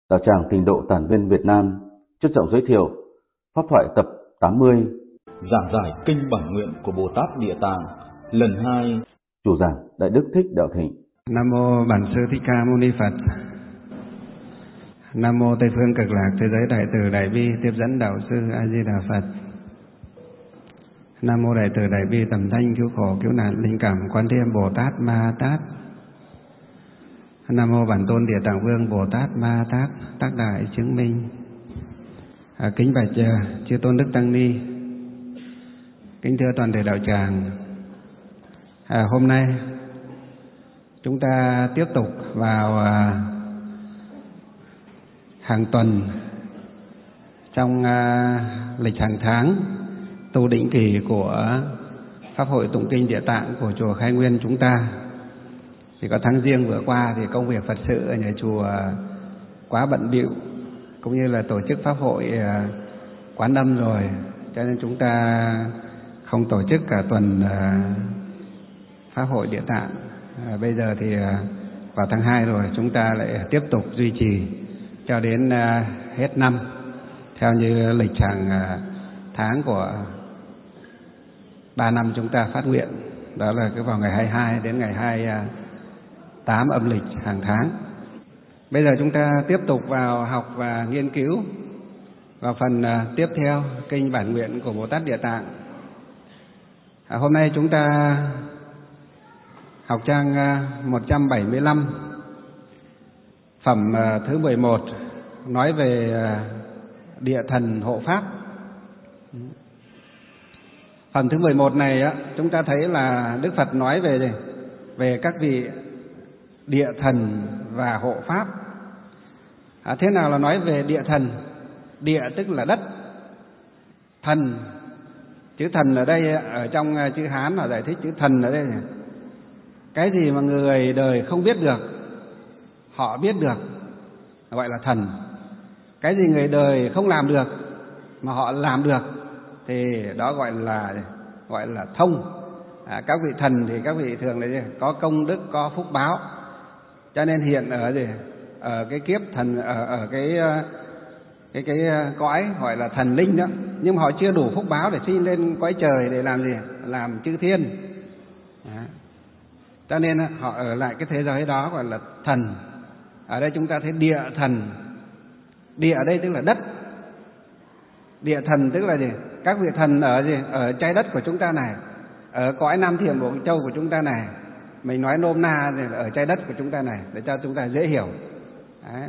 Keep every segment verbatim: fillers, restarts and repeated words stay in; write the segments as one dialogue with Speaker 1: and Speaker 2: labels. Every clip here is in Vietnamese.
Speaker 1: Đạo tràng Tịnh độ Tản Viên Việt Nam trân trọng giới thiệu Pháp thoại tập tám mươi,
Speaker 2: giảng giải kinh bản nguyện của Bồ Tát Địa Tạng lần hai.
Speaker 1: Chủ giảng Đại Đức Thích Đạo Thịnh.
Speaker 3: Nam mô Bản Sư Thích Ca Mâu Ni Phật. Nam mô Tây phương Cực Lạc Thế giới Đại Từ Đại Bi tiếp dẫn Đạo Sư A Di Đà Phật. Nam mô Đại Từ Đại Bi tầm thanh cứu khổ cứu nạn linh cảm Quan Thế Âm Bồ Tát Ma Tát. Nam mô Bản Tôn Địa Tạng Vương Bồ Tát Ma Tát tác đại chứng minh. À, kính bạch uh, chư tôn đức tăng ni, kính thưa toàn thể đạo tràng. À, hôm nay chúng ta tiếp tục vào uh, hàng tuần trong uh, lịch hàng tháng tu định kỳ của Pháp hội tụng kinh Địa Tạng của chùa Khai Nguyên chúng ta. Thì có tháng Giêng vừa qua thì công việc Phật sự ở nhà chùa quá bận bịu, cũng như là tổ chức Pháp hội Quán Âm rồi, cho nên chúng ta không tổ chức cả tuần Pháp hội Địa Tạng. À, bây giờ thì vào tháng hai rồi, chúng ta lại tiếp tục duy trì cho đến hết năm theo như lịch hàng tháng của ba năm chúng ta phát nguyện, đó là cứ vào ngày hai mươi hai đến ngày hai mươi tám âm lịch hàng tháng. Bây giờ chúng ta tiếp tục vào học và nghiên cứu vào phần uh, tiếp theo kinh bản nguyện của Bồ Tát Địa Tạng. À, hôm nay chúng ta học trang uh, một trăm bảy mươi lăm, phẩm uh, thứ mười một, nói về uh, địa thần hộ pháp. Phần thứ mười một này á, chúng ta thấy là Đức Phật nói về về các vị địa thần và hộ pháp. À, thế nào là nói về địa thần? Địa tức là đất, thần, chữ thần ở đây ở trong chữ Hán là giải thích chữ thần ở đây. Cái gì mà người đời không biết được, họ biết được, gọi là thần. Cái gì người đời không làm được mà họ làm được thì đó gọi là gọi là thông. À, các vị thần thì các vị thường là gì? Có công đức, có phúc báo, cho nên hiện ở gì ở cái kiếp thần, ở ở cái cái cái cõi gọi là thần linh đó, nhưng mà họ chưa đủ phúc báo để sinh lên cõi trời để làm gì? Làm chư thiên. Đó. Cho nên họ ở lại cái thế giới đó gọi là thần. Ở đây chúng ta thấy địa thần. Địa ở đây tức là đất. Địa thần tức là gì? Các vị thần ở gì? Ở trái đất của chúng ta này, ở cõi Nam Thiểm Bộ Châu của chúng ta này. Mình nói nôm na thì ở trái đất của chúng ta này để cho chúng ta dễ hiểu. Đấy.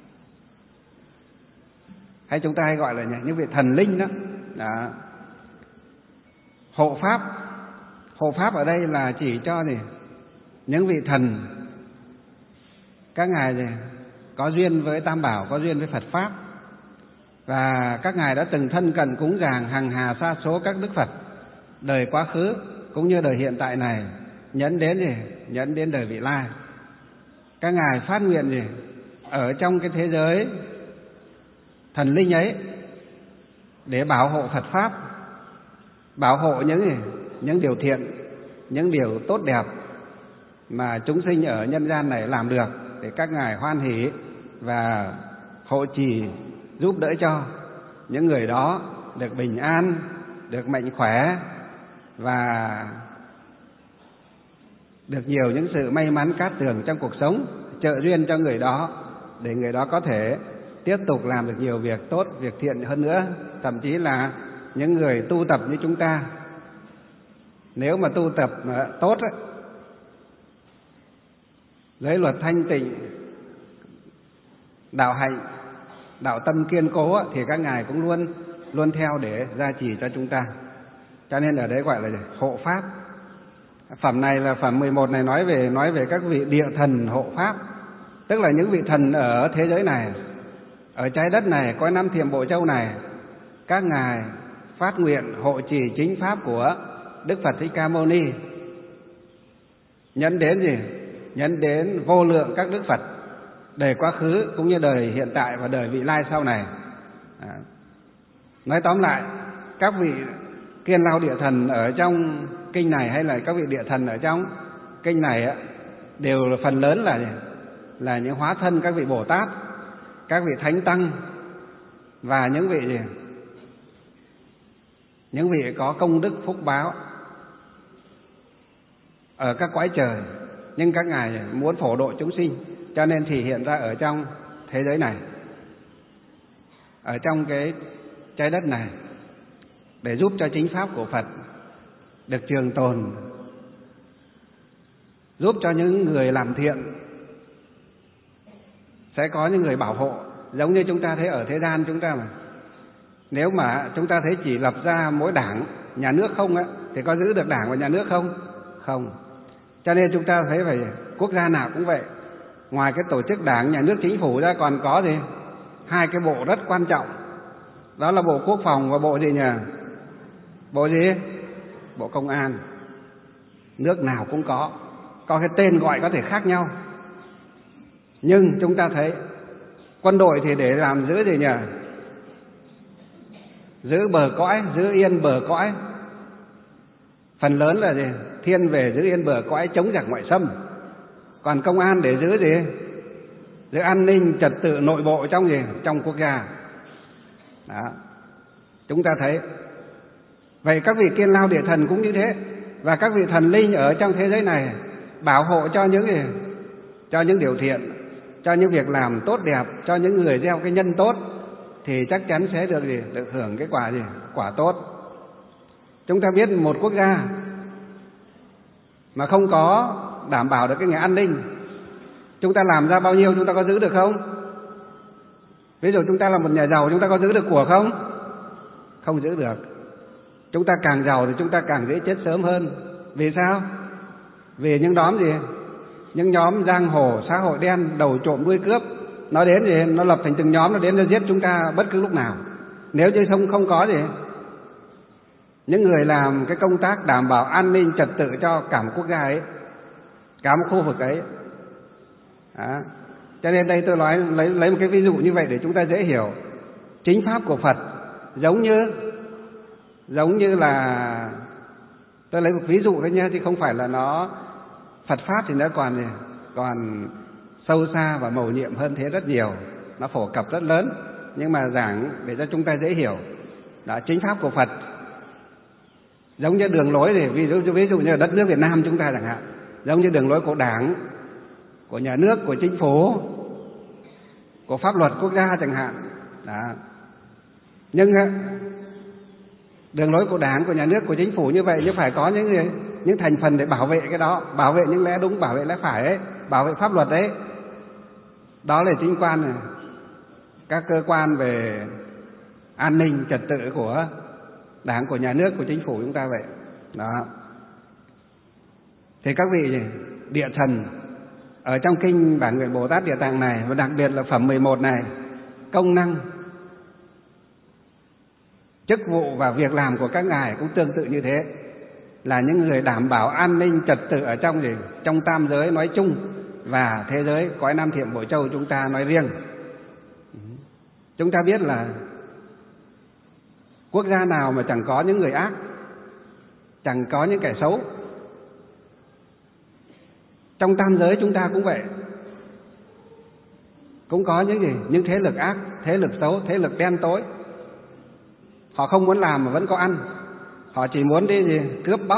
Speaker 3: Hay chúng ta hay gọi là những vị thần linh đó. Đó. Hộ pháp. Hộ pháp ở đây là chỉ cho gì? Những vị thần, các ngài gì? Có duyên với Tam Bảo, có duyên với Phật Pháp, và các ngài đã từng thân cận cúng dường hằng hà sa số các đức Phật đời quá khứ cũng như đời hiện tại này, nhẫn đến gì? Nhẫn đến đời vị lai. Các ngài phát nguyện gì? Ở trong cái thế giới thần linh ấy để bảo hộ Phật Pháp, bảo hộ những gì? Những điều thiện, những điều tốt đẹp mà chúng sinh ở nhân gian này làm được, để các ngài hoan hỷ và hộ trì giúp đỡ cho những người đó được bình an, được mạnh khỏe và được nhiều những sự may mắn cát tường trong cuộc sống, trợ duyên cho người đó để người đó có thể tiếp tục làm được nhiều việc tốt, việc thiện hơn nữa. Thậm chí là những người tu tập như chúng ta, nếu mà tu tập tốt ấy, giới luật thanh tịnh, đạo hạnh, đạo tâm kiên cố ấy, thì các ngài cũng luôn luôn theo để gia trì cho chúng ta. Cho nên ở đấy gọi là hộ pháp. Phẩm này là phẩm mười một này nói về nói về các vị địa thần hộ pháp, tức là những vị thần ở thế giới này, ở trái đất này, cõi Nam Thiểm Bộ Châu này, các ngài phát nguyện hộ trì chính pháp của Đức Phật Thích Ca Mâu Ni, nhẫn đến gì? Nhẫn đến vô lượng các đức Phật đời quá khứ cũng như đời hiện tại và đời vị lai sau này. À. Nói tóm lại, các vị Kiên Lao địa thần ở trong kinh này hay là các vị địa thần ở trong kinh này đều là phần lớn là là những hóa thân các vị Bồ Tát. các vị thánh tăng và những vị gì? Những vị có công đức phúc báo ở các cõi trời, nhưng các ngài muốn phổ độ chúng sinh, cho nên thì hiện ra ở trong thế giới này, ở trong cái trái đất này, để giúp cho chính pháp của Phật được trường tồn, giúp cho những người làm thiện sẽ có những người bảo hộ. Giống như chúng ta thấy ở thế gian chúng ta mà, nếu mà chúng ta thấy chỉ lập ra mỗi đảng nhà nước không á, thì có giữ được đảng và nhà nước không? Không. Cho nên chúng ta thấy vậy, quốc gia nào cũng vậy, ngoài cái tổ chức đảng nhà nước chính phủ ra còn có gì? Hai cái bộ rất quan trọng, đó là bộ quốc phòng và bộ gì nhỉ? Bộ gì? Bộ công an. Nước nào cũng có, có cái tên gọi có thể khác nhau, nhưng chúng ta thấy quân đội thì để làm giữ gì nhỉ? Giữ bờ cõi, giữ yên bờ cõi. Phần lớn là gì? Thiên về giữ yên bờ cõi, chống giặc ngoại xâm. Còn công an để giữ gì? Giữ an ninh trật tự nội bộ trong gì? Trong quốc gia. Đó. Chúng ta thấy. Vậy các vị Kiên Lao Địa Thần cũng như thế. Và các vị thần linh ở trong thế giới này bảo hộ cho những gì? Cho những điều thiện, cho những việc làm tốt đẹp, cho những người gieo cái nhân tốt, thì chắc chắn sẽ được gì? Được hưởng cái quả gì? Quả tốt. Chúng ta biết một quốc gia mà không có đảm bảo được cái ngày an ninh, chúng ta làm ra bao nhiêu chúng ta có giữ được không? Ví dụ chúng ta là một nhà giàu, chúng ta có giữ được của không? Không giữ được. Chúng ta càng giàu thì chúng ta càng dễ chết sớm hơn. Vì sao? Vì những nhóm gì? Những nhóm giang hồ, xã hội đen, đầu trộm đuôi cướp, nó đến gì? Nó lập thành từng nhóm, nó đến nó giết chúng ta bất cứ lúc nào. Nếu như không không có gì, những người làm cái công tác đảm bảo an ninh trật tự cho cả một quốc gia ấy, cả một khu vực ấy. Đó. Cho nên đây tôi nói lấy lấy một cái ví dụ như vậy để chúng ta dễ hiểu. Chính pháp của Phật giống như giống như là, tôi lấy một ví dụ thôi nhé, chứ không phải là nó Phật pháp thì nó còn gì? Còn sâu xa và mầu nhiệm hơn thế rất nhiều, nó phổ cập rất lớn, nhưng mà giảng để cho chúng ta dễ hiểu. Đó, chính pháp của Phật giống như đường lối thì ví dụ ví dụ như ở đất nước Việt Nam chúng ta chẳng hạn, giống như đường lối của Đảng, của nhà nước, của chính phủ, của pháp luật quốc gia chẳng hạn. Đó. Nhưng đường lối của Đảng, của nhà nước, của chính phủ như vậy, nhưng phải có những gì? Những thành phần để bảo vệ cái đó, bảo vệ những lẽ đúng, bảo vệ lẽ phải ấy, bảo vệ pháp luật đấy. Đó là chính quan này, các cơ quan về an ninh trật tự của Đảng, của nhà nước, của chính phủ chúng ta vậy. Đó. Thì các vị gì? Địa thần ở trong kinh Bản Nguyện Bồ Tát Địa Tạng này, và đặc biệt là phẩm mười một này, công năng, chức vụ và việc làm của các ngài cũng tương tự như thế, là những người đảm bảo an ninh trật tự ở trong gì? Trong tam giới nói chung và thế giới cõi Nam Thiểm Bộ Châu chúng ta nói riêng. Chúng ta biết là quốc gia nào mà chẳng có những người ác, chẳng có những kẻ xấu. Trong tam giới chúng ta cũng vậy, cũng có những gì? Những thế lực ác, thế lực xấu, thế lực đen tối. Họ không muốn làm mà vẫn có ăn, họ chỉ muốn đi gì? Cướp bóc.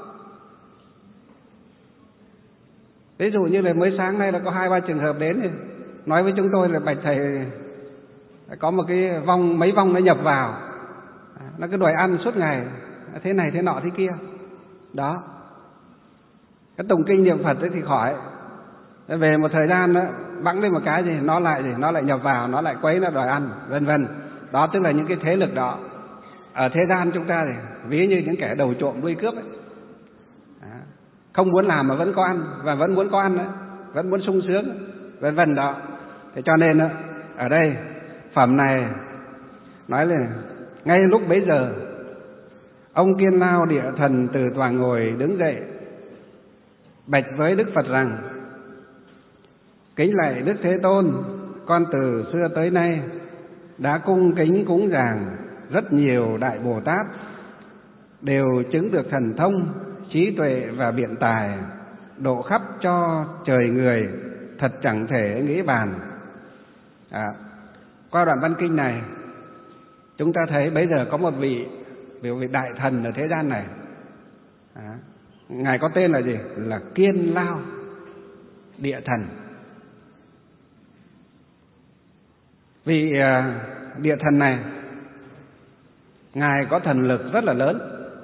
Speaker 3: Ví dụ như là mới sáng nay là có hai ba trường hợp đến thì nói với chúng tôi là bạch thầy, có một cái vong, mấy vong nó nhập vào, nó cứ đòi ăn suốt ngày, thế này thế nọ thế kia. Đó. Cái tụng kinh niệm Phật ấy thì khỏi, về một thời gian đó, bẵng lên một cái gì nó lại gì nó lại nhập vào, nó lại quấy, nó đòi ăn, vân vân. Đó tức là những cái thế lực đó ở thế gian chúng ta thì ví như những kẻ đầu trộm đuôi cướp ấy. Đó. Không muốn làm mà vẫn có ăn, và vẫn muốn có ăn ấy, vẫn muốn sung sướng, vân vân đó. Thế cho nên đó, ở đây phẩm này nói là ngay lúc bấy giờ, ông Kiên Lao Địa Thần từ tòa ngồi đứng dậy, bạch với Đức Phật rằng: kính lạy Đức Thế Tôn, con từ xưa tới nay đã cung kính cúng dường rất nhiều đại Bồ Tát, đều chứng được thần thông, trí tuệ và biện tài, độ khắp cho trời người, thật chẳng thể nghĩ bàn. À, qua đoạn văn kinh này chúng ta thấy bây giờ có một vị vị đại thần ở thế gian này. À, Ngài có tên là gì? Là Kiên Lao Địa Thần. Vị uh, địa thần này Ngài có thần lực rất là lớn.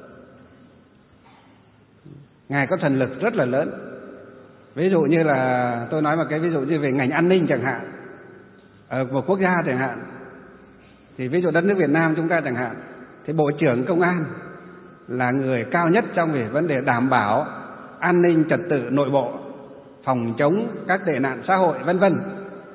Speaker 3: Ngài có thần lực rất là lớn. Ví dụ như là tôi nói một cái ví dụ như về ngành an ninh chẳng hạn, ở một quốc gia chẳng hạn, thì ví dụ đất nước Việt Nam chúng ta chẳng hạn, thì Bộ trưởng Công an là người cao nhất trong về vấn đề đảm bảo an ninh trật tự nội bộ, phòng chống các tệ nạn xã hội vân vân.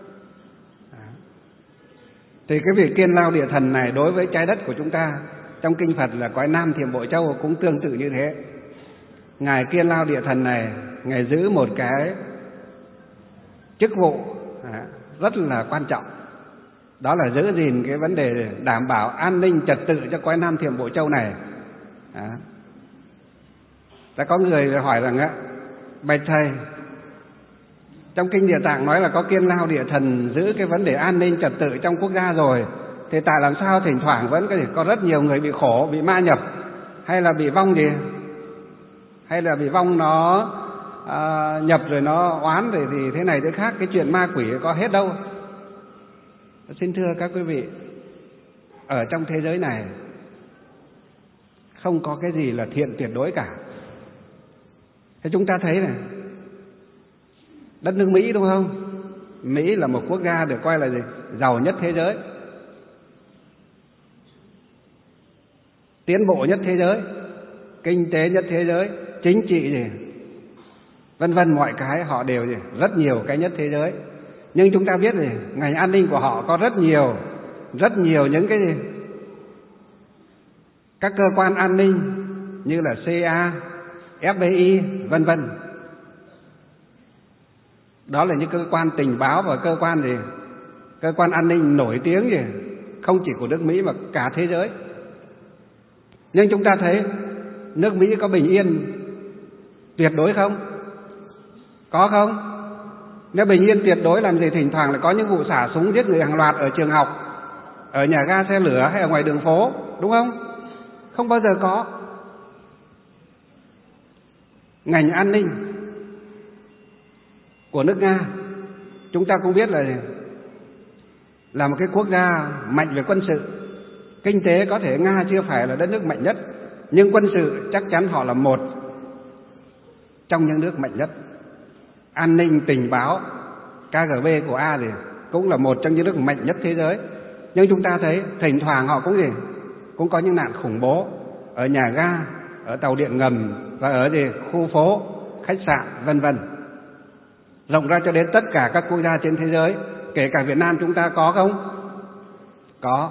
Speaker 3: Thì cái vị Kiên Lao Địa Thần này đối với trái đất của chúng ta trong kinh Phật là cõi Nam Thiểm Bộ Châu cũng tương tự như thế. Ngài Kiên Lao Địa Thần này, Ngài giữ một cái chức vụ rất là quan trọng, đó là giữ gìn cái vấn đề đảm bảo an ninh trật tự cho cõi Nam Thiểm Bộ Châu này. À. Đã có người hỏi rằng á, bạch thầy, trong kinh Địa Tạng nói là có Kiên Lao Địa Thần giữ cái vấn đề an ninh trật tự trong quốc gia rồi, thì tại làm sao thỉnh thoảng vẫn có, có rất nhiều người bị khổ, bị ma nhập, hay là bị vong gì, hay là bị vong nó à, nhập rồi nó oán rồi thì thế này thế khác, cái chuyện ma quỷ có hết đâu. Xin thưa các quý vị, ở trong thế giới này không có cái gì là thiện tuyệt đối cả. Thế chúng ta thấy này, đất nước Mỹ đúng không? Mỹ là một quốc gia được coi là gì? Giàu nhất thế giới, tiến bộ nhất thế giới, kinh tế nhất thế giới, chính trị gì, vân vân, mọi cái họ đều gì? Rất nhiều cái nhất thế giới. Nhưng chúng ta biết gì? Ngành an ninh của họ có rất nhiều, rất nhiều những cái gì? Các cơ quan an ninh như là xê i a, ép bê i, vân vân. Đó là những cơ quan tình báo và cơ quan gì? Cơ quan an ninh nổi tiếng gì? Không chỉ của nước Mỹ mà cả thế giới. Nhưng chúng ta thấy nước Mỹ có bình yên tuyệt đối không? Có không? Nếu bình yên tuyệt đối làm gì thỉnh thoảng lại có những vụ xả súng giết người hàng loạt ở trường học, ở nhà ga xe lửa hay ở ngoài đường phố, đúng không? Không bao giờ có. Ngành an ninh của nước Nga chúng ta cũng biết là là một cái quốc gia mạnh về quân sự. Kinh tế có thể Nga chưa phải là đất nước mạnh nhất, nhưng quân sự chắc chắn họ là một trong những nước mạnh nhất. An ninh tình báo ca giê bê của A thì cũng là một trong những nước mạnh nhất thế giới. Nhưng chúng ta thấy thỉnh thoảng họ cũng gì cũng có những nạn khủng bố ở nhà ga, ở tàu điện ngầm và ở gì khu phố, khách sạn, vân vân. Rộng ra cho đến tất cả các quốc gia trên thế giới, kể cả Việt Nam chúng ta có không? Có.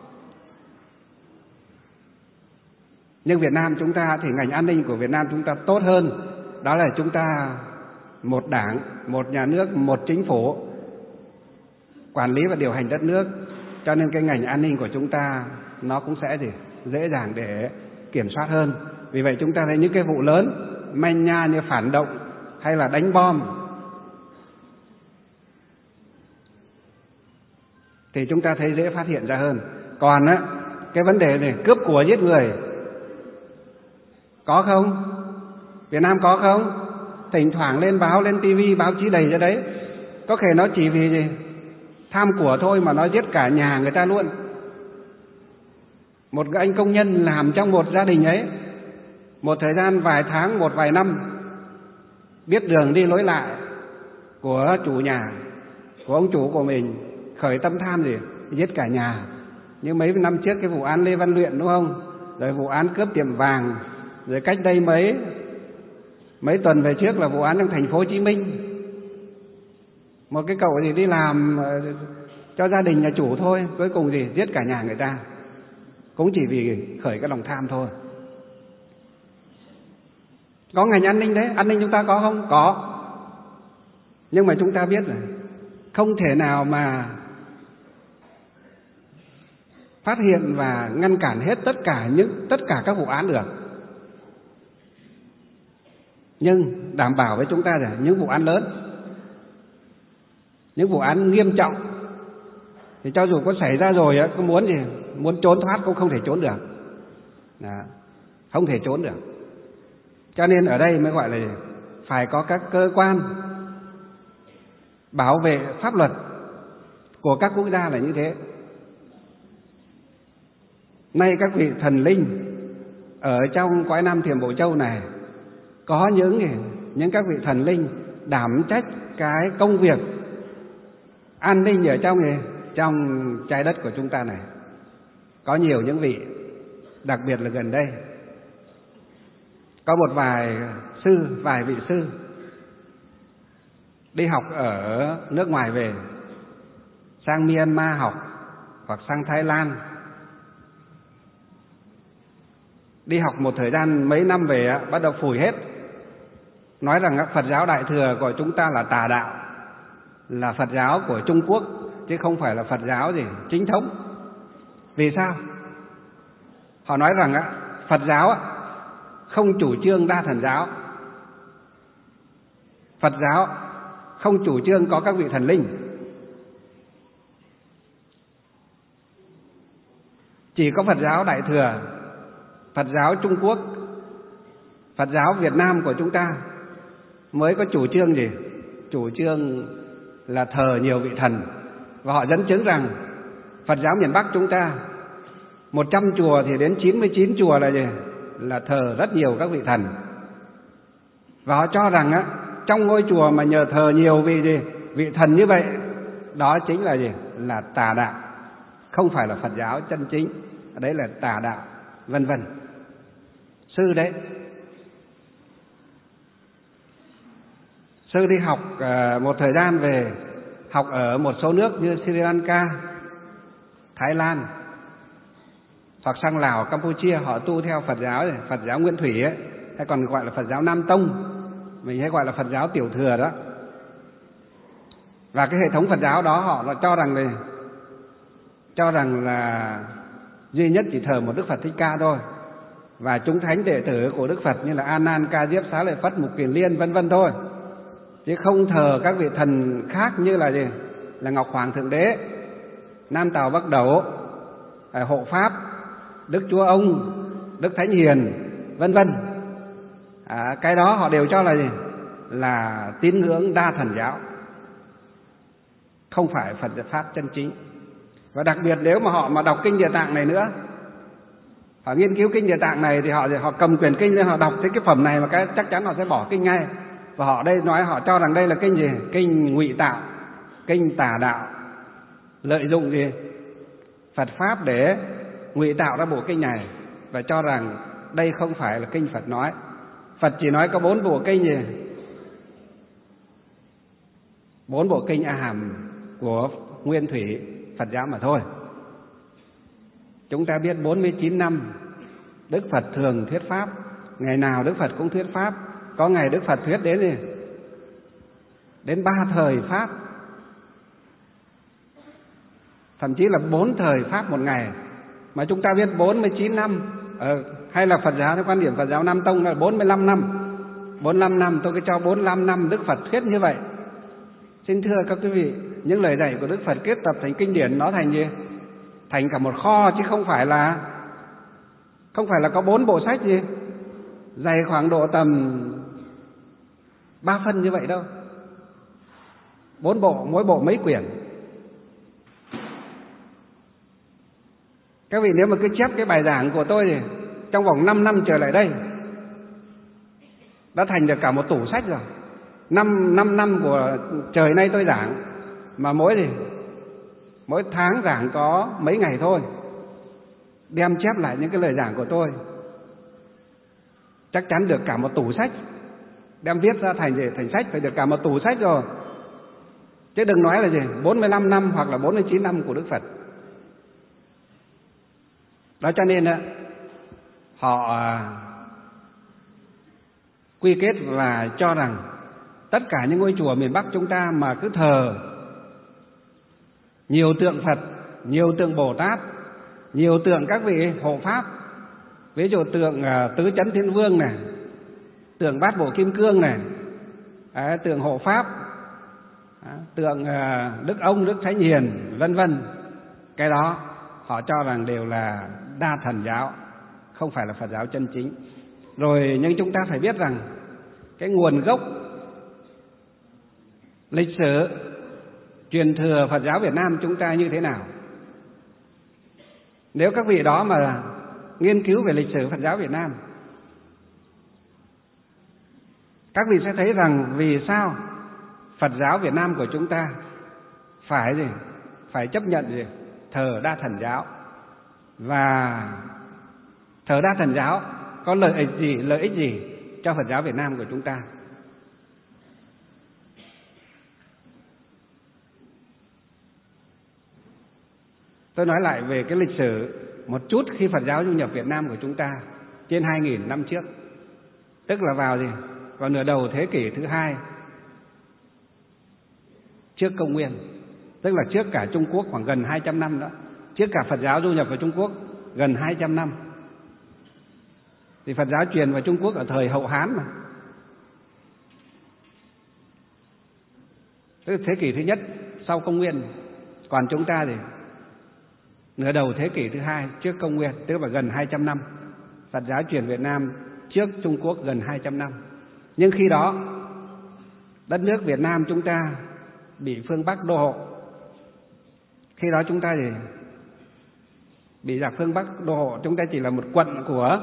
Speaker 3: Nhưng Việt Nam chúng ta thì ngành an ninh của Việt Nam chúng ta tốt hơn. Đó là chúng ta một đảng, một nhà nước, một chính phủ quản lý và điều hành đất nước. Cho nên cái ngành an ninh của chúng ta nó cũng sẽ gì dễ dàng để kiểm soát hơn. Vì vậy chúng ta thấy những cái vụ lớn manh nha như phản động hay là đánh bom thì chúng ta thấy dễ phát hiện ra hơn. Còn á, cái vấn đề này cướp của giết người có không? Việt Nam có không? Thỉnh thoảng lên báo, lên tivi, báo chí đầy ra đấy. Có thể nó chỉ vì gì? Tham của thôi mà nó giết cả nhà người ta luôn. Một cái anh công nhân làm trong một gia đình ấy, một thời gian vài tháng, một vài năm, biết đường đi lối lại của chủ nhà, của ông chủ của mình, khởi tâm tham gì? Giết cả nhà. Như mấy năm trước cái vụ án Lê Văn Luyện đúng không? Rồi vụ án cướp tiệm vàng. Rồi cách đây mấy mấy tuần về trước là vụ án trong thành phố Hồ Chí Minh. Một cái cậu gì đi làm cho gia đình nhà chủ thôi, cuối cùng gì giết cả nhà người ta. Cũng chỉ vì khởi cái lòng tham thôi. Có ngành an ninh đấy, an ninh chúng ta có không? Có. Nhưng mà chúng ta biết là không thể nào mà phát hiện và ngăn cản hết tất cả những tất cả các vụ án được. Nhưng đảm bảo với chúng ta là những vụ án lớn, những vụ án nghiêm trọng thì thì cho dù có xảy ra rồi á, có muốn gì, muốn trốn thoát cũng không thể trốn được. Đó, không thể trốn được. Cho nên ở đây mới gọi là phải có các cơ quan bảo vệ pháp luật của các quốc gia là như thế. Nay các vị thần linh ở trong cõi Nam Thiểm Bộ Châu này, có những những các vị thần linh đảm trách cái công việc an ninh ở trong trong trái đất của chúng ta này. Có nhiều những vị, đặc biệt là gần đây có một vài sư, vài vị sư đi học ở nước ngoài về, sang Myanmar học hoặc sang Thái Lan, đi học một thời gian mấy năm về bắt đầu phủi hết, nói rằng Phật giáo Đại Thừa của chúng ta là tà đạo, là Phật giáo của Trung Quốc chứ không phải là Phật giáo gì chính thống. Vì sao? Họ nói rằng Phật giáo không chủ trương đa thần giáo, Phật giáo không chủ trương có các vị thần linh, chỉ có Phật giáo Đại Thừa, Phật giáo Trung Quốc, Phật giáo Việt Nam của chúng ta mới có chủ trương gì? Chủ trương là thờ nhiều vị thần. Và họ dẫn chứng rằng Phật giáo miền Bắc chúng ta một trăm chùa thì đến chín mươi chín chùa là gì? Là thờ rất nhiều các vị thần. Và họ cho rằng á, trong ngôi chùa mà nhờ thờ nhiều vị gì? Vị thần như vậy, đó chính là gì? Là tà đạo, không phải là Phật giáo chân chính, đấy là tà đạo, vân vân. Sư đấy, sư đi học một thời gian về, học ở một số nước như Sri Lanka, Thái Lan, hoặc sang Lào, Campuchia, họ tu theo Phật giáo, Phật giáo Nguyên Thủy ấy, hay còn gọi là Phật giáo Nam Tông, mình hay gọi là Phật giáo Tiểu Thừa đó. Và cái hệ thống Phật giáo đó họ cho rằng này, cho rằng là duy nhất chỉ thờ một Đức Phật Thích Ca thôi, và chúng thánh đệ tử của Đức Phật như là A Nan, Ca Diếp, Xá Lợi Phất, Mục Kiền Liên vân vân thôi, chứ không thờ các vị thần khác như là gì? Là Ngọc Hoàng Thượng Đế, Nam Tào Bắc Đẩu, Hộ Pháp, Đức Chúa Ông, Đức Thánh Hiền vân vân. À, cái đó họ đều cho là gì? Là tín ngưỡng đa thần giáo, không phải Phật pháp chân chính. Và đặc biệt nếu mà họ mà đọc kinh Địa Tạng này nữa, họ nghiên cứu kinh Địa Tạng này thì họ họ cầm quyển kinh lên họ đọc thấy cái phẩm này mà cái chắc chắn họ sẽ bỏ kinh ngay. Và họ đây nói họ cho rằng đây là kinh gì? Kinh ngụy tạo, kinh tà đạo, lợi dụng gì? Phật pháp để ngụy tạo ra bộ kinh này, và cho rằng đây không phải là kinh Phật nói. Phật chỉ nói có bốn bộ kinh gì? Bốn bộ kinh A Hàm của Nguyên Thủy Phật giáo mà thôi. Chúng ta biết bốn mươi chín năm Đức Phật thường thuyết pháp, ngày nào Đức Phật cũng thuyết pháp, có ngày Đức Phật thuyết đến gì? Đến ba thời pháp, thậm chí là bốn thời pháp một ngày. Mà chúng ta biết bốn mươi chín năm, ờ, hay là Phật giáo theo quan điểm Phật giáo Nam Tông là bốn mươi lăm năm. bốn mươi lăm năm, tôi cứ cho bốn mươi lăm năm Đức Phật thuyết như vậy. Xin thưa các quý vị, những lời dạy của Đức Phật kết tập thành kinh điển, nó thành gì? Thành cả một kho, chứ không phải là không phải là có bốn bộ sách gì dày khoảng độ tầm ba phân như vậy đâu. Bốn bộ, mỗi bộ mấy quyển. Các vị nếu mà cứ chép cái bài giảng của tôi thì trong vòng năm năm trở lại đây đã thành được cả một tủ sách rồi. Năm năm năm của trời nay tôi giảng, mà mỗi thì mỗi tháng giảng có mấy ngày thôi, đem chép lại những cái lời giảng của tôi, chắc chắn được cả một tủ sách, đem viết ra thành gì? Thành sách phải được cả một tủ sách rồi, chứ đừng nói là gì bốn mươi lăm năm hoặc là bốn mươi chín năm của Đức Phật. Đó cho nên họ quy kết và cho rằng tất cả những ngôi chùa miền Bắc chúng ta mà cứ thờ nhiều tượng Phật, nhiều tượng Bồ Tát, nhiều tượng các vị hộ pháp, ví dụ tượng Tứ Chấn Thiên Vương này, tượng Bát Bộ Kim Cương này, tượng hộ pháp, tượng Đức Ông, Đức Thánh Hiền vân vân, cái đó họ cho rằng đều là đa thần giáo, không phải là Phật giáo chân chính. Rồi nhưng chúng ta phải biết rằng cái nguồn gốc lịch sử truyền thừa Phật giáo Việt Nam chúng ta như thế nào. Nếu các vị đó mà nghiên cứu về lịch sử Phật giáo Việt Nam, các vị sẽ thấy rằng vì sao Phật giáo Việt Nam của chúng ta phải gì? Phải chấp nhận gì? Thờ đa thần giáo. Và thờ đa thần giáo có lợi ích gì, lợi ích gì cho Phật giáo Việt Nam của chúng ta? Tôi nói lại về cái lịch sử một chút khi Phật giáo du nhập Việt Nam của chúng ta trên hai nghìn năm trước, tức là vào gì? Vào nửa đầu thế kỷ thứ hai trước công nguyên, tức là trước cả Trung Quốc khoảng gần hai trăm năm đó, trước cả Phật giáo du nhập vào Trung Quốc gần hai trăm năm. Thì Phật giáo truyền vào Trung Quốc ở thời Hậu Hán mà. Tức là thế kỷ thứ nhất sau công nguyên. Còn chúng ta thì nửa đầu thế kỷ thứ hai trước công nguyên, tức là gần hai trăm năm. Phật giáo truyền Việt Nam trước Trung Quốc gần hai trăm năm. Nhưng khi đó đất nước Việt Nam chúng ta bị phương Bắc đô hộ. Khi đó chúng ta thì bị giặc phương Bắc đô hộ, chúng ta chỉ là một quận của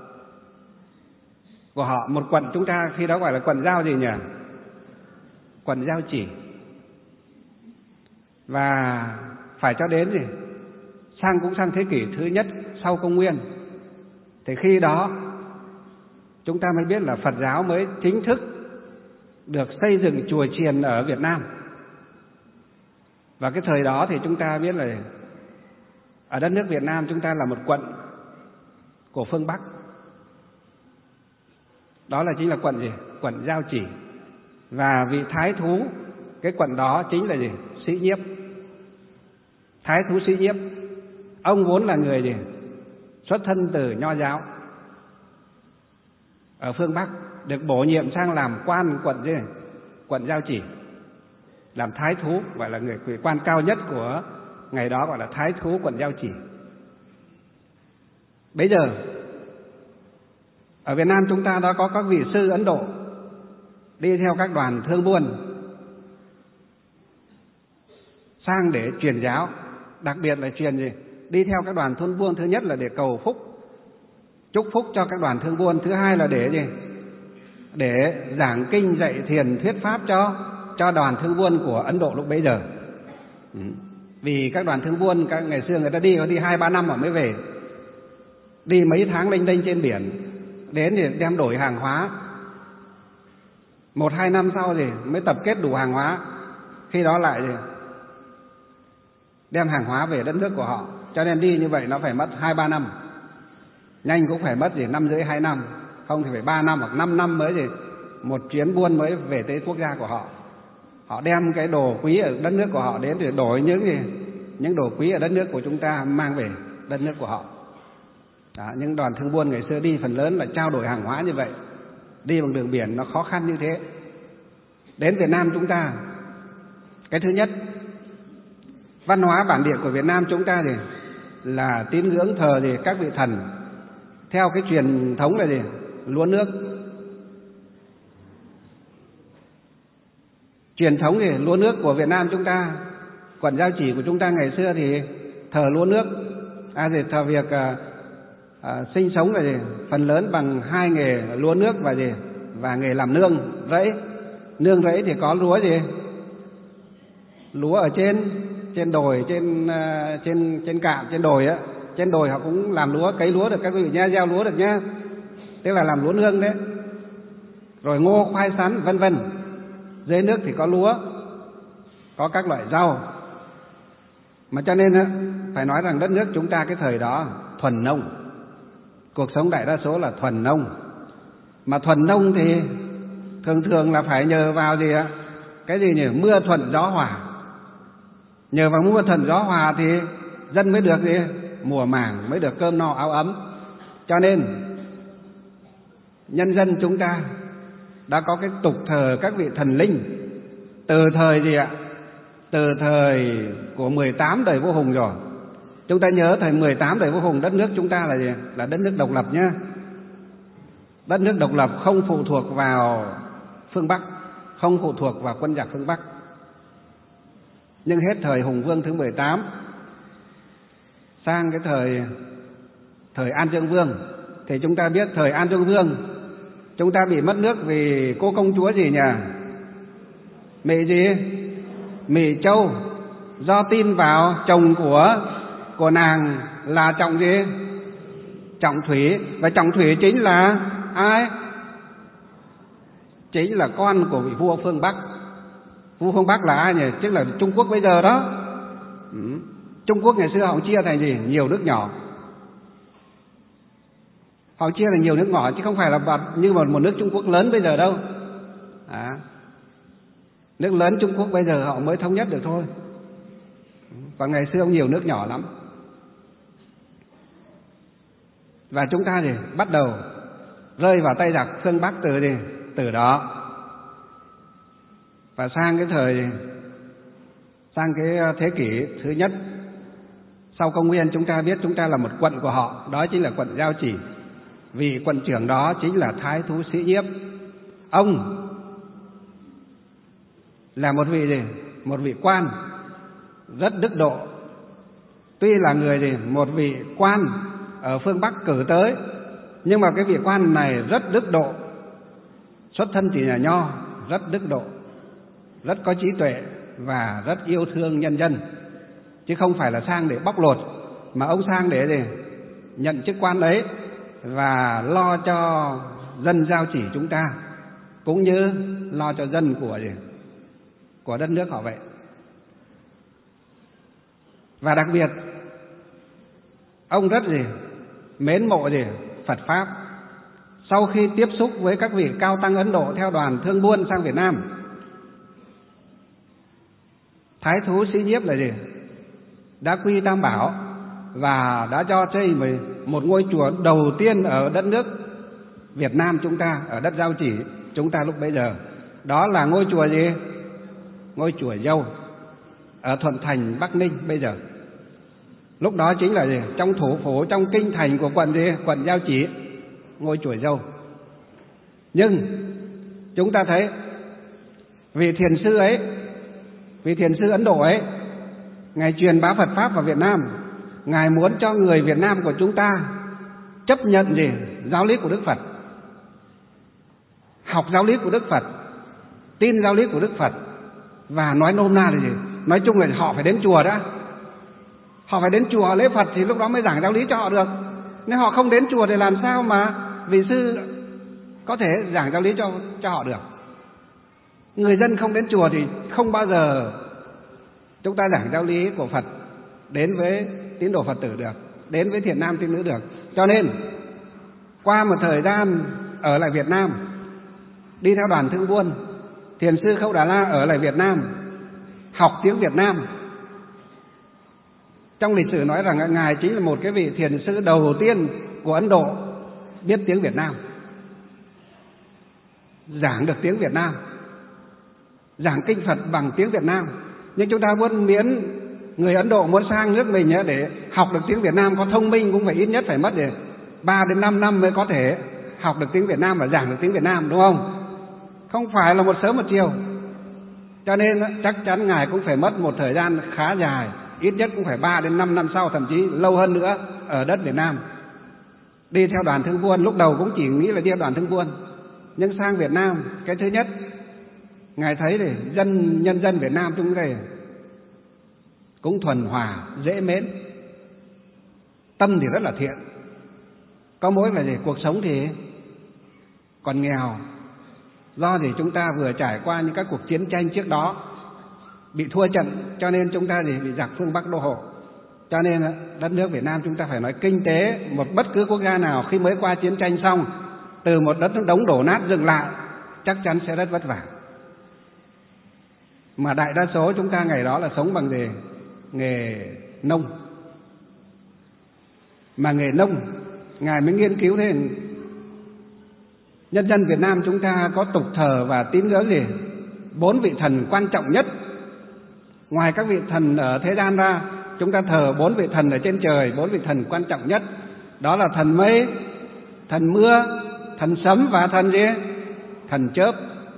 Speaker 3: của họ, một quận chúng ta khi đó gọi là quận Giao gì nhỉ? Quận Giao Chỉ. Và phải cho đến gì? Sang cũng sang thế kỷ thứ nhất sau công nguyên. Thì khi đó chúng ta mới biết là Phật giáo mới chính thức được xây dựng chùa chiền ở Việt Nam. Và cái thời đó thì chúng ta biết là ở đất nước Việt Nam chúng ta là một quận của phương Bắc. Đó là chính là quận gì? Quận Giao Chỉ. Và vị thái thú cái quận đó chính là gì? Sĩ Nhiếp. Thái thú Sĩ Nhiếp, ông vốn là người gì? Xuất thân từ Nho giáo ở phương Bắc, được bổ nhiệm sang làm quan quận gì? Quận Giao Chỉ, làm thái thú, gọi là người quan cao nhất của ngày đó, gọi là thái thú quận Giao Chỉ. Bây giờ ở Việt Nam chúng ta đã có các vị sư Ấn Độ đi theo các đoàn thương buôn sang để truyền giáo, đặc biệt là truyền gì? Đi theo các đoàn thương buôn, thứ nhất là để cầu phúc, chúc phúc cho các đoàn thương buôn, thứ hai là để gì? Để giảng kinh, dạy thiền, thuyết pháp cho cho đoàn thương buôn của Ấn Độ lúc bấy giờ. Ừ. Vì các đoàn thương buôn các ngày xưa người ta đi có đi hai ba năm rồi mới về, đi mấy tháng lênh đênh trên biển, đến thì đem đổi hàng hóa, một hai năm sau thì mới tập kết đủ hàng hóa, khi đó lại thì đem hàng hóa về đất nước của họ. Cho nên đi như vậy nó phải mất hai ba năm, nhanh cũng phải mất gì năm rưỡi hai năm, không thì phải ba năm hoặc năm năm mới gì một chuyến buôn mới về tới quốc gia của họ. Họ đem cái đồ quý ở đất nước của họ đến để đổi những gì những đồ quý ở đất nước của chúng ta mang về đất nước của họ. Đó, những đoàn thương buôn ngày xưa đi phần lớn là trao đổi hàng hóa như vậy, đi bằng đường biển nó khó khăn như thế. Đến Việt Nam chúng ta, cái thứ nhất, văn hóa bản địa của Việt Nam chúng ta thì là tín ngưỡng thờ gì các vị thần theo cái truyền thống là gì? Lúa nước. Truyền thống thì lúa nước của Việt Nam chúng ta, quận Giao Chỉ của chúng ta ngày xưa thì thờ lúa nước, à thì thờ việc à, à, sinh sống là gì? Phần lớn bằng hai nghề lúa nước và gì? Và nghề làm nương rẫy. Nương rẫy thì có lúa gì? Lúa ở trên trên đồi, trên uh, trên trên cạn, trên đồi á, trên đồi họ cũng làm lúa, cấy lúa được các vị nha, gieo lúa được nhá, tức là làm lúa nương đấy. Rồi ngô, khoai, sắn, vân vân. Dưới nước thì có lúa, có các loại rau. Mà cho nên á, phải nói rằng đất nước chúng ta cái thời đó thuần nông, cuộc sống đại đa số là thuần nông. Mà thuần nông thì thường thường là phải nhờ vào gì ạ? Cái gì nhỉ? Mưa thuận gió hòa. Nhờ vào mưa thuận gió hòa thì dân mới được gì? Mùa màng, mới được cơm no áo ấm. Cho nên nhân dân chúng ta đã có cái tục thờ các vị thần linh từ thời gì ạ? Từ thời của mười tám đời vua Hùng rồi. Chúng ta nhớ thời mười tám đời vua Hùng, đất nước chúng ta là gì? Là đất nước độc lập nhá. Đất nước độc lập không phụ thuộc vào phương Bắc, không phụ thuộc vào quân giặc phương Bắc. Nhưng hết thời Hùng Vương thứ mười tám sang cái thời thời An Dương Vương thì chúng ta biết thời An Dương Vương chúng ta bị mất nước vì cô công chúa gì nhỉ? Mị gì? Mị Châu, do tin vào chồng của của nàng là Trọng gì? Trọng Thủy. Và Trọng Thủy chính là ai? Chính là con của vị vua phương Bắc. Vua phương Bắc là ai nhỉ? Chính là Trung Quốc bây giờ đó. Ừ. Trung Quốc ngày xưa họ chia thành gì? Nhiều nước nhỏ. Họ chia thành nhiều nước nhỏ chứ không phải là như một, một nước Trung Quốc lớn bây giờ đâu. À. Nước lớn Trung Quốc bây giờ họ mới thống nhất được thôi. Và ngày xưa nhiều nước nhỏ lắm. Và chúng ta thì bắt đầu rơi vào tay giặc phương Bắc từ gì? Từ đó. Và sang cái thời sang cái thế kỷ thứ nhất sau công nguyên, chúng ta biết chúng ta là một quận của họ, đó chính là quận Giao Chỉ. Vì quận trưởng đó chính là Thái Thú Sĩ Nhiếp. Ông là một vị gì? Một vị quan rất đức độ. Tuy là người gì? Một vị quan ở phương Bắc cử tới, nhưng mà cái vị quan này rất đức độ, xuất thân chỉ là nho, rất đức độ, rất có trí tuệ và rất yêu thương nhân dân, chứ không phải là sang để bóc lột, mà ông sang để gì? Nhận chức quan ấy và lo cho dân Giao Chỉ chúng ta, cũng như lo cho dân của gì? Của đất nước họ vậy. Và đặc biệt ông rất gì? Mến mộ gì? Phật Pháp. Sau khi tiếp xúc với các vị cao tăng Ấn Độ theo đoàn thương buôn sang Việt Nam, Thái Thú Sĩ Nhiếp là gì? Đã quy Tam Bảo và đã cho xây một ngôi chùa đầu tiên ở đất nước Việt Nam chúng ta, ở đất Giao Chỉ chúng ta lúc bấy giờ. Đó là ngôi chùa gì? Ngôi chùa Dâu ở Thuận Thành, Bắc Ninh bây giờ. Lúc đó chính là gì? Trong thủ phủ, trong kinh thành của quận gì? Quận Giao Chỉ, ngôi chùa Dâu. Nhưng chúng ta thấy vị thiền sư ấy, vị thiền sư Ấn Độ ấy, Ngài truyền bá Phật Pháp vào Việt Nam. Ngài muốn cho người Việt Nam của chúng ta chấp nhận gì? Giáo lý của Đức Phật, học giáo lý của Đức Phật, tin giáo lý của Đức Phật. Và nói nôm na là gì? Nói chung là họ phải đến chùa đã. Họ phải đến chùa lễ Phật thì lúc đó mới giảng giáo lý cho họ được. Nếu họ không đến chùa thì làm sao mà vị sư có thể giảng giáo lý cho, cho họ được? Người dân không đến chùa thì không bao giờ chúng ta giảng giáo lý của Phật đến với tín đồ Phật tử được, đến với thiện nam tín nữ được. Cho nên qua một thời gian ở lại Việt Nam, đi theo đoàn thương buôn, thiền sư Khâu Đà La ở lại Việt Nam học tiếng Việt Nam. Trong lịch sử nói rằng Ngài chính là một cái vị thiền sư đầu tiên của Ấn Độ biết tiếng Việt Nam, giảng được tiếng Việt Nam, giảng kinh Phật bằng tiếng Việt Nam. Nhưng chúng ta muốn miễn người Ấn Độ muốn sang nước mình để học được tiếng Việt Nam, có thông minh cũng phải ít nhất phải mất để ba đến năm năm mới có thể học được tiếng Việt Nam và giảng được tiếng Việt Nam, đúng không? Không phải là một sớm một chiều. Cho nên chắc chắn Ngài cũng phải mất một thời gian khá dài, ít nhất cũng phải ba đến năm năm sau, thậm chí lâu hơn nữa ở đất Việt Nam. Đi theo đoàn thương buôn, lúc đầu cũng chỉ nghĩ là đi theo đoàn thương buôn. Nhưng sang Việt Nam, cái thứ nhất Ngài thấy thì dân nhân dân Việt Nam chúng đây cũng thuần hòa, dễ mến, tâm thì rất là thiện. Có mỗi là gì? Cuộc sống thì còn nghèo, do thì chúng ta vừa trải qua những các cuộc chiến tranh trước đó bị thua trận, cho nên chúng ta thì bị giặc phương Bắc đô hộ. Cho nên đất nước Việt Nam chúng ta phải nói kinh tế, một bất cứ quốc gia nào khi mới qua chiến tranh xong, từ một đất đống đổ nát dừng lại chắc chắn sẽ rất vất vả. Mà đại đa số chúng ta ngày đó là sống bằng nghề nghề nông. Mà nghề nông Ngài mới nghiên cứu thế. Nhân dân Việt Nam chúng ta có tục thờ và tín ngưỡng gì? Bốn vị thần quan trọng nhất. Ngoài các vị thần ở thế gian ra chúng ta thờ bốn vị thần ở trên trời, bốn vị thần quan trọng nhất. Đó là thần mây, thần mưa, thần sấm và thần gì? Thần chớp.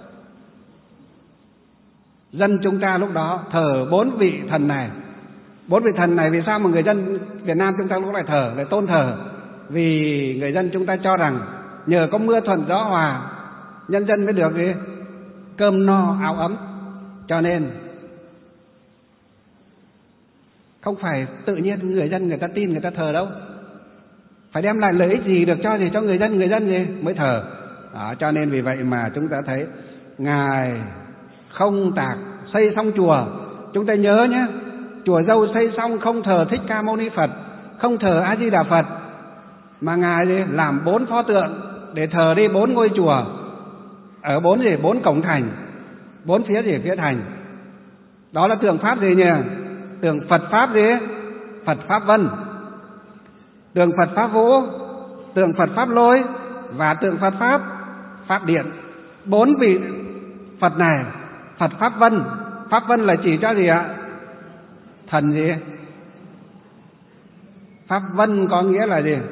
Speaker 3: Dân chúng ta lúc đó thờ bốn vị thần này. Bốn vị thần này vì sao mà người dân Việt Nam chúng ta lúc này thờ, lại tôn thờ? Vì người dân chúng ta cho rằng nhờ có mưa thuận gió hòa, nhân dân mới được gì? Cơm no áo ấm. Cho nên không phải tự nhiên người dân người ta tin người ta thờ đâu, phải đem lại lợi ích gì được cho gì cho người dân, người dân gì mới thờ. Đó, cho nên vì vậy mà chúng ta thấy Ngài không tạc xây xong chùa. Chúng ta nhớ nhé, chùa Dâu xây xong không thờ Thích Ca Mâu Ni Phật, không thờ A Di Đà Phật, mà Ngài gì làm bốn pho tượng để thờ đi bốn ngôi chùa ở bốn gì bốn cổng thành, bốn phía gì phía thành. Đó là tượng pháp gì nhỉ? Tượng Phật pháp gì? Phật pháp Vân, tượng Phật pháp Vũ, tượng Phật pháp Lôi và tượng Phật pháp Pháp Điện. Bốn vị Phật này, Phật pháp Vân, pháp Vân là chỉ cho gì ạ? Thần gì? Pháp Vân có nghĩa là gì?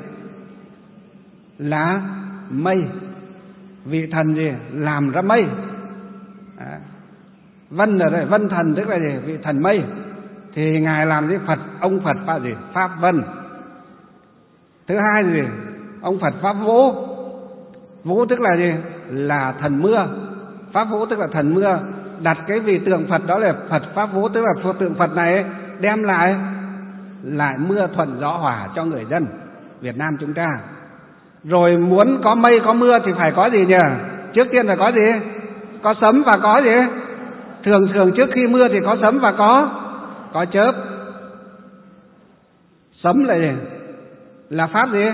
Speaker 3: Là mây. Vị thần gì? Làm ra mây. À, Vân ở đây, Vân thần tức là gì? Vị thần mây. Thì Ngài làm gì? Phật, ông Phật pháp gì? Pháp Vân. Thứ hai gì? Ông Phật pháp Vũ. Vũ tức là gì? Là thần mưa. Pháp Vũ tức là thần mưa. Đặt cái vị tượng Phật đó là Phật pháp Vũ, tức là tượng Phật này đem lại lại mưa thuận gió hòa cho người dân Việt Nam chúng ta. Rồi muốn có mây có mưa thì phải có gì nhỉ? Trước tiên phải có gì? Có sấm và có gì? Thường thường trước khi mưa thì có sấm và có có chớp. Sấm là gì? Là pháp gì?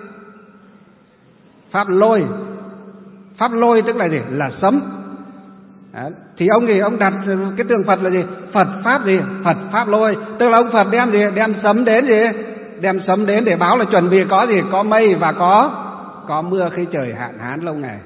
Speaker 3: Pháp Lôi. Pháp Lôi tức là gì? Là sấm. Đó. Thì ông gì? Ông đặt cái tượng Phật là gì? Phật pháp gì? Phật pháp Lôi. Tức là ông Phật đem gì? Đem sấm đến gì? Đem sấm đến để báo là chuẩn bị có gì? Có mây và có có mưa khi trời hạn hán lâu ngày.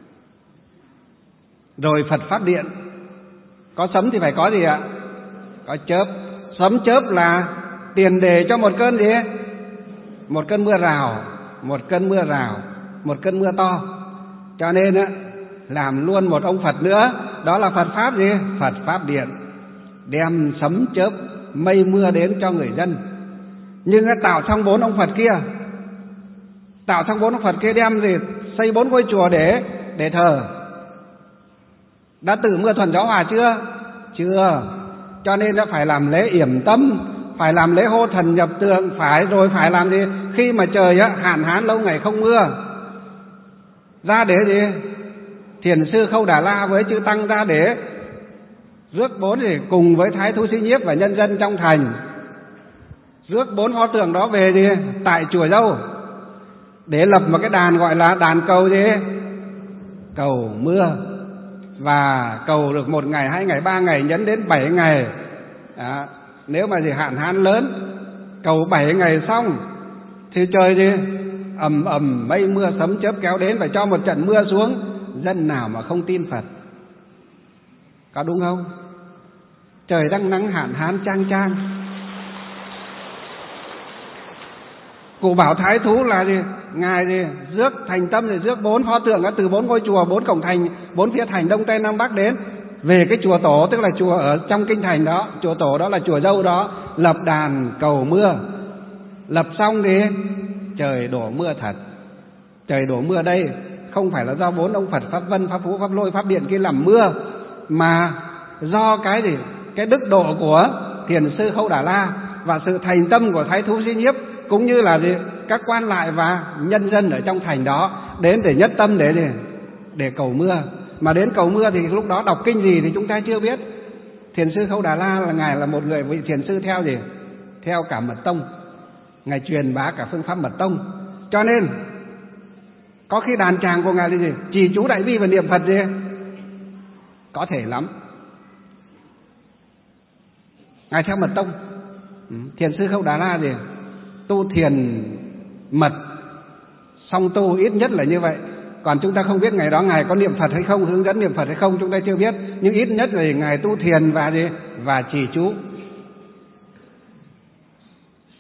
Speaker 3: Rồi Phật pháp Điện. Có sấm thì phải có gì ạ? Có chớp. Sấm chớp là tiền đề cho một cơn gì? Một cơn mưa rào, một cơn mưa rào, một cơn mưa to. Cho nên á, làm luôn một ông Phật nữa, đó là Phật pháp gì? Phật pháp Điện, đem sấm chớp mây mưa đến cho người dân. Nhưng tạo xong bốn ông Phật kia, tạo xong bốn ông Phật kia đem gì? Xây bốn ngôi chùa để để thờ. Đã tự mưa thuận gió hòa chưa? Chưa. Cho nên đã phải làm lễ yểm tâm, phải làm lễ hô thần nhập tượng, phải rồi phải làm gì? Khi mà trời á, hạn hán lâu ngày không mưa, ra để gì? Thiền sư Khâu Đà La với chư tăng ra để rước bốn gì? Cùng với Thái Thú Sĩ Nhiếp và nhân dân trong thành, rước bốn pho tượng đó về gì? Tại chùa Dâu để lập một cái đàn gọi là đàn cầu gì? Cầu mưa. Và cầu được một ngày, hai ngày, ba ngày, nhấn đến bảy ngày. Đó. Nếu mà gì hạn hán lớn, cầu bảy ngày xong thì trời gì? Ầm ầm mây mưa sấm chớp kéo đến, phải cho một trận mưa xuống. Dân nào mà không tin Phật? Có đúng không? Trời đang nắng hạn hán chang chang, cụ bảo Thái Thú là gì? Ngài gì? Rước thành tâm thì rước bốn pho tượng từ bốn ngôi chùa, bốn cổng thành, bốn phía thành Đông Tây Nam Bắc đến về cái chùa tổ, tức là chùa ở trong kinh thành đó, chùa tổ đó là chùa Dâu đó, lập đàn cầu mưa. Lập xong thì trời đổ mưa thật. Trời đổ mưa đây không phải là do bốn ông Phật pháp Vân, pháp Vũ, pháp Lôi, pháp Điện kia làm mưa, mà do cái gì? Cái đức độ của Thiền sư Khâu Đà La và sự thành tâm của Thái Thú Sĩ Nhiếp, cũng như là gì? Các quan lại và nhân dân ở trong thành đó đến để nhất tâm để gì? Để cầu mưa. Mà đến cầu mưa thì lúc đó đọc kinh gì thì chúng ta chưa biết. Thiền sư Khâu Đà La là ngài là một người vị thiền sư theo gì? Theo cả mật tông. Ngài truyền bá cả phương pháp mật tông. Cho nên có khi đàn tràng của ngài là gì? Trì chú đại bi và niệm Phật gì? Có thể lắm. Ngài theo mật tông. Thiền sư Khâu Đà La gì? Tu thiền mật, song tu ít nhất là như vậy. Còn chúng ta không biết ngày đó ngài có niệm Phật hay không, hướng dẫn niệm Phật hay không, chúng ta chưa biết. Nhưng ít nhất là ngài tu thiền và gì? Và trì chú.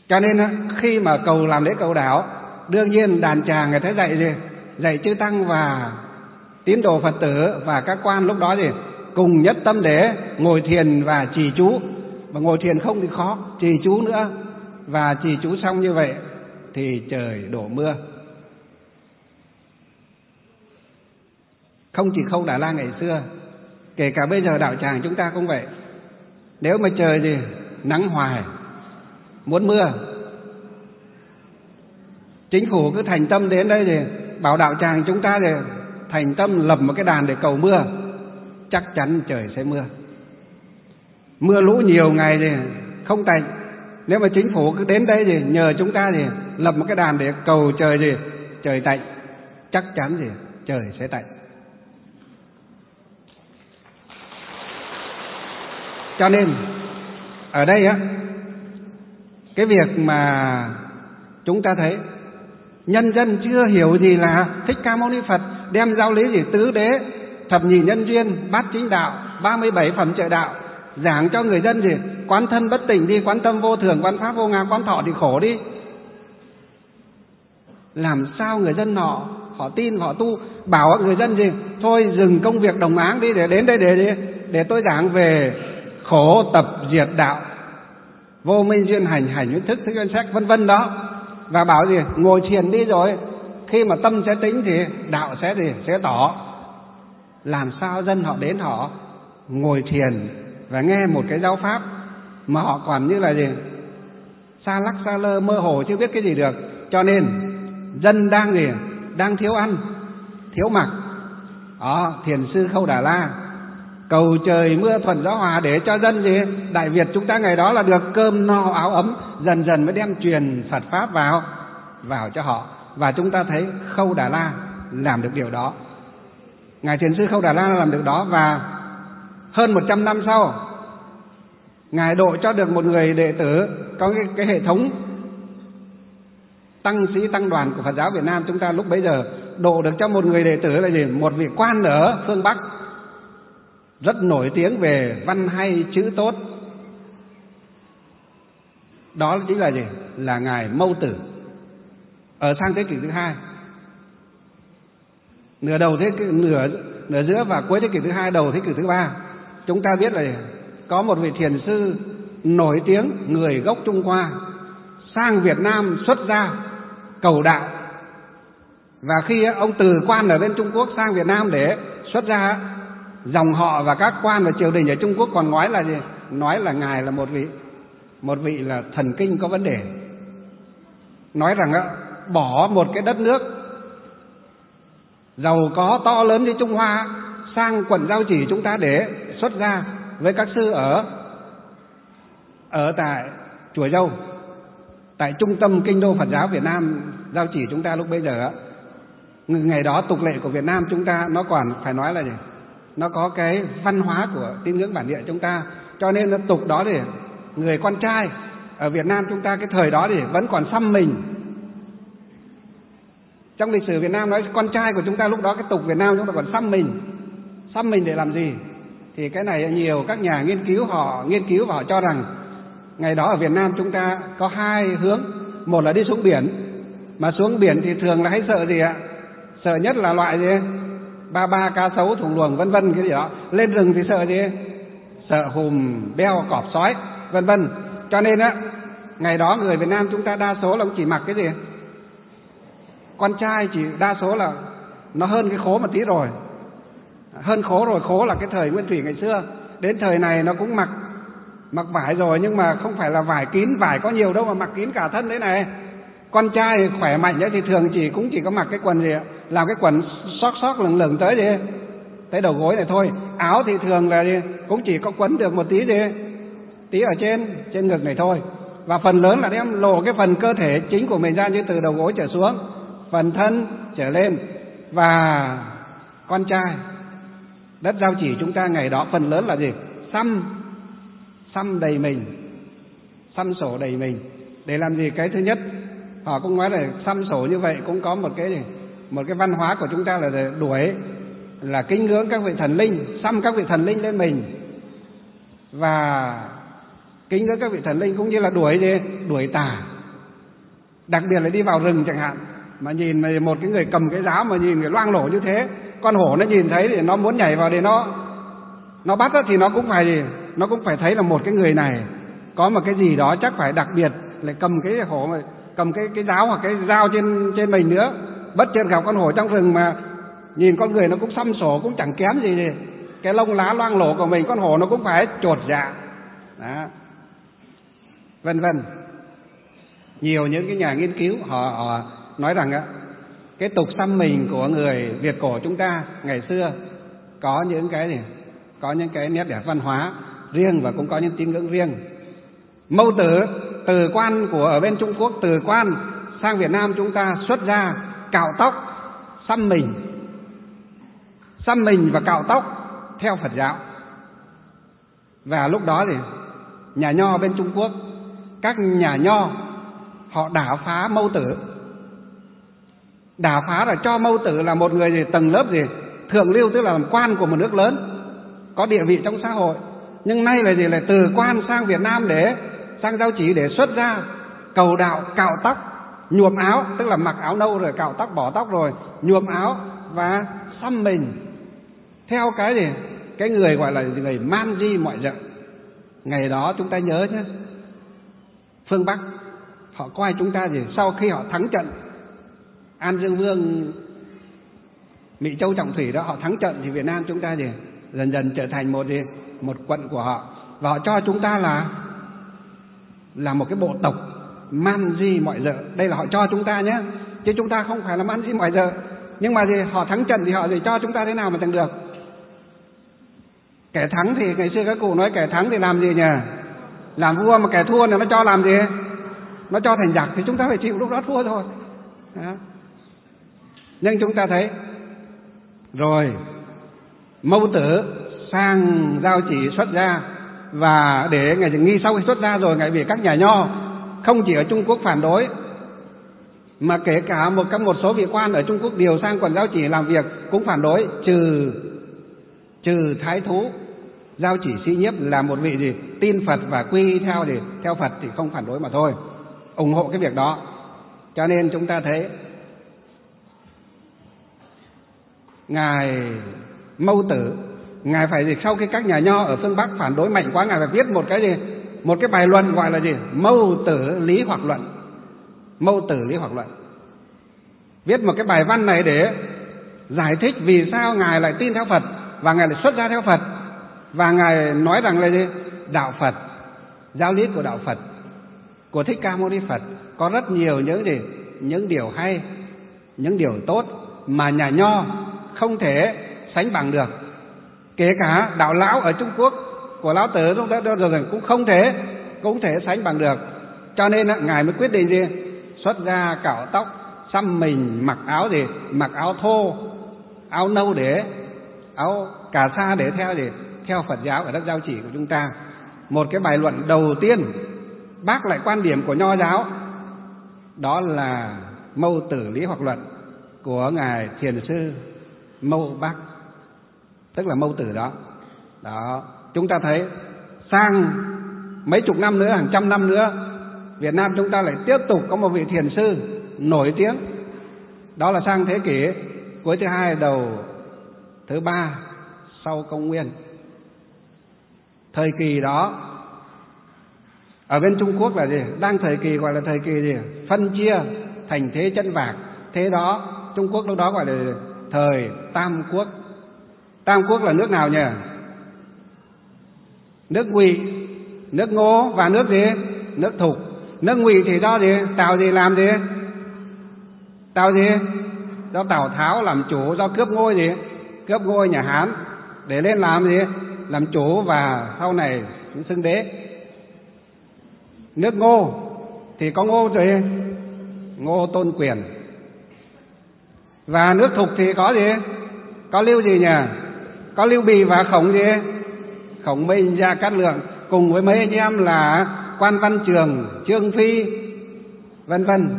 Speaker 3: Cho nên khi mà cầu làm lễ cầu đảo, đương nhiên đàn tràng người ta dạy gì? Dạy chư tăng và tín đồ Phật tử và các quan lúc đó gì? Cùng nhất tâm để ngồi thiền và trì chú. Và ngồi thiền không thì khó, trì chú nữa. Và trì chú xong như vậy thì trời đổ mưa. Không chỉ Khâu Đà La ngày xưa, kể cả bây giờ đạo tràng chúng ta cũng vậy. Nếu mà trời gì nắng hoài, muốn mưa, chính phủ cứ thành tâm đến đây thì bảo đạo tràng chúng ta thì thành tâm lập một cái đàn để cầu mưa, chắc chắn trời sẽ mưa. Mưa lũ nhiều ngày thì không tạnh. Nếu mà chính phủ cứ đến đây thì nhờ chúng ta thì lập một cái đàn để cầu trời gì trời tạnh, chắc chắn gì trời sẽ tạnh. Cho nên ở đây á, cái việc mà chúng ta thấy nhân dân chưa hiểu gì là Thích Ca Mâu Ni Phật đem giáo lý gì tứ đế, thập nhì nhân duyên, bát chính đạo, ba mươi bảy phẩm trợ đạo giảng cho người dân gì quán thân bất tỉnh đi, quán tâm vô thường, quán pháp vô ngã, quán thọ thì khổ đi. Làm sao người dân họ họ tin, họ tu. Bảo người dân gì thôi dừng công việc đồng áng đi để đến đây để để, để tôi giảng về khổ tập diệt đạo, vô minh duyên hành, hành duyên thức, thức duyên sắc, vân vân đó. Và bảo gì ngồi thiền đi rồi khi mà tâm sẽ tĩnh thì đạo sẽ gì sẽ tỏ. Làm sao dân họ đến họ ngồi thiền và nghe một cái giáo pháp mà họ còn như là gì xa lắc xa lơ, mơ hồ chưa biết cái gì được. Cho nên dân đang gì đang thiếu ăn thiếu mặc đó. Thiền sư Khâu Đà La cầu trời mưa thuận gió hòa để cho dân gì Đại Việt chúng ta ngày đó là được cơm no áo ấm, dần dần mới đem truyền Phật pháp vào vào cho họ. Và chúng ta thấy Khâu Đà La làm được điều đó. Ngài Thiền sư Khâu Đà La làm được đó. Và hơn một trăm năm sau, Ngài độ cho được một người đệ tử có cái, cái hệ thống tăng sĩ tăng đoàn của Phật giáo Việt Nam chúng ta lúc bấy giờ, độ được cho một người đệ tử là gì một vị quan ở phương Bắc rất nổi tiếng về văn hay chữ tốt. Đó chính là gì là Ngài Mâu Tử ở sang thế kỷ thứ hai, nửa đầu thế kỷ, nửa nửa giữa và cuối thế kỷ thứ hai, đầu thế kỷ thứ ba. Chúng ta biết là có một vị thiền sư nổi tiếng người gốc Trung Hoa sang Việt Nam xuất gia cầu đạo. Và khi ông từ quan ở bên Trung Quốc sang Việt Nam để xuất gia, dòng họ và các quan và triều đình ở Trung Quốc còn nói là gì nói là Ngài là một vị một vị là thần kinh có vấn đề. Nói rằng bỏ một cái đất nước giàu có to lớn như Trung Hoa sang quận Giao Chỉ chúng ta để xuất gia với các sư ở ở tại chùa Dâu, tại trung tâm kinh đô Phật giáo Việt Nam Giao Chỉ chúng ta lúc bây giờ. Ngày đó tục lệ của Việt Nam chúng ta nó còn phải nói là gì nó có cái văn hóa của tín ngưỡng bản địa chúng ta. Cho nên nó tục đó thì người con trai ở Việt Nam chúng ta cái thời đó thì vẫn còn xăm mình. Trong lịch sử Việt Nam nói con trai của chúng ta lúc đó, cái tục Việt Nam chúng ta còn xăm mình. Xăm mình để làm gì? Thì cái này nhiều các nhà nghiên cứu họ nghiên cứu và họ cho rằng ngày đó ở Việt Nam chúng ta có hai hướng. Một là đi xuống biển, mà xuống biển thì thường là hay sợ gì ạ? Sợ nhất là loại gì? Ba ba, cá sấu, thùng luồng vân vân cái gì đó. Lên rừng thì sợ gì? Sợ hùm, beo, cọp, sói vân vân. Cho nên á ngày đó người Việt Nam chúng ta đa số là chỉ mặc cái gì? Con trai chỉ đa số là nó hơn cái khố một tí rồi. Hơn khố rồi, khố là cái thời Nguyên Thủy ngày xưa. Đến thời này nó cũng mặc mặc vải rồi, nhưng mà không phải là vải kín, vải có nhiều đâu mà mặc kín cả thân thế này. Con trai khỏe mạnh ấy thì thường chỉ cũng chỉ có mặc cái quần gì ạ? Làm cái quần xót xót lửng lửng tới gì? Tới đầu gối này thôi. Áo thì thường là gì? Cũng chỉ có quấn được một tí gì? Tí ở trên, trên ngực này thôi. Và phần lớn là đem lộ cái phần cơ thể chính của mình ra như từ đầu gối trở xuống, phần thân trở lên. Và con trai đất Giao Chỉ chúng ta ngày đó phần lớn là gì? Xăm, xăm đầy mình, xăm sổ đầy mình. Để làm gì? Cái thứ nhất, họ cũng nói là xăm sổ như vậy cũng có một cái gì? Một cái văn hóa của chúng ta là đuổi, là kính ngưỡng các vị thần linh, xăm các vị thần linh lên mình. Và kính ngưỡng các vị thần linh cũng như là đuổi gì? Đuổi tà. Đặc biệt là đi vào rừng chẳng hạn, mà nhìn một cái người cầm cái giáo mà nhìn người loang lổ như thế, con hổ nó nhìn thấy thì nó muốn nhảy vào để nó nó bắt đó, thì nó cũng phải gì, nó cũng phải thấy là một cái người này có một cái gì đó chắc phải đặc biệt, lại cầm cái hổ mà cầm cái cái giáo hoặc cái dao trên trên mình nữa. Bất chợt gặp con hổ trong rừng mà nhìn con người nó cũng xăm sổ, cũng chẳng kém gì gì, cái lông lá loang lổ của mình, con hổ nó cũng phải chột dạ. Đó, vân vân. Nhiều những cái nhà nghiên cứu họ, họ nói rằng á, cái tục xăm mình của người Việt cổ chúng ta ngày xưa có những cái gì, có những cái nét đẹp văn hóa riêng và cũng có những tín ngưỡng riêng. Mâu Tử, từ quan của ở bên Trung Quốc, từ quan sang Việt Nam chúng ta xuất ra cạo tóc, xăm mình, xăm mình và cạo tóc theo Phật giáo. Và lúc đó thì nhà nho bên Trung Quốc, các nhà nho họ đả phá Mâu Tử, đả phá là cho Mâu Tử là một người gì, tầng lớp gì thượng lưu, tức là làm quan của một nước lớn, có địa vị trong xã hội. Nhưng nay là gì, là từ quan sang Việt Nam để sang Giao Chỉ để xuất ra cầu đạo, cạo tóc, nhuộm áo, tức là mặc áo nâu rồi cạo tóc, bỏ tóc rồi nhuộm áo và xăm mình theo cái gì, cái người gọi là người man di mọi dợ. Ngày đó chúng ta nhớ nhé, phương Bắc họ coi chúng ta gì, sau khi họ thắng trận An Dương Vương, Mỹ Châu Trọng Thủy đó, họ thắng trận thì Việt Nam chúng ta gì dần dần trở thành một gì, một quận của họ, và họ cho chúng ta là là một cái bộ tộc man di mọi dợ. Đây là họ cho chúng ta nhé, chứ chúng ta không phải là man di mọi dợ. Nhưng mà gì, họ thắng trận thì họ gì cho chúng ta thế nào mà chẳng được. Kẻ thắng thì ngày xưa các cụ nói kẻ thắng thì làm gì nhỉ, làm vua, mà kẻ thua thì nó cho làm gì, nó cho thành giặc, thì chúng ta phải chịu, lúc đó thua thôi. Đó. Nhưng chúng ta thấy rồi Mâu Tử sang Giao Chỉ xuất ra, và để ngày nghi sau khi xuất ra rồi, ngày vì các nhà nho không chỉ ở Trung Quốc phản đối, mà kể cả một các một số vị quan ở Trung Quốc điều sang quận Giao Chỉ làm việc cũng phản đối, trừ trừ Thái Thú Giao Chỉ Sĩ Nhiếp là một vị gì tin Phật và quy theo thì theo Phật thì không phản đối mà thôi, ủng hộ cái việc đó. Cho nên chúng ta thấy ngài Mâu Tử, ngài phải gì, sau khi các nhà nho ở phương Bắc phản đối mạnh quá, ngài phải viết một cái gì, một cái bài luận gọi là gì, Mâu Tử Lý Hoặc Luận. Mâu Tử Lý Hoặc Luận, viết một cái bài văn này để giải thích vì sao ngài lại tin theo Phật và ngài lại xuất ra theo Phật, và ngài nói rằng là gì, đạo Phật, giáo lý của đạo Phật, của Thích Ca Mâu Ni Phật có rất nhiều những gì, những điều hay, những điều tốt mà nhà nho không thể sánh bằng được. Kể cả đạo lão ở Trung Quốc của Lão Tử chúng ta rồi cũng không thể cũng thể sánh bằng được. Cho nên ngài mới quyết định gì, xuất ra cạo tóc, xăm mình, mặc áo gì, mặc áo thô, áo nâu để áo cà sa để theo gì, theo Phật giáo ở đất Giao Chỉ của chúng ta. Một cái bài luận đầu tiên bác lại quan điểm của nho giáo, đó là Mâu Tử Lý Hoặc Luận của ngài thiền sư Mâu Bác, tức là Mâu Tử đó. Đó, chúng ta thấy sang mấy chục năm nữa, hàng trăm năm nữa, Việt Nam chúng ta lại tiếp tục có một vị thiền sư nổi tiếng, đó là sang thế kỷ cuối thứ hai đầu thứ ba sau công nguyên. Thời kỳ đó ở bên Trung Quốc là gì, đang thời kỳ gọi là thời kỳ gì, phân chia thành thế chân vạc. Thế đó Trung Quốc lúc đó gọi là thời Tam Quốc. Tam Quốc là nước nào nhỉ? Nước Ngụy, nước Ngô và nước gì? Nước Thục. Nước Ngụy thì do gì? Tào gì làm gì? Tào gì? Do Tào Tháo làm chủ, do cướp ngôi gì? Cướp ngôi nhà Hán để lên làm gì? Làm chủ và sau này cũng xưng đế. Nước Ngô thì có Ngô gì? Ngô Tôn Quyền. Và nước Thục thì có gì? Có Lưu gì nhỉ? Có Lưu Bị và Khổng gì? Khổng Minh, Gia Cát Lượng, cùng với mấy anh em là Quan Văn Trường, Trương Phi, vân vân.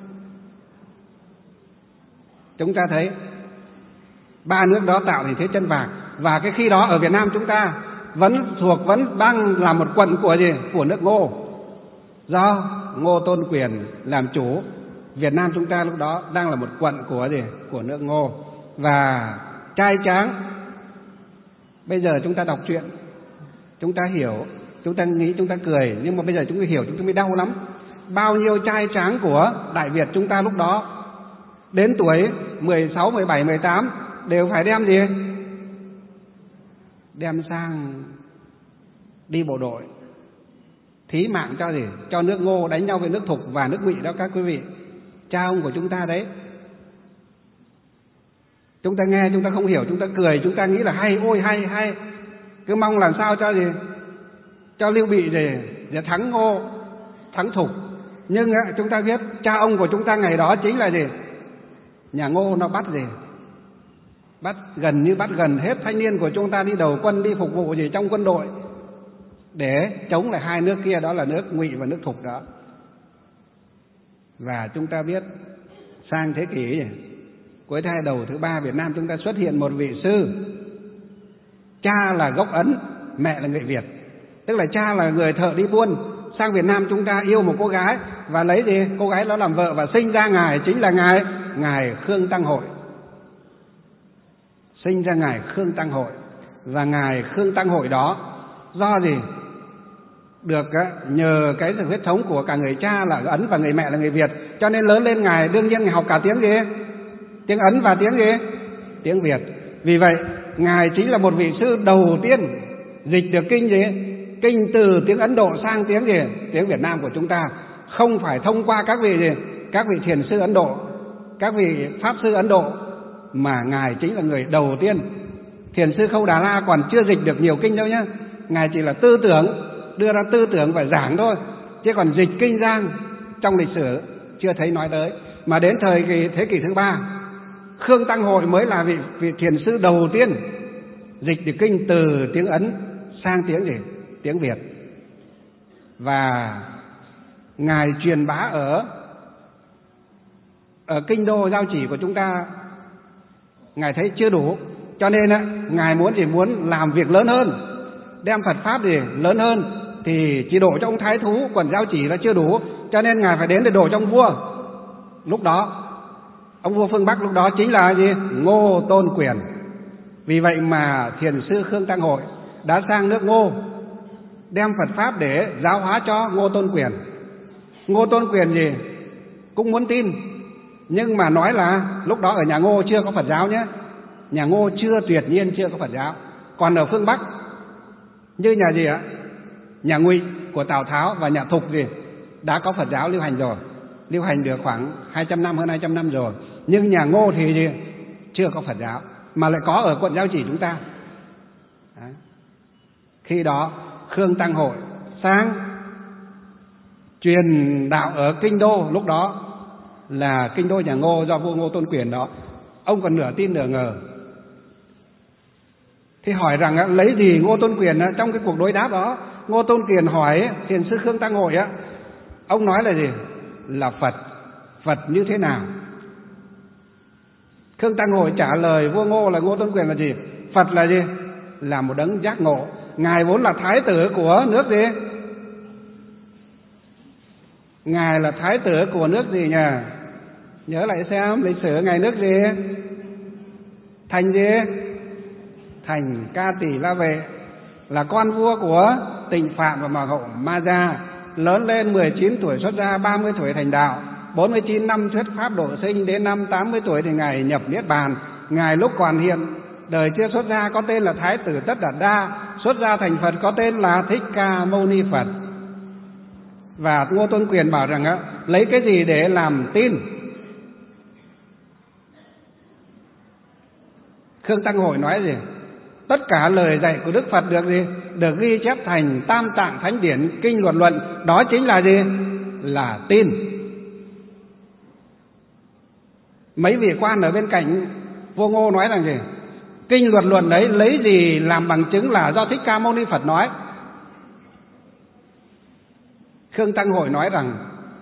Speaker 3: Chúng ta thấy ba nước đó tạo thành thế chân vạc. Và cái khi đó ở Việt Nam chúng ta vẫn thuộc, vẫn đang là một quận của gì? Của nước Ngô. Do Ngô Tôn Quyền làm chủ. Việt Nam chúng ta lúc đó đang là một quận của gì? Của nước Ngô. Và trai tráng. Bây giờ chúng ta đọc truyện, chúng ta hiểu, chúng ta nghĩ, chúng ta cười, nhưng mà bây giờ chúng ta hiểu, chúng ta mới đau lắm. Bao nhiêu trai tráng của Đại Việt chúng ta lúc đó đến tuổi mười sáu, mười bảy, mười tám đều phải đem gì? Đem sang đi bộ đội, thí mạng cho gì? Cho nước Ngô đánh nhau với nước Thục và nước Ngụy đó các quý vị. Cha ông của chúng ta đấy. Chúng ta nghe, chúng ta không hiểu, chúng ta cười, chúng ta nghĩ là hay, ôi hay, hay. Cứ mong làm sao cho gì? Cho Lưu Bị gì? Để thắng Ngô, thắng Thục. Nhưng chúng ta biết cha ông của chúng ta ngày đó chính là gì? Nhà Ngô nó bắt gì? Bắt gần như bắt gần hết thanh niên của chúng ta đi đầu quân, đi phục vụ gì trong quân đội để chống lại hai nước kia, đó là nước Ngụy và nước Thục đó. Và chúng ta biết sang thế kỷ cuối thai đầu thứ ba, Việt Nam chúng ta xuất hiện một vị sư. Cha là gốc Ấn, mẹ là người Việt. Tức là cha là người thợ đi buôn, sang Việt Nam chúng ta yêu một cô gái và lấy gì? Cô gái đó làm vợ và sinh ra ngài, chính là ngài ngài Khương Tăng Hội. Sinh ra ngài Khương Tăng Hội. Và ngài Khương Tăng Hội đó do gì? Được nhờ cái huyết thống của cả người cha là Ấn và người mẹ là người Việt, cho nên lớn lên ngài đương nhiên ngài học cả tiếng gì? Tiếng Ấn và tiếng gì? Tiếng Việt. Vì vậy ngài chính là một vị sư đầu tiên dịch được kinh gì? Kinh từ tiếng Ấn Độ sang tiếng gì? Tiếng Việt Nam của chúng ta. Không phải thông qua các vị gì? Các vị thiền sư Ấn Độ, các vị pháp sư Ấn Độ, mà ngài chính là người đầu tiên. Thiền sư Khâu Đà La còn chưa dịch được nhiều kinh đâu nhá. Ngài chỉ là tư tưởng, đưa ra tư tưởng và giảng thôi, chứ còn dịch kinh giang trong lịch sử chưa thấy nói tới. Mà đến thời kỳ thế kỷ thứ ba, Khương Tăng Hội mới là vị, vị thiền sư đầu tiên dịch được kinh từ tiếng Ấn sang tiếng gì? Tiếng Việt. Và ngài truyền bá ở ở kinh đô Giao Chỉ của chúng ta, ngài thấy chưa đủ, cho nên á, ngài muốn chỉ muốn làm việc lớn hơn, đem Phật pháp gì lớn hơn, thì chỉ đổ cho ông thái thú, còn Giao Chỉ là chưa đủ, cho nên ngài phải đến để đổ cho ông vua. Lúc đó ông vua phương Bắc lúc đó chính là gì? Ngô Tôn Quyền. Vì vậy mà thiền sư Khương Tăng Hội đã sang nước Ngô đem Phật pháp để giáo hóa cho Ngô Tôn Quyền. Ngô Tôn Quyền gì cũng muốn tin, nhưng mà nói là lúc đó ở nhà Ngô chưa có Phật giáo nhé. Nhà Ngô chưa, tuyệt nhiên chưa có Phật giáo. Còn ở phương Bắc như nhà gì ạ? Nhà Ngụy của Tào Tháo và nhà Thục gì đã có Phật giáo lưu hành rồi, lưu hành được khoảng hai trăm năm, hơn hai trăm năm rồi. Nhưng nhà Ngô thì gì? Chưa có Phật giáo, mà lại có ở quận Giao Chỉ chúng ta. Đấy. Khi đó Khương Tăng Hội sang truyền đạo ở kinh đô, lúc đó là kinh đô nhà Ngô do vua Ngô Tôn Quyền đó. Ông còn nửa tin nửa ngờ. Thì hỏi rằng lấy gì Ngô Tôn Quyền trong cái cuộc đối đáp đó? Ngô Tôn Quyền hỏi thiền sư Khương Tăng Hội á, ông nói là gì? Là Phật. Phật như thế nào? Khương Tăng Hội trả lời vua Ngô là Ngô Tôn Quyền là gì? Phật là gì? Là một đấng giác ngộ. Ngài vốn là thái tử của nước gì? Ngài là thái tử của nước gì nhỉ? Nhớ lại xem lịch sử ngài nước gì? Thành gì? Thành Ca Tỳ La Vệ, là con vua của Tịnh Phạm và Mạc Hậu Ma Gia. Lớn lên mười chín tuổi xuất gia, ba mươi tuổi thành đạo, bốn mươi chín năm thuyết pháp độ sinh, đến năm tám mươi tuổi thì ngài nhập niết bàn. Ngài lúc còn hiện đời chưa xuất gia có tên là Thái tử Tất Đạt Đa, xuất gia thành Phật có tên là Thích Ca Mâu Ni Phật. Và Ngô Tôn Quyền bảo rằng á, lấy cái gì để làm tin? Khương Tăng Hội nói gì? Tất cả lời dạy của Đức Phật được gì? Được ghi chép thành Tam Tạng Thánh Điển, kinh luận luận, đó chính là gì? Là tin. Mấy vị quan ở bên cạnh vua Ngô nói rằng gì? Kinh luận luận đấy lấy gì làm bằng chứng là do Thích Ca Mâu Ni Phật nói? Khương Tăng Hội nói rằng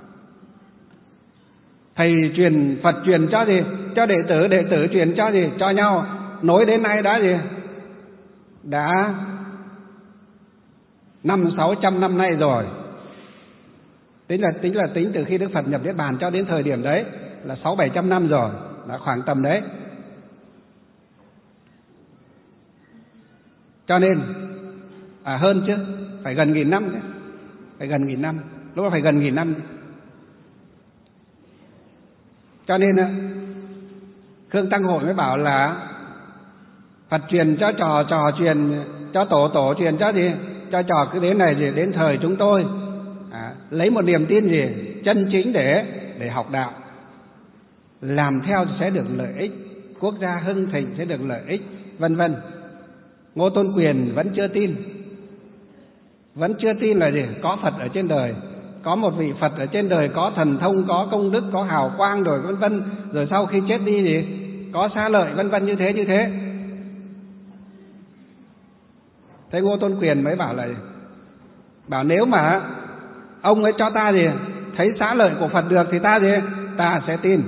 Speaker 3: thầy truyền, Phật truyền cho gì? Cho đệ tử, đệ tử truyền cho gì? Cho nhau. Nối đến nay đã gì? Đã năm sáu trăm năm nay rồi. Tính là tính là tính từ khi Đức Phật nhập Niết Bàn cho đến thời điểm đấy là sáu bảy trăm năm rồi, là khoảng tầm đấy. Cho nên à hơn chứ, phải gần nghìn năm đấy, phải gần nghìn năm, lúc đó phải gần nghìn năm. Cho nên Khương Tăng Hội mới bảo là Phật truyền cho trò, trò truyền cho tổ, tổ truyền cho gì, cho trò cứ đến này gì, đến thời chúng tôi à, lấy một niềm tin gì chân chính để để học đạo, làm theo sẽ được lợi ích, quốc gia hưng thịnh sẽ được lợi ích, vân vân. Ngô Tôn Quyền vẫn chưa tin, vẫn chưa tin là gì có Phật ở trên đời, có một vị Phật ở trên đời có thần thông, có công đức, có hào quang rồi vân vân, rồi sau khi chết đi gì có xá lợi vân vân, như thế như thế. Thế Ngô Tôn Quyền mới bảo là bảo nếu mà ông ấy cho ta gì thấy xá lợi của Phật được thì ta gì ta sẽ tin.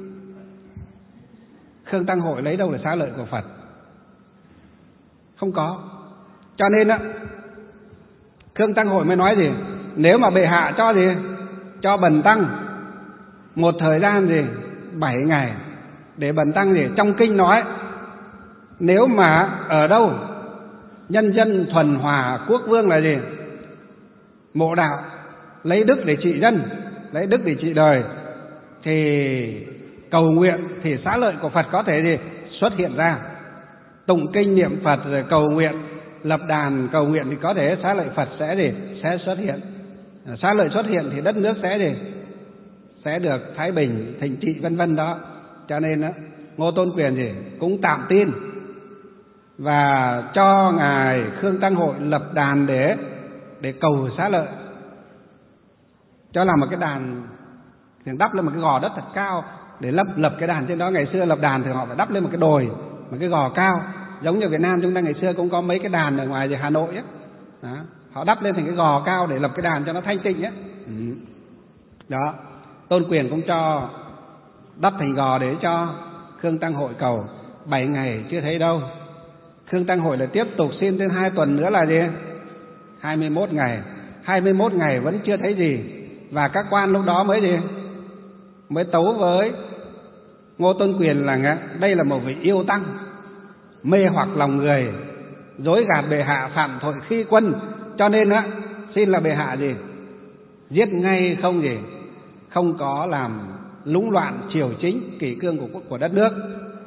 Speaker 3: Khương Tăng Hội lấy đâu là xá lợi của Phật? Không có. Cho nên á, Khương Tăng Hội mới nói gì, nếu mà bệ hạ cho gì cho Bần Tăng một thời gian gì bảy ngày để Bần Tăng gì trong kinh nói, nếu mà ở đâu nhân dân thuần hòa, quốc vương là gì mộ đạo, lấy đức để trị dân, lấy đức để trị đời, thì cầu nguyện thì xá lợi của Phật có thể gì xuất hiện ra. Tụng kinh niệm Phật rồi cầu nguyện, lập đàn cầu nguyện thì có thể xá lợi Phật sẽ gì sẽ xuất hiện. Xá lợi xuất hiện thì đất nước sẽ gì sẽ được thái bình, thịnh trị vân vân đó. Cho nên đó, Ngô Tôn Quyền gì cũng tạm tin và cho ngài Khương Tăng Hội lập đàn để để cầu xá lợi, cho làm một cái đàn, thì đắp lên một cái gò đất thật cao để lập lập cái đàn trên đó. Ngày xưa lập đàn thì họ phải đắp lên một cái đồi, một cái gò cao, giống như Việt Nam chúng ta ngày xưa cũng có mấy cái đàn ở ngoài Hà Nội ấy. Đó, họ đắp lên thành cái gò cao để lập cái đàn cho nó thanh tịnh ấy. Ừ. Đó, Tôn Quyền cũng cho đắp thành gò để cho Khương Tăng Hội cầu. Bảy ngày chưa thấy đâu, Khương Tăng Hội lại tiếp tục xin thêm hai tuần nữa là gì hai mươi mốt ngày. Hai mươi mốt ngày vẫn chưa thấy gì, và các quan lúc đó mới gì mới tấu với Ngô Tôn Quyền là đây là một vị yêu tăng, mê hoặc lòng người, dối gạt bệ hạ, phạm tội khi quân, cho nên á xin là bệ hạ gì giết ngay, không gì không có làm lũng loạn triều chính kỷ cương của của đất nước.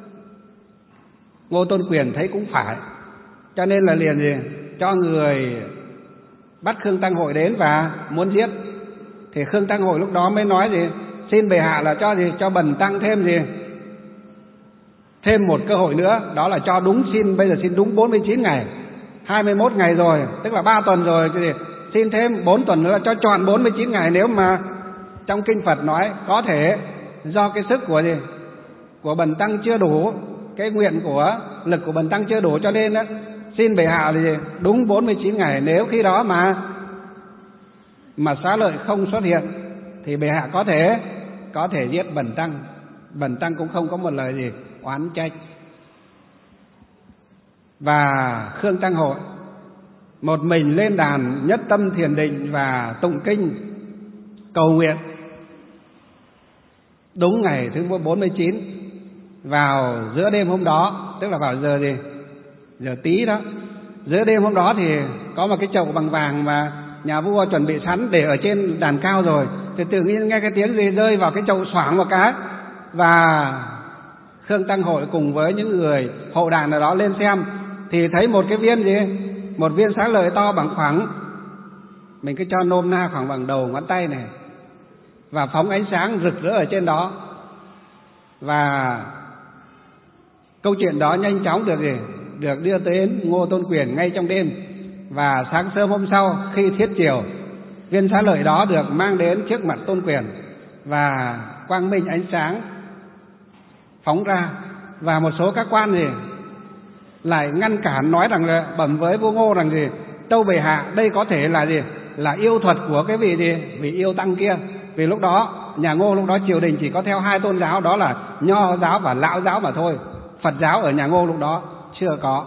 Speaker 3: Ngô Tôn Quyền thấy cũng phải, cho nên là liền gì cho người bắt Khương Tăng Hội đến và muốn giết. Thì Khương Tăng Hội lúc đó mới nói gì xin bệ hạ là cho gì cho Bần Tăng thêm gì thêm một cơ hội nữa, đó là cho đúng, xin bây giờ xin đúng bốn mươi chín ngày, hai mươi mốt ngày rồi, tức là ba tuần rồi, thì xin thêm bốn tuần nữa cho tròn bốn mươi chín ngày. Nếu mà trong kinh Phật nói có thể do cái sức của gì của Bần Tăng chưa đủ, cái nguyện của lực của Bần Tăng chưa đủ, cho nên đó, xin bệ hạ thì đúng bốn mươi chín ngày. Nếu khi đó mà mà xá lợi không xuất hiện thì bệ hạ có thể có thể giết Bần Tăng. Bần Tăng cũng không có một lời gì oán trách. Và Khương Tăng Hội một mình lên đàn nhất tâm thiền định và tụng kinh cầu nguyện. Đúng ngày thứ bốn mươi chín, vào giữa đêm hôm đó, tức là vào giờ gì giờ tí đó, giữa đêm hôm đó thì có một cái chậu bằng vàng mà nhà vua chuẩn bị sẵn để ở trên đàn cao rồi, thì tự nhiên nghe cái tiếng gì rơi vào cái chậu xoảng một cái, và Khương Tăng Hội cùng với những người hậu đàn ở đó lên xem thì thấy một cái viên gì một viên xá lợi to bằng khoảng, mình cứ cho nôm na khoảng bằng đầu ngón tay này, và phóng ánh sáng rực rỡ ở trên đó. Và câu chuyện đó nhanh chóng được gì được đưa đến Ngô Tôn Quyền ngay trong đêm. Và sáng sớm hôm sau khi thiết chiều, viên xá lợi đó được mang đến trước mặt Tôn Quyền và quang minh ánh sáng phóng ra. Và một số các quan gì lại ngăn cản, nói rằng là bẩm với vua Ngô rằng gì tâu bệ hạ, đây có thể là gì là yêu thuật của cái vị gì vị yêu tăng kia. Vì lúc đó nhà Ngô lúc đó triều đình chỉ có theo hai tôn giáo, đó là Nho giáo và Lão giáo mà thôi. Phật giáo ở nhà Ngô lúc đó chưa có.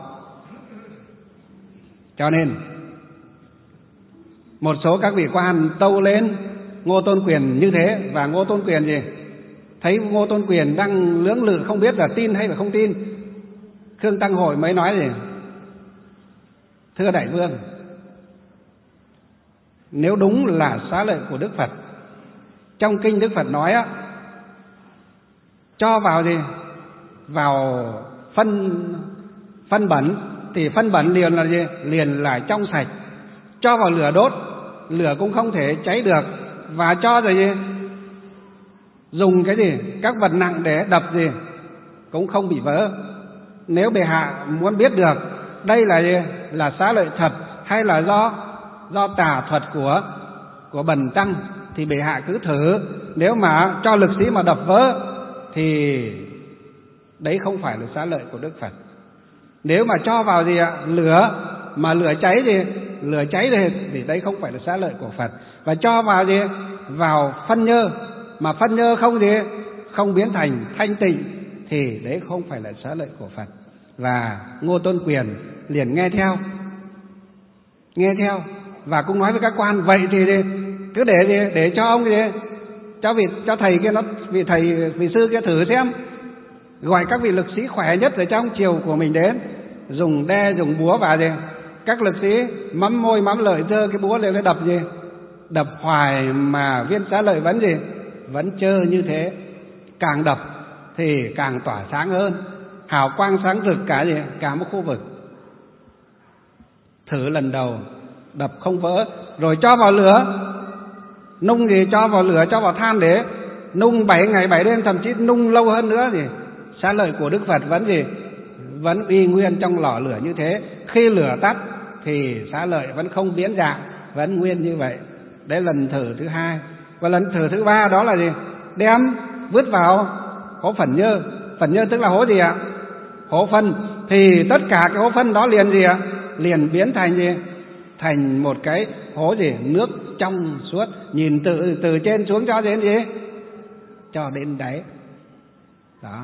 Speaker 3: Cho nên một số các vị quan tâu lên Ngô Tôn Quyền như thế. Và Ngô Tôn Quyền gì? Thấy Ngô Tôn Quyền đang lưỡng lự không biết là tin hay là không tin, Khương Tăng Hội mới nói gì? Thưa đại vương, nếu đúng là xá lợi của Đức Phật, trong kinh Đức Phật nói á, cho vào gì? Vào phân phân bẩn, thì phân bẩn liền là gì? Liền là trong sạch. Cho vào lửa đốt, lửa cũng không thể cháy được. Và cho rồi gì? Dùng cái gì? Các vật nặng để đập gì? Cũng không bị vỡ. Nếu bệ hạ muốn biết được đây là gì? Là xá lợi thật hay là do do tà thuật của của bần tăng, thì bệ hạ cứ thử. Nếu mà cho lực sĩ mà đập vỡ thì đấy không phải là xá lợi của Đức Phật. Nếu mà cho vào gì ạ? Lửa, mà lửa cháy thì lửa cháy thì, thì đấy không phải là xá lợi của Phật. Và cho vào gì? Vào phân nhơ, mà phân nhơ không gì? Không biến thành thanh tịnh, thì đấy không phải là xá lợi của Phật. Và Ngô Tôn Quyền liền nghe theo, nghe theo và cũng nói với các quan vậy thì đi, cứ để gì? Để cho ông gì? Cho vị cho thầy kia nó vị thầy vị sư kia thử xem, gọi các vị lực sĩ khỏe nhất ở trong triều của mình đến, dùng đe dùng búa vào gì? Các lực sĩ mắm môi mắm lợi giơ cái búa lên để đập gì? Đập hoài mà viên xá lợi vẫn gì? Vẫn trơ như thế. Càng đập thì càng tỏa sáng hơn, hào quang sáng rực cả gì? Cả một khu vực. Thử lần đầu đập không vỡ, rồi cho vào lửa, nung gì? Cho vào lửa, cho vào than để nung bảy ngày bảy đêm, thậm chí nung lâu hơn nữa gì? Xá lợi của Đức Phật vẫn gì? Vẫn uy nguyên trong lò lửa như thế. Khi lửa tắt thì xá lợi vẫn không biến dạng, vẫn nguyên như vậy. Đấy lần thử thứ hai. Và lần thử thứ ba đó là gì? Đem vứt vào hố phần nhơ. Phần nhơ tức là hố gì ạ? Hố phân. Thì tất cả cái hố phân đó liền gì ạ? Liền biến thành gì? Thành một cái hố gì? Nước trong suốt, nhìn từ từ trên xuống cho đến gì? Cho đến đáy. Đó.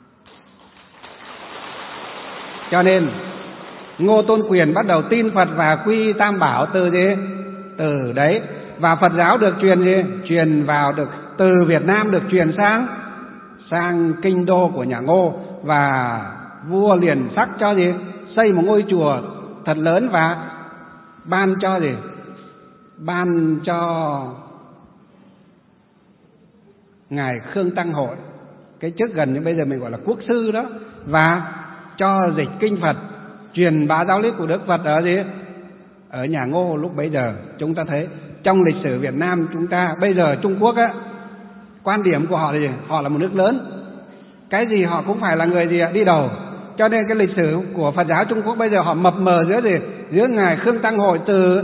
Speaker 3: Cho nên Ngô Tôn Quyền bắt đầu tin Phật và quy Tam Bảo từ gì? Từ đấy. Và Phật giáo được truyền gì? Truyền vào được từ Việt Nam, được truyền sang sang kinh đô của nhà Ngô. Và vua liền sắc cho gì? Xây một ngôi chùa thật lớn và ban cho gì? Ban cho ngài Khương Tăng Hội, cái chức gần như bây giờ mình gọi là quốc sư đó, và cho dịch kinh Phật, truyền bá giáo lý của Đức Phật ở gì? Ở nhà Ngô lúc bấy giờ. Chúng ta thấy trong lịch sử Việt Nam chúng ta bây giờ, Trung Quốc á, quan điểm của họ là gì? Họ là một nước lớn, cái gì họ cũng phải là người gì đi đầu. Cho nên cái lịch sử của Phật giáo Trung Quốc bây giờ họ mập mờ giữa gì? Giữa ngài Khương Tăng Hội từ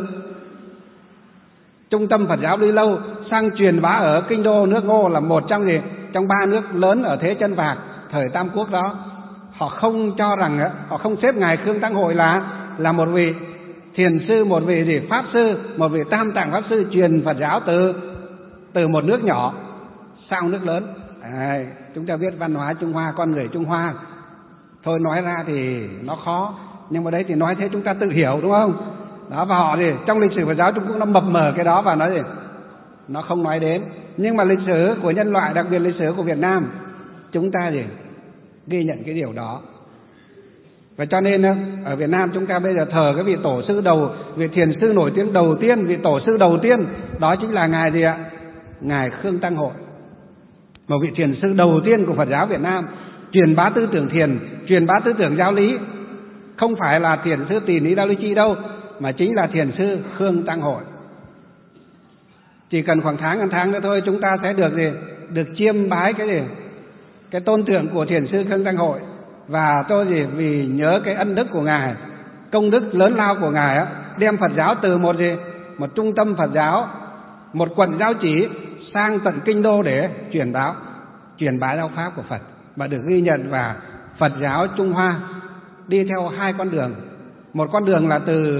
Speaker 3: trung tâm Phật giáo đi lâu sang truyền bá ở kinh đô nước Ngô, là một trong gì? Trong ba nước lớn ở thế chân vạc thời Tam Quốc đó. Họ không cho rằng, họ không xếp ngài Khương Tăng Hội là là một vị thiền sư, một vị gì pháp sư, một vị tam tạng pháp sư truyền Phật giáo từ từ một nước nhỏ sang nước lớn. À, chúng ta biết văn hóa Trung Hoa, con người Trung Hoa, thôi nói ra thì nó khó, nhưng mà đấy thì nói thế chúng ta tự hiểu, đúng không? Đó, và họ gì trong lịch sử Phật giáo Trung Quốc nó mập mờ cái đó và nói gì nó không nói đến. Nhưng mà lịch sử của nhân loại, đặc biệt lịch sử của Việt Nam, chúng ta gì ghi nhận cái điều đó. Và cho nên ở Việt Nam chúng ta bây giờ thờ cái vị tổ sư đầu, vị thiền sư nổi tiếng đầu tiên, vị tổ sư đầu tiên, đó chính là ngài gì ạ? Ngài Khương Tăng Hội, một vị thiền sư đầu tiên của Phật giáo Việt Nam, truyền bá tư tưởng thiền, truyền bá tư tưởng giáo lý. Không phải là thiền sư Tỳ Ni Đao Ly Chi đâu, mà chính là thiền sư Khương Tăng Hội. Chỉ cần khoảng tháng một tháng nữa thôi, chúng ta sẽ được gì? Được chiêm bái cái gì? Cái tôn tượng của thiền sư Khương Tăng Hội. Và tôi gì vì nhớ cái ân đức của ngài, công đức lớn lao của ngài á, đem Phật giáo từ một gì? Một trung tâm Phật giáo, một quận giáo chỉ sang tận kinh đô để truyền báo, truyền bá giáo pháp của Phật, và được ghi nhận. Và Phật giáo Trung Hoa đi theo hai con đường. Một con đường là từ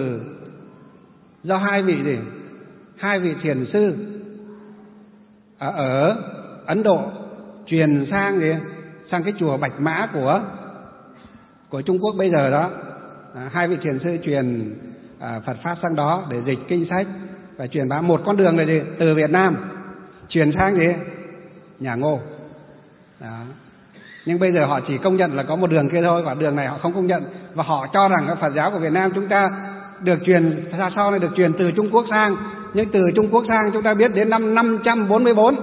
Speaker 3: do hai vị gì? Hai vị thiền sư ở, ở Ấn Độ truyền sang gì? Sang cái chùa Bạch Mã của của Trung Quốc bây giờ đó. À, hai vị thiền sư truyền à, Phật pháp sang đó để dịch kinh sách và truyền bá. Một con đường là gì? Từ Việt Nam chuyển sang gì? Nhà Ngô. Đó. Nhưng bây giờ họ chỉ công nhận là có một đường kia thôi, và đường này họ không công nhận, và họ cho rằng cái Phật giáo của Việt Nam chúng ta được truyền ra sau này được truyền từ Trung Quốc sang, nhưng từ Trung Quốc sang chúng ta biết đến năm năm trăm bốn mươi bốn.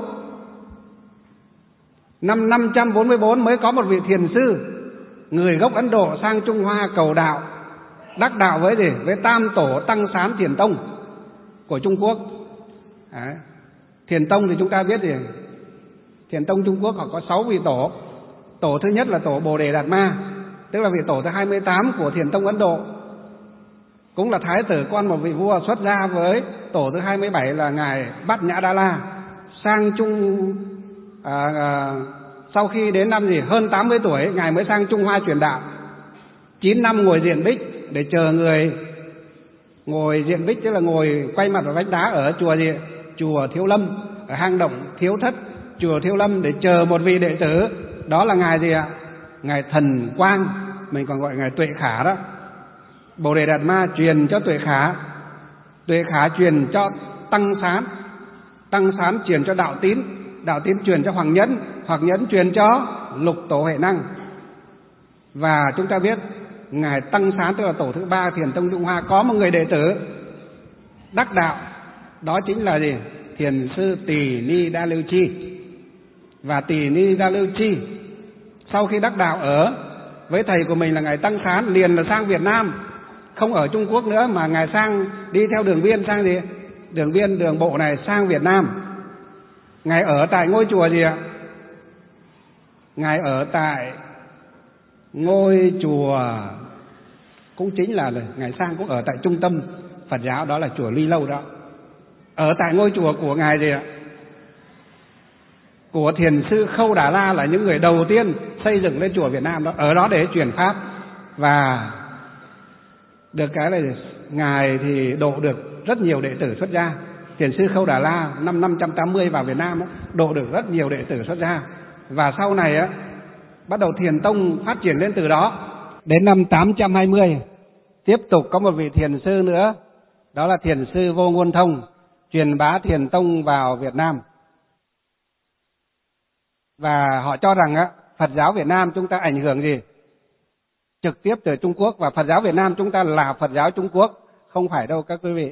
Speaker 3: Năm năm trăm bốn mươi bốn mới có một vị thiền sư người gốc Ấn Độ sang Trung Hoa cầu đạo, đắc đạo với gì? Với Tam Tổ Tăng Sán Thiền Tông của Trung Quốc. Đấy. Thiền Tông thì chúng ta biết gì? Thiền Tông Trung Quốc họ có sáu vị tổ. Tổ thứ nhất là tổ Bồ Đề Đạt Ma, tức là vị tổ thứ hai mươi tám của Thiền Tông Ấn Độ, cũng là thái tử con một vị vua xuất gia với tổ thứ hai mươi bảy là ngài Bát Nhã Đa La. Sang Trung à, à, sau khi đến năm gì hơn tám mươi tuổi ngài mới sang Trung Hoa truyền đạo. Chín năm ngồi diện bích để chờ người, ngồi diện bích tức là ngồi quay mặt vào vách đá ở chùa gì? Chùa Thiếu Lâm, ở hang động Thiếu Thất, chùa Thiếu Lâm, để chờ một vị đệ tử, đó là ngài gì ạ? Ngài Thần Quang, mình còn gọi ngài Tuệ Khả đó. Bồ Đề Đạt Ma truyền cho Tuệ Khả, Tuệ Khả truyền cho Tăng Sán, Tăng Sán truyền cho Đạo Tín, Đạo Tín truyền cho Hoàng Nhẫn, Hoàng Nhẫn truyền cho Lục Tổ Huệ Năng. Và chúng ta biết ngài Tăng Sán tức là tổ thứ ba Thiền Tông Trung Hoa có một người đệ tử đắc đạo, đó chính là gì? Thiền sư Tỳ Ni Đa Lưu Chi. Và Tỳ Ni Đa Lưu Chi sau khi đắc đạo ở với thầy của mình là ngài Tăng Sán liền là sang Việt Nam, không ở Trung Quốc nữa mà ngài sang đi theo đường biên sang gì? Đường biên đường bộ này sang Việt Nam. Ngài ở tại ngôi chùa gì ạ? Ngài ở tại ngôi chùa cũng chính là ngài sang cũng ở tại trung tâm Phật giáo, đó là chùa Ly Lâu đó. Ở tại ngôi chùa của ngài gì ạ? Của thiền sư Khâu Đà La, là những người đầu tiên xây dựng lên chùa Việt Nam đó, ở đó để truyền pháp. Và được cái là ngài thì độ được rất nhiều đệ tử xuất gia. Thiền sư Khâu Đà La năm năm trăm tám mươi vào Việt Nam đó, độ được rất nhiều đệ tử xuất gia. Và sau này á, bắt đầu Thiền Tông phát triển lên từ đó. Đến năm tám trăm hai mươi tiếp tục có một vị thiền sư nữa, đó là thiền sư Vô Ngôn Thông, truyền bá Thiền Tông vào Việt Nam. Và họ cho rằng á, Phật giáo Việt Nam chúng ta ảnh hưởng gì? Trực tiếp từ Trung Quốc, và Phật giáo Việt Nam chúng ta là Phật giáo Trung Quốc, không phải đâu các quý vị.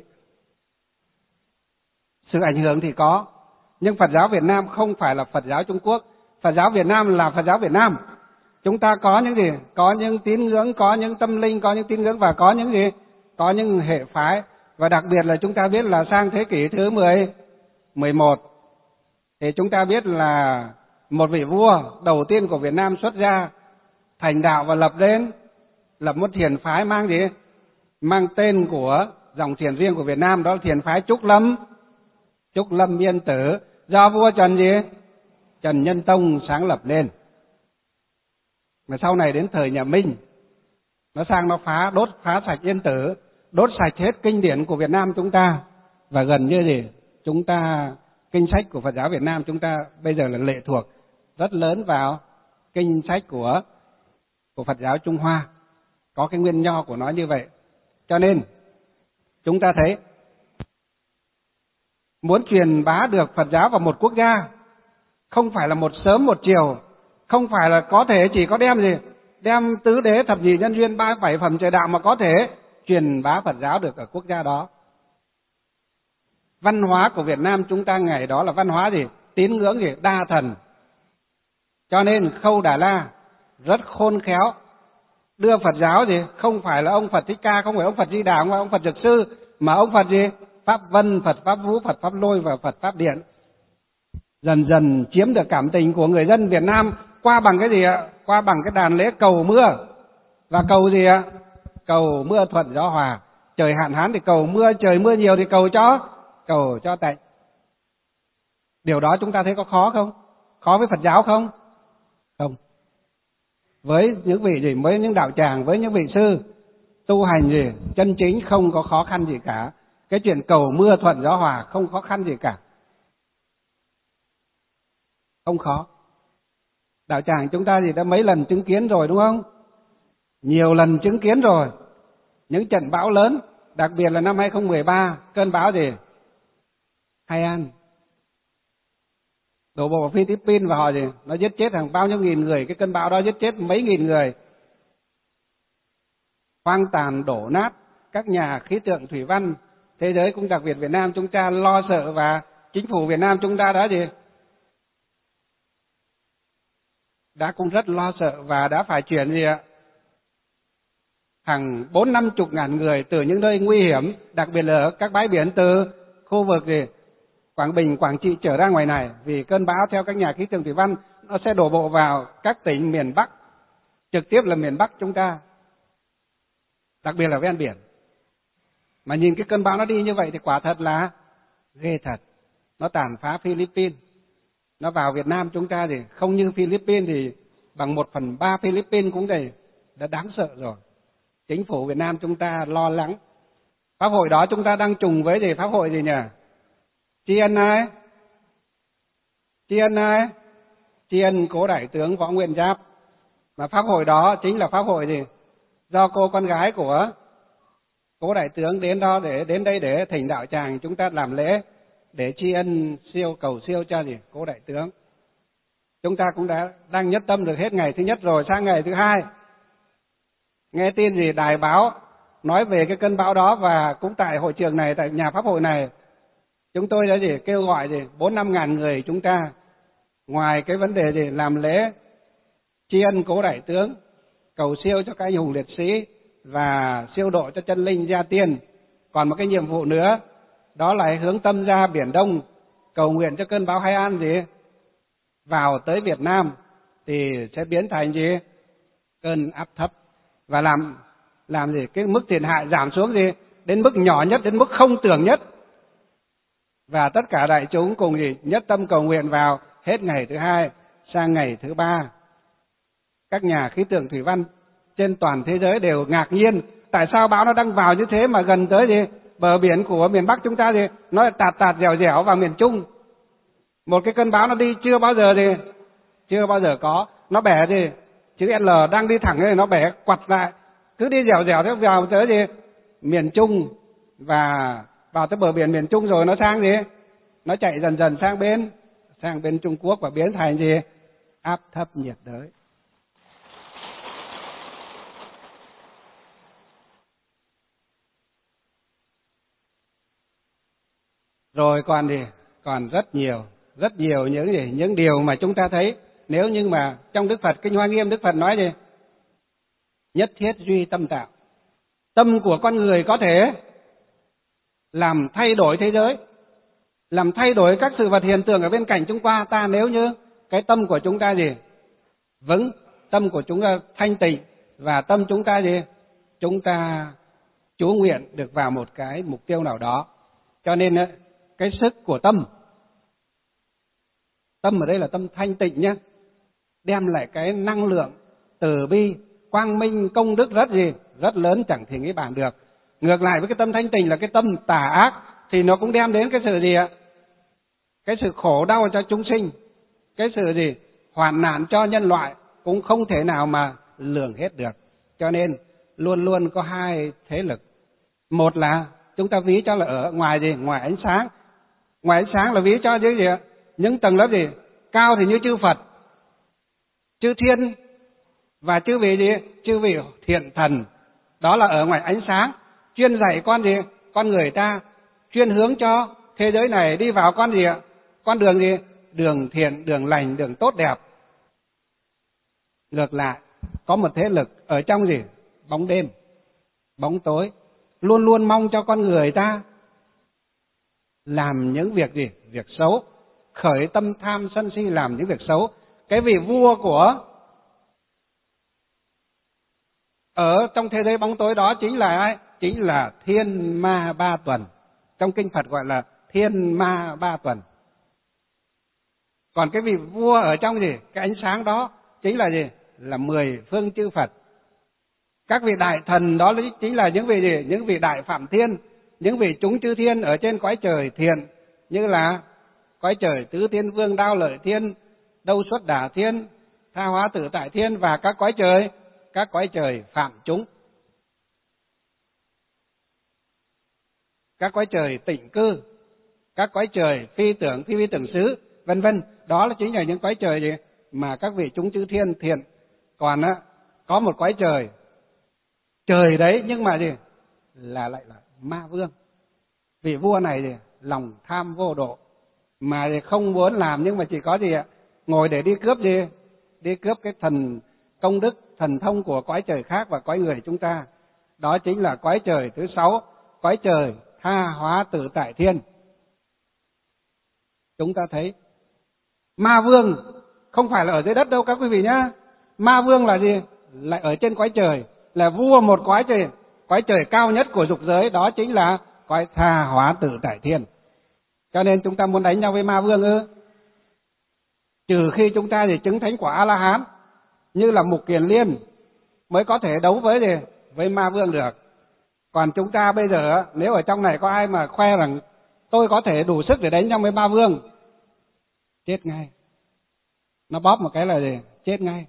Speaker 3: Sự ảnh hưởng thì có, nhưng Phật giáo Việt Nam không phải là Phật giáo Trung Quốc. Phật giáo Việt Nam là Phật giáo Việt Nam. Chúng ta có những gì? Có những tín ngưỡng, có những tâm linh, có những tín ngưỡng, và có những gì? Có những hệ phái. Và đặc biệt là chúng ta biết là sang thế kỷ thứ mười, mười một thì chúng ta biết là một vị vua đầu tiên của Việt Nam xuất gia thành đạo và lập đến lập một thiền phái mang gì? Mang tên của dòng thiền riêng của Việt Nam, đó là thiền phái Trúc Lâm. Trúc Lâm Yên Tử, do vua Trần gì? Trần Nhân Tông sáng lập lên. Mà sau này đến thời nhà Minh, nó sang nó phá, đốt phá sạch Yên Tử, đốt sạch hết kinh điển của Việt Nam chúng ta. Và gần như gì? Chúng ta, kinh sách của Phật giáo Việt Nam chúng ta bây giờ là lệ thuộc rất lớn vào kinh sách của, của Phật giáo Trung Hoa. Có cái nguyên nho của nó như vậy. Cho nên, chúng ta thấy, muốn truyền bá được Phật giáo vào một quốc gia, không phải là một sớm một chiều, không phải là có thể chỉ có đem gì, đem tứ đế thập nhị nhân duyên ba bảy phẩm trời đạo mà có thể truyền bá Phật giáo được ở quốc gia đó. Văn hóa của Việt Nam chúng ta ngày đó là văn hóa gì? Tín ngưỡng gì? Đa thần. Cho nên Khâu Đà La rất khôn khéo đưa Phật giáo gì? Không phải là ông Phật Thích Ca, không phải ông Phật Di Đà, không phải ông Phật Dược Sư, mà ông Phật gì? Pháp Vân, Phật Pháp Vũ, Phật Pháp Lôi và Phật Pháp Điện. Dần dần chiếm được cảm tình của người dân Việt Nam qua bằng cái gì ạ? Qua bằng cái đàn lễ cầu mưa. Và cầu gì ạ? Cầu mưa thuận gió hòa. Trời hạn hán thì cầu mưa, trời mưa nhiều thì cầu cho cầu cho tạnh. Điều đó chúng ta thấy có khó không? Khó với Phật giáo không? Không. Với những vị gì, với những đạo tràng, với những vị sư tu hành gì chân chính không có khó khăn gì cả. Cái chuyện cầu mưa thuận gió hòa không khó khăn gì cả. Không khó. Đạo tràng chúng ta thì đã mấy lần chứng kiến rồi đúng không? Nhiều lần chứng kiến rồi. Những trận bão lớn, đặc biệt là năm hai không một ba, cơn bão gì? Hai An. đổ bộ vào Philippines và họ gì nó giết chết hàng bao nhiêu nghìn người, cái cơn bão đó giết chết mấy nghìn người, hoang tàn đổ nát. Các nhà khí tượng thủy văn thế giới cũng đặc biệt Việt Nam chúng ta lo sợ, và chính phủ Việt Nam chúng ta đã gì đã cũng rất lo sợ và đã phải chuyển gì ạ hàng bốn năm chục ngàn người từ những nơi nguy hiểm, đặc biệt là ở các bãi biển, từ khu vực gì Quảng Bình, Quảng Trị trở ra ngoài này, vì cơn bão theo các nhà khí tượng thủy văn nó sẽ đổ bộ vào các tỉnh miền Bắc, trực tiếp là miền Bắc chúng ta, đặc biệt là ven biển. Mà nhìn cái cơn bão nó đi như vậy thì quả thật là ghê thật. Nó tàn phá Philippines, nó vào Việt Nam chúng ta thì không như Philippines thì bằng một phần ba Philippines cũng đầy đã đáng sợ rồi. Chính phủ Việt Nam chúng ta lo lắng. Pháp hội đó chúng ta đang trùng với gì? Pháp hội gì nhỉ? Tri ân ai? Tri ân ai? Tri ân cố đại tướng Võ Nguyên Giáp. Mà pháp hội đó chính là pháp hội gì? Do cô con gái của cố đại tướng đến đó để đến đây để thỉnh đạo tràng chúng ta làm lễ để tri ân siêu cầu siêu cho gì cố đại tướng. Chúng ta cũng đã đang nhất tâm được hết ngày thứ nhất rồi, sang ngày thứ hai nghe tin gì đài báo nói về cái cơn bão đó, và cũng tại hội trường này, tại nhà pháp hội này, chúng tôi đã gì kêu gọi gì bốn năm ngàn người chúng ta, ngoài cái vấn đề gì làm lễ tri ân cố đại tướng, cầu siêu cho các anh hùng liệt sĩ và siêu độ cho chân linh gia tiên, còn một cái nhiệm vụ nữa đó là hướng tâm ra Biển Đông, cầu nguyện cho cơn bão Hai An gì vào tới Việt Nam thì sẽ biến thành gì cơn áp thấp, và làm làm gì cái mức thiệt hại giảm xuống gì đến mức nhỏ nhất, đến mức không tưởng nhất, và tất cả đại chúng cùng gì nhất tâm cầu nguyện vào hết ngày thứ hai sang ngày thứ ba. Các nhà khí tượng thủy văn trên toàn thế giới đều ngạc nhiên tại sao bão nó đang vào như thế mà gần tới gì bờ biển của miền Bắc chúng ta thì nó tạt tạt dẻo dẻo vào miền Trung. Một cái cơn bão nó đi chưa bao giờ thì chưa bao giờ có, nó bẻ gì chữ L đang đi thẳng này nó bẻ quặt lại, cứ đi dẻo dẻo theo vào tới gì miền Trung, và vào tới bờ biển miền Trung rồi nó sang gì nó chạy dần dần sang bên sang bên Trung Quốc và biến thành gì áp thấp nhiệt đới. Rồi còn gì còn rất nhiều rất nhiều những gì những điều mà chúng ta thấy, nếu như mà trong Đức Phật Kinh Hoa Nghiêm, Đức Phật nói gì nhất thiết duy tâm tạo, tâm của con người có thể làm thay đổi thế giới, làm thay đổi các sự vật hiện tượng ở bên cạnh chúng qua ta, nếu như cái tâm của chúng ta gì vững, tâm của chúng ta thanh tịnh, và tâm chúng ta gì chúng ta chú nguyện được vào một cái mục tiêu nào đó. Cho nên cái sức của tâm, tâm ở đây là tâm thanh tịnh nhé, đem lại cái năng lượng từ bi, quang minh, công đức rất gì rất lớn, chẳng thể nghĩ bàn được. Ngược lại với cái tâm thanh tịnh là cái tâm tà ác, thì nó cũng đem đến cái sự gì ạ cái sự khổ đau cho chúng sinh, cái sự gì hoạn nạn cho nhân loại, cũng không thể nào mà lường hết được. Cho nên luôn luôn có hai thế lực. Một là chúng ta ví cho là ở ngoài gì ngoài ánh sáng, ngoài ánh sáng là ví cho những gì những tầng lớp gì cao thì như chư Phật, chư thiên và chư vị gì chư vị thiện thần, đó là ở ngoài ánh sáng, chuyên dạy con gì con người ta, chuyên hướng cho thế giới này đi vào con gì ạ con đường gì đường thiện, đường lành, đường tốt đẹp. Ngược lại có một thế lực ở trong gì bóng đêm, bóng tối, luôn luôn mong cho con người ta làm những việc gì việc xấu, khởi tâm tham sân si làm những việc xấu. Cái vị vua của ở trong thế giới bóng tối đó chính là ai? Chính là thiên ma ba tuần. Trong kinh Phật gọi là thiên ma ba tuần. Còn cái vị vua ở trong gì cái ánh sáng đó chính là gì là mười phương chư Phật. Các vị đại thần đó chính là những vị gì những vị đại phạm thiên, những vị chúng chư thiên ở trên cõi trời thiện, như là cõi trời tứ thiên vương, đao lợi thiên, đâu xuất đả thiên, tha hóa tự tại thiên, và các cõi trời các cõi trời phạm chúng, các cõi trời tịnh cư, các cõi trời phi tưởng phi phi tưởng xứ, vân vân. Đó là chính là những cõi trời gì mà các vị chúng chư thiên thiện. Còn á, có một cõi trời, trời đấy nhưng mà gì là lại là ma vương. Vị vua này thì lòng tham vô độ, mà thì không muốn làm, nhưng mà chỉ có gì ạ, ngồi để đi cướp gì, đi cướp cái thần công đức, thần thông của cõi trời khác và cõi người chúng ta. Đó chính là cõi trời thứ sáu, cõi trời tha hóa tự tại thiên. Chúng ta thấy ma vương không phải là ở dưới đất đâu các quý vị nhá. Ma vương là gì? Lại ở trên cõi trời, là vua một cõi trời, cõi trời cao nhất của dục giới, đó chính là cõi tha hóa tự tại thiên. Cho nên chúng ta muốn đánh nhau với ma vương ư? Trừ khi chúng ta thì chứng thánh quả A-la-hán, như là Mục Kiền Liên, mới có thể đấu với gì? Với ma vương được. Còn chúng ta bây giờ, nếu ở trong này có ai mà khoe rằng tôi có thể đủ sức để đánh nhau với ma vương, chết ngay. Nó bóp một cái là gì? Chết ngay.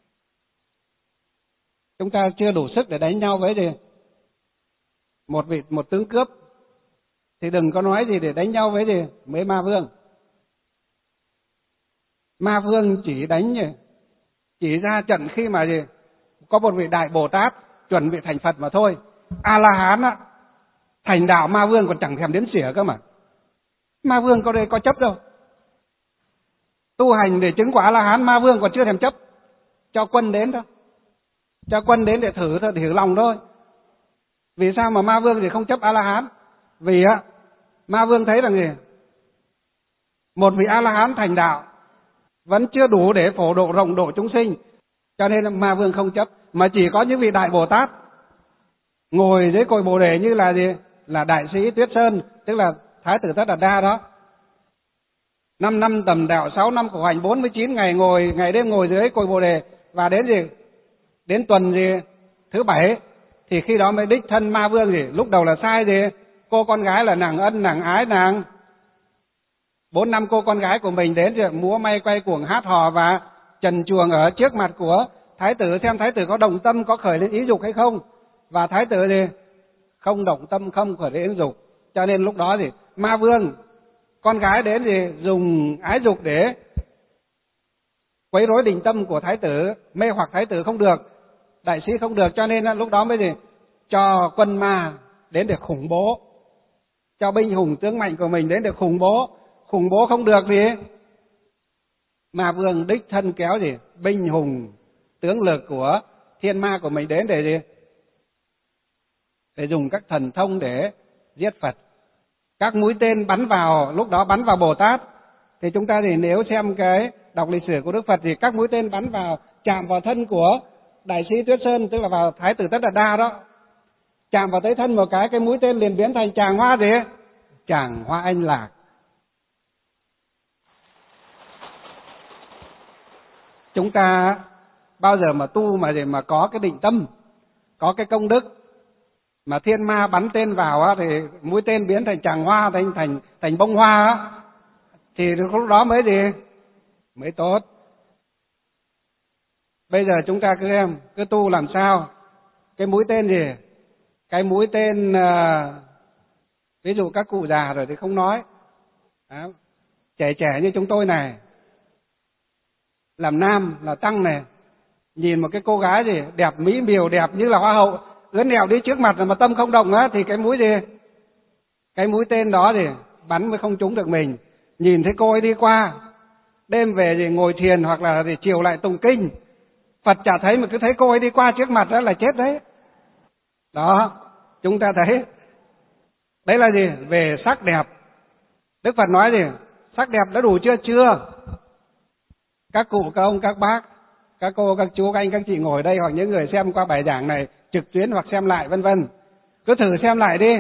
Speaker 3: Chúng ta chưa đủ sức để đánh nhau với gì? Một vị một tướng cướp, thì đừng có nói gì để đánh nhau với gì? Với ma vương. Ma vương chỉ đánh gì? Chỉ ra trận khi mà gì? Có một vị đại Bồ Tát chuẩn bị thành Phật mà thôi. A-la-hán á, thành đạo ma vương còn chẳng thèm đếm xỉa cơ mà. Ma vương có đây có chấp đâu. Tu hành để chứng quả A-la-hán, ma vương còn chưa thèm chấp. Cho quân đến thôi. Cho quân đến để thử thôi, thử lòng thôi. Vì sao mà ma vương thì không chấp A-la-hán? Vì á, ma vương thấy rằng gì? Một vị A-la-hán thành đạo vẫn chưa đủ để phổ độ rộng độ chúng sinh, cho nên ma vương không chấp. Mà chỉ có những vị đại Bồ Tát ngồi dưới cội Bồ Đề như là gì? Là đại sĩ Tuyết Sơn, tức là Thái tử Tất Đạt Đa đó. Năm năm tầm đạo, sáu năm khổ hạnh, bốn mươi chín ngày ngồi, ngày đêm ngồi dưới cội Bồ Đề. Và đến gì? Đến tuần gì? Thứ bảy, thì khi đó mới đích thân ma vương gì? Lúc đầu là sai gì? Cô con gái là nàng ân, nàng ái, nàng bốn năm cô con gái của mình đến rồi múa may quay cuồng hát hò và trần truồng ở trước mặt của Thái tử, xem Thái tử có động tâm, có khởi lên ý dục hay không. Và Thái tử thì không động tâm, không khởi lên ý dục. Cho nên lúc đó thì ma vương, con gái đến thì dùng ái dục để quấy rối định tâm của Thái tử, mê hoặc Thái tử không được, đại sĩ không được. Cho nên lúc đó mới gì? Cho quân ma đến để khủng bố, cho binh hùng tướng mạnh của mình đến để khủng bố. Khủng bố không được thì ma vương đích thân kéo gì? Binh hùng tướng lực của thiên ma của mình đến để gì? Để dùng các thần thông để giết Phật. Các mũi tên bắn vào, lúc đó bắn vào Bồ Tát. Thì chúng ta thì nếu xem cái đọc lịch sử của Đức Phật thì các mũi tên bắn vào, chạm vào thân của đại sĩ Tuyết Sơn, tức là vào Thái tử Tất Đạt Đa đó. Chạm vào tới thân một cái, cái mũi tên liền biến thành tràng hoa gì? Tràng hoa anh lạc. Chúng ta bao giờ mà tu mà gì mà có cái định tâm, có cái công đức, mà thiên ma bắn tên vào á, thì mũi tên biến thành tràng hoa, thành thành thành bông hoa á, thì lúc đó mới gì? Mới tốt. Bây giờ chúng ta cứ em cứ tu làm sao cái mũi tên gì? Cái mũi tên uh, ví dụ các cụ già rồi thì không nói. Đó. Trẻ trẻ như chúng tôi này, làm nam là tăng này, nhìn một cái cô gái gì đẹp mỹ miều, đẹp như là hoa hậu, ướn ẹo đi trước mặt mà tâm không động á, thì cái mũi gì? Cái mũi tên đó thì bắn mới không trúng được mình. Nhìn thấy cô ấy đi qua, đêm về thì ngồi thiền hoặc là thì chiều lại tụng kinh, Phật chả thấy mà cứ thấy cô ấy đi qua trước mặt đó là chết đấy. Đó, chúng ta thấy đấy là gì? Về sắc đẹp. Đức Phật nói gì? Sắc đẹp đã đủ chưa? Chưa. Các cụ, các ông, các bác, các cô, các chú, các anh, các chị ngồi đây, hoặc những người xem qua bài giảng này trực tuyến hoặc xem lại vân vân, cứ thử xem lại đi.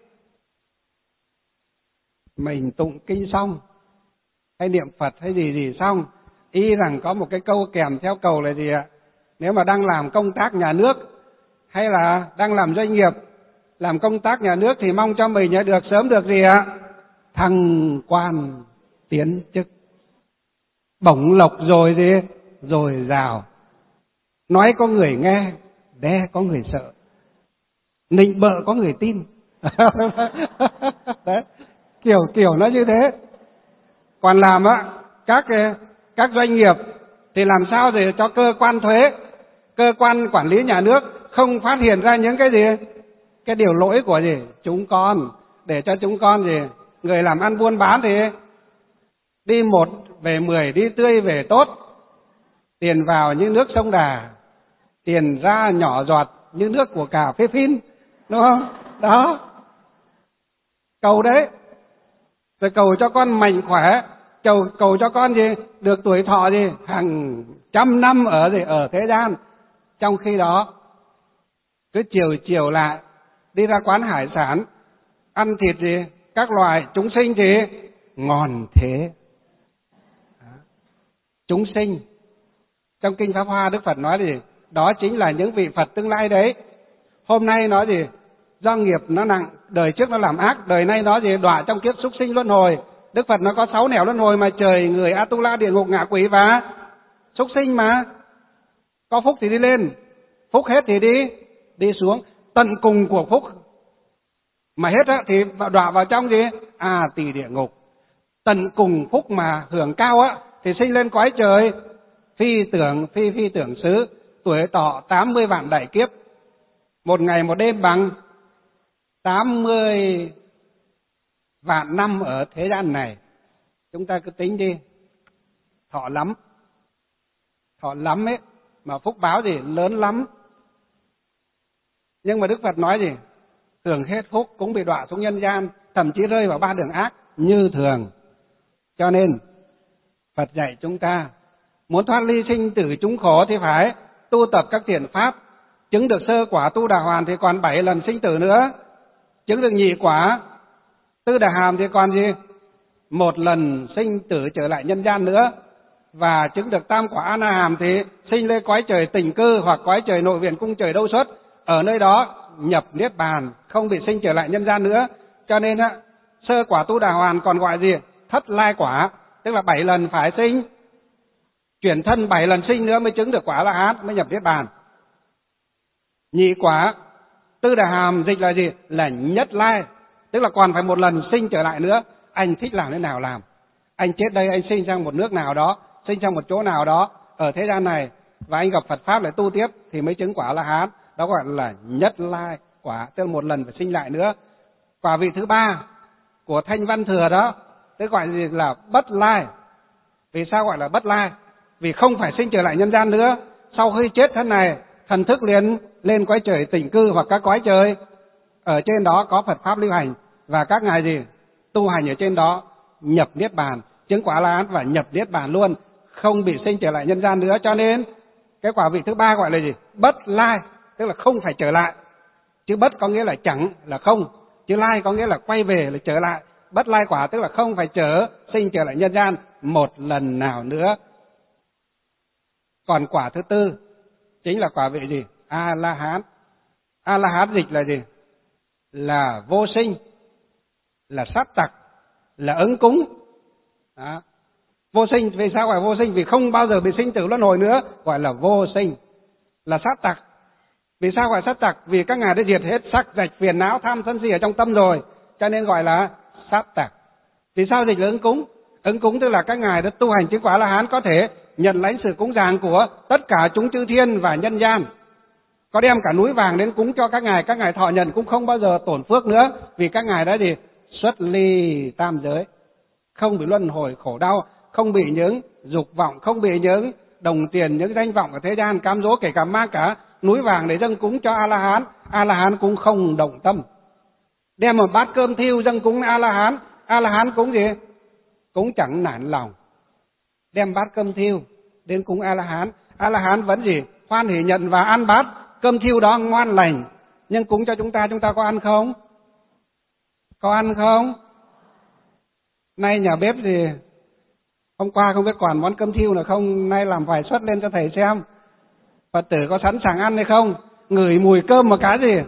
Speaker 3: Mình tụng kinh xong hay niệm Phật hay gì gì xong, y rằng có một cái câu kèm theo cầu là gì ạ? Nếu mà đang làm công tác nhà nước hay là đang làm doanh nghiệp, làm công tác nhà nước thì mong cho mình được sớm được gì ạ? Thăng quan tiến chức, bổng lộc rồi gì? Rồi rào. Nói có người nghe, đe có người sợ, nịnh bợ có người tin. Đấy, kiểu kiểu nó như thế. Còn làm á, các các doanh nghiệp thì làm sao để cho cơ quan thuế, cơ quan quản lý nhà nước không phát hiện ra những cái gì, cái điều lỗi của gì chúng con, để cho chúng con gì người làm ăn buôn bán thì đi một về mười, đi tươi về tốt, tiền vào như nước sông Đà, tiền ra nhỏ giọt như nước của cà phê phin, đúng không? Đó, cầu đấy, rồi cầu cho con mạnh khỏe, cầu cầu cho con gì được tuổi thọ gì hàng trăm năm ở gì ở thế gian. Trong khi đó cứ chiều chiều lại đi ra quán hải sản ăn thịt gì các loài chúng sinh gì ngon thế. Chúng sinh trong kinh Pháp Hoa, Đức Phật nói gì? Đó chính là những vị Phật tương lai đấy. Hôm nay nói gì? Do nghiệp nó nặng, đời trước nó làm ác, đời nay nó gì? Đọa trong kiếp súc sinh luân hồi. Đức Phật nó có sáu nẻo luân hồi mà, trời, người, Atula, địa ngục, ngạ quỷ và súc sinh mà. Có phúc thì đi lên, phúc hết thì đi đi xuống. Tận cùng của phúc mà hết á thì đọa vào trong gì? À tỳ địa ngục. Tận cùng phúc mà hưởng cao á thì sinh lên cõi trời phi tưởng phi phi tưởng xứ, tuổi thọ tám mươi vạn đại kiếp, một ngày một đêm bằng tám mươi vạn năm ở thế gian này. Chúng ta cứ tính đi, thọ lắm, thọ lắm ấy, mà phúc báo gì lớn lắm. Nhưng mà Đức Phật nói gì? Hưởng hết phúc cũng bị đọa xuống nhân gian, thậm chí rơi vào ba đường ác như thường. Cho nên Phật dạy chúng ta muốn thoát ly sinh tử chúng khổ thì phải tu tập các thiện pháp. Chứng được sơ quả tu đà hoàn thì còn bảy lần sinh tử nữa. Chứng được nhị quả tư đà hàm thì còn gì? Một lần sinh tử trở lại nhân gian nữa. Và chứng được tam quả a na hàm thì sinh lên cõi trời tình cư hoặc cõi trời nội viện cung trời đâu xuất. Ở nơi đó nhập niết bàn, không bị sinh trở lại nhân gian nữa. Cho nên á, sơ quả tu đà hoàn còn gọi gì? Thất lai quả, tức là bảy lần phải sinh, chuyển thân bảy lần sinh nữa mới chứng được quả A-la-hán, mới nhập niết bàn. Nhị quả tư đà hàm dịch là gì? Là nhất lai, tức là còn phải một lần sinh trở lại nữa. Anh thích làm thế nào làm. Anh chết đây, anh sinh sang một nước nào đó, sinh sang một chỗ nào đó ở thế gian này, và anh gặp Phật Pháp lại tu tiếp thì mới chứng quả A-la-hán. Đó gọi là nhất lai quả, tức là một lần phải sinh lại nữa. Quả vị thứ ba của Thanh Văn Thừa đó, tức gọi là bất lai. Vì sao gọi là bất lai? Vì không phải sinh trở lại nhân gian nữa. Sau khi chết thân này, thần thức liền lên cõi trời tịnh cư hoặc các cõi trời. Ở trên đó có Phật Pháp lưu hành, và các ngài gì? Tu hành ở trên đó, nhập niết bàn, chứng quả A-la-hán và nhập niết bàn luôn, không bị sinh trở lại nhân gian nữa. Cho nên cái quả vị thứ ba gọi là gì? Bất lai, tức là không phải trở lại. Chứ bất có nghĩa là chẳng, là không. Chứ lai có nghĩa là quay về, là trở lại. Bất lai quả tức là không phải trở sinh trở lại nhân gian một lần nào nữa. Còn quả thứ tư chính là quả vị gì? A-la-hán. A-la-hán dịch là gì? Là vô sinh, là sát tặc, là ứng cúng. Đó. Vô sinh, vì sao gọi là vô sinh? Vì không bao giờ bị sinh tử luân hồi nữa, gọi là vô sinh. Là sát tặc. Vì sao gọi sát tặc? Vì các ngài đã diệt hết sắc rạch phiền não tham sân si ở trong tâm rồi, cho nên gọi là sát tặc. Vì sao dịch là ứng cúng? Ứng cúng tức là các ngài đã tu hành chứng quả A-la-hán, có thể nhận lãnh sự cúng dường của tất cả chúng chư thiên và nhân gian. Có đem cả núi vàng đến cúng cho các ngài, các ngài thọ nhận cũng không bao giờ tổn phước nữa, vì các ngài đã gì? Xuất ly tam giới, không bị luân hồi khổ đau, không bị những dục vọng, không bị những đồng tiền, những danh vọng ở thế gian cám dỗ, kể cả mang cả núi vàng để dâng cúng cho A-la-hán, A-la-hán cũng không động tâm. Đem một bát cơm thiêu dâng cúng A-la-hán, A-la-hán cũng gì? Cũng chẳng nản lòng. Đem bát cơm thiêu đến cúng A-la-hán, A-la-hán vẫn gì? Hoan hỉ nhận và ăn bát cơm thiêu đó ngoan lành. Nhưng cúng cho chúng ta, chúng ta có ăn không? Có ăn không? Nay nhà bếp thì hôm qua không biết còn món cơm thiêu nào không, nay làm vài suất lên cho thầy xem. Phật tử có sẵn sàng ăn hay không? Ngửi mùi cơm một cái gì?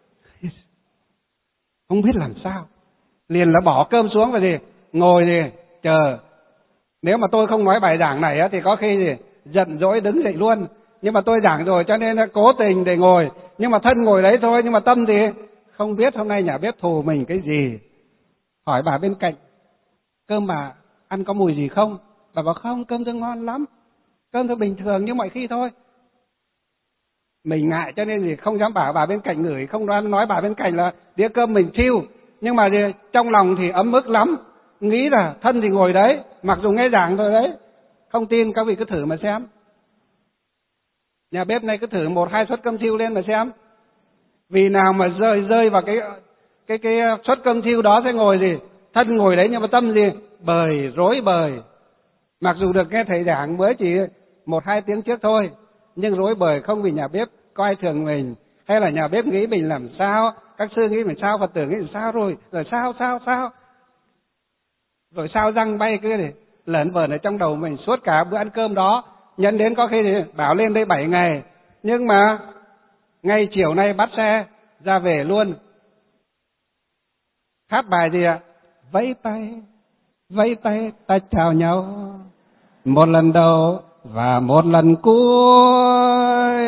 Speaker 3: Không biết làm sao. Liền là bỏ cơm xuống và gì? Ngồi gì? Chờ. Nếu mà tôi không nói bài giảng này thì có khi gì? Giận dỗi đứng dậy luôn. Nhưng mà tôi giảng rồi cho nên cố tình để ngồi. Nhưng mà thân ngồi đấy thôi, nhưng mà tâm thì không biết hôm nay nhà bếp thù mình cái gì. Hỏi bà bên cạnh, cơm bà ăn có mùi gì không? Bà bảo không, cơm tôi ngon lắm, cơm tôi bình thường như mọi khi thôi. Mình ngại cho nên thì không dám bảo bà bên cạnh ngửi, không dám nói bà bên cạnh là đĩa cơm mình siêu. Nhưng mà trong lòng thì ấm ức lắm, nghĩ là thân thì ngồi đấy, mặc dù nghe giảng rồi đấy. Không tin các vị cứ thử mà xem. Nhà bếp này cứ thử một hai suất cơm siêu lên mà xem. Vì nào mà rơi rơi vào cái cái cái suất cơm siêu đó sẽ ngồi gì? Thân ngồi đấy nhưng mà tâm gì? Bời, rối bời. Mặc dù được nghe thầy giảng mới chỉ một hai tiếng trước thôi, nhưng rối bời không vì nhà bếp coi thường mình, hay là nhà bếp nghĩ mình làm sao, các sư nghĩ mình sao, Phật tử nghĩ mình sao, rồi rồi sao sao sao, rồi sao răng bay cứ để lởn vởn ở trong đầu mình suốt cả bữa ăn cơm đó. Nhận đến có khi thì bảo lên đây bảy ngày, nhưng mà ngay chiều nay bắt xe ra về luôn. Hát bài gì ạ? Vẫy tay, vẫy tay ta chào nhau, một lần đầu và một lần cuối.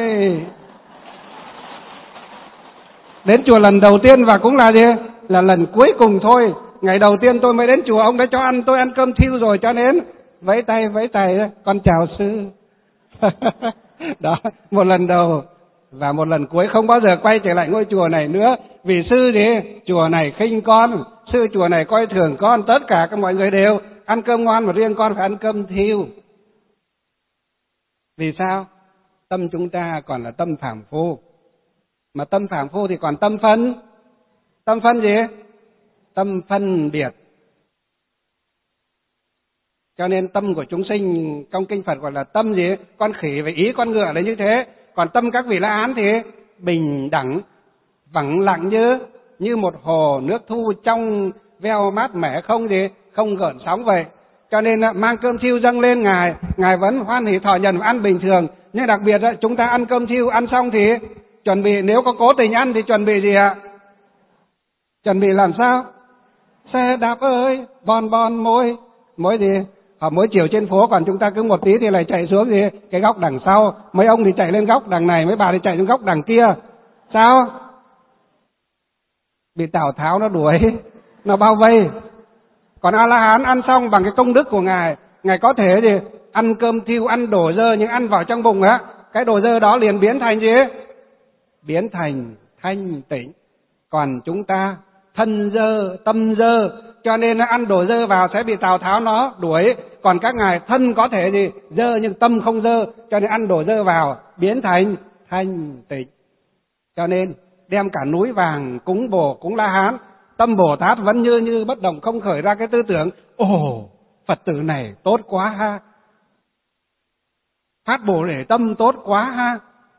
Speaker 3: Đến chùa lần đầu tiên và cũng là gì? Là lần cuối cùng thôi. Ngày đầu tiên tôi mới đến chùa, ông đã cho ăn, tôi ăn cơm thiêu rồi, cho nên vẫy tay, vẫy tay, con chào sư. Đó, một lần đầu và một lần cuối, không bao giờ quay trở lại ngôi chùa này nữa. Vì sư gì? Chùa này khinh con, sư chùa này coi thường con, tất cả các mọi người đều ăn cơm ngon mà riêng con phải ăn cơm thiêu. Vì sao? Tâm chúng ta còn là tâm phàm phu. Mà tâm phàm phu thì còn tâm phân. Tâm phân gì? Tâm phân biệt. Cho nên tâm của chúng sinh trong kinh Phật gọi là tâm gì? Con khỉ với ý con ngựa là như thế. Còn tâm các vị La Hán thì bình đẳng, vắng lặng như như một hồ nước thu trong veo mát mẻ, không gì, không gợn sóng vậy. Cho nên mang cơm thiêu dâng lên Ngài, Ngài vẫn hoan hỷ thọ nhận và ăn bình thường. Nhưng đặc biệt chúng ta ăn cơm thiêu, ăn xong thì chuẩn bị, nếu có cố tình ăn thì chuẩn bị gì ạ? Chuẩn bị làm sao? Xe đạp ơi, bon bon môi, môi gì? Ở mỗi chiều trên phố, còn chúng ta cứ một tí thì lại chạy xuống gì? Cái góc đằng sau. Mấy ông thì chạy lên góc đằng này, mấy bà thì chạy lên góc đằng kia. Sao? Bị Tào Tháo nó đuổi, nó bao vây. Còn A-la-hán ăn xong bằng cái công đức của Ngài, Ngài có thể gì? Ăn cơm thiêu, ăn đồ dơ, nhưng ăn vào trong bụng á, cái đồ dơ đó liền biến thành gì? Biến thành thanh tịnh. Còn chúng ta thân dơ, tâm dơ, cho nên nó ăn đồ dơ vào sẽ bị Tào Tháo nó đuổi. Còn các ngài thân có thể gì? Dơ nhưng tâm không dơ, cho nên ăn đồ dơ vào biến thành thanh tịnh. Cho nên đem cả núi vàng cúng Bồ, cúng La Hán, tâm Bồ Tát vẫn như như bất động, không khởi ra cái tư tưởng ồ, Phật tử này tốt quá ha, phát Bồ Đề tâm tốt quá ha.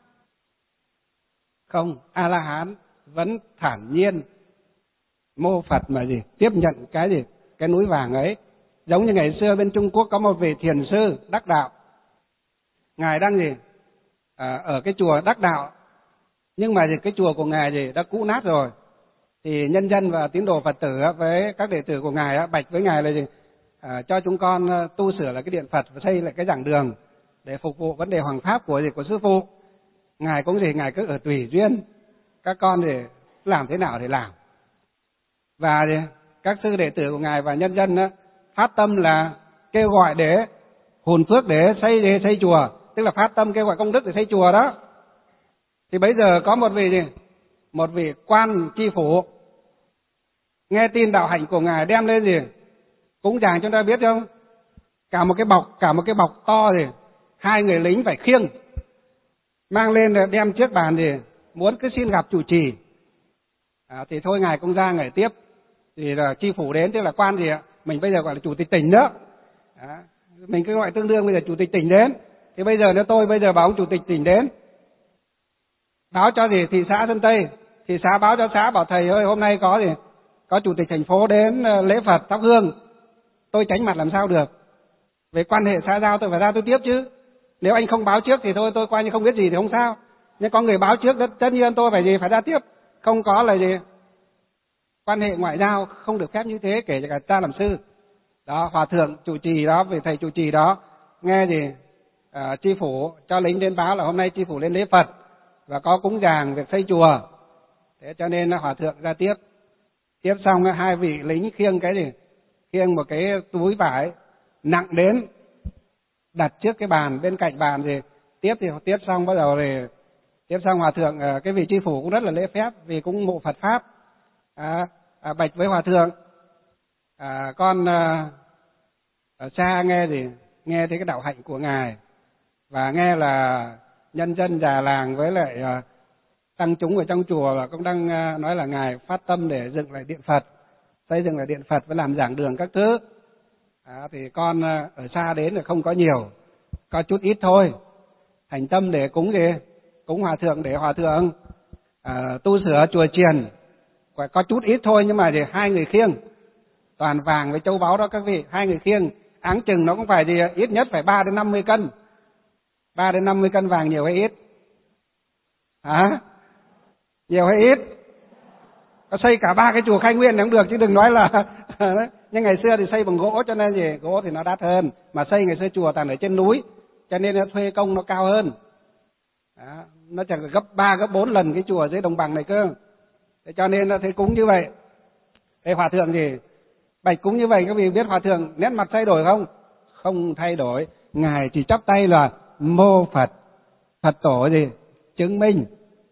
Speaker 3: Không, A-la-hán vẫn thản nhiên mô Phật mà gì? Tiếp nhận cái gì? Cái núi vàng ấy. Giống như ngày xưa bên Trung Quốc có một vị thiền sư đắc đạo. Ngài đang gì? À, ở cái chùa đắc đạo. Nhưng mà gì? Cái chùa của Ngài gì? Đã cũ nát rồi. Thì nhân dân và tín đồ Phật tử với các đệ tử của Ngài bạch với Ngài là gì? À, cho chúng con tu sửa lại cái điện Phật và xây lại cái giảng đường để phục vụ vấn đề hoàng pháp của gì? Của sư phụ. Ngài cũng gì? Ngài cứ ở tùy duyên. Các con thì làm thế nào thì làm. Và các sư đệ tử của Ngài và nhân dân đó, phát tâm là kêu gọi để hùn phước để xây để xây chùa, tức là phát tâm kêu gọi công đức để xây chùa đó. Thì bây giờ có một vị gì? Một vị quan tri phủ nghe tin đạo hạnh của Ngài đem lên gì? Cúng dường, chúng ta biết không? Cả một cái bọc, cả một cái bọc to gì? Hai người lính phải khiêng mang lên đem trước bàn gì? Muốn cứ xin gặp chủ trì. À, thì thôi Ngài cũng ra Ngài tiếp. Thì là tri phủ đến, tức là quan gì ạ? Mình bây giờ gọi là chủ tịch tỉnh đó. À, mình cứ gọi tương đương bây giờ chủ tịch tỉnh đến. Thì bây giờ nếu tôi bây giờ báo ông chủ tịch tỉnh đến, báo cho gì? Thị xã Sơn Tây. Thị xã báo cho xã, bảo thầy ơi hôm nay có gì? Có chủ tịch thành phố đến lễ Phật thắp hương. Tôi tránh mặt làm sao được? Về quan hệ xã giao tôi phải ra tôi tiếp chứ. Nếu anh không báo trước thì thôi tôi coi như không biết gì thì không sao. Nhưng có người báo trước, tất nhiên tôi phải gì? Phải ra tiếp. Không có là gì? Quan hệ ngoại giao không được phép như thế, kể cả ta làm sư. Đó, hòa thượng chủ trì đó, về thầy chủ trì đó, nghe gì? À, tri phủ cho lính đến báo là hôm nay tri phủ lên lễ Phật và có cúng dường việc xây chùa. Thế cho nên hòa thượng ra tiếp. Tiếp xong hai vị lính khiêng cái gì? Khiêng một cái túi vải nặng đến đặt trước cái bàn, bên cạnh bàn thì tiếp thì tiếp xong bắt đầu thì tiếp xong hòa thượng cái vị tri phủ cũng rất là lễ phép vì cũng mộ Phật pháp. À, à, bạch với hòa thượng, à, con à, ở xa nghe gì nghe thấy cái đạo hạnh của ngài và nghe là nhân dân già làng với lại à, tăng chúng ở trong chùa là cũng đang à, nói là ngài phát tâm để dựng lại điện Phật, xây dựng lại điện Phật với làm giảng đường các thứ. À, thì con à, ở xa đến là không có nhiều, có chút ít thôi, thành tâm để cúng gì cúng hòa thượng để hòa thượng à, tu sửa chùa chiền. Có chút ít thôi nhưng mà thì hai người khiêng, toàn vàng với châu báu đó các vị, hai người khiêng, áng chừng nó cũng phải gì ít nhất phải ba đến năm mươi cân, ba đến năm mươi cân vàng, nhiều hay ít? Hả? Nhiều hay ít? Có xây cả ba cái chùa Khai Nguyên cũng được chứ đừng nói là nhưng ngày xưa thì xây bằng gỗ cho nên gì gỗ thì nó đắt hơn, mà xây ngày xưa chùa toàn ở trên núi cho nên thuê công nó cao hơn. Đó, nó chẳng là gấp ba gấp bốn lần cái chùa ở dưới đồng bằng này cơ. Thế cho nên nó thấy cúng như vậy. Thế hòa thượng gì bạch cúng như vậy, các vị biết hòa thượng nét mặt thay đổi không? Không thay đổi, ngài chỉ chắp tay là mô Phật, Phật tổ gì chứng minh.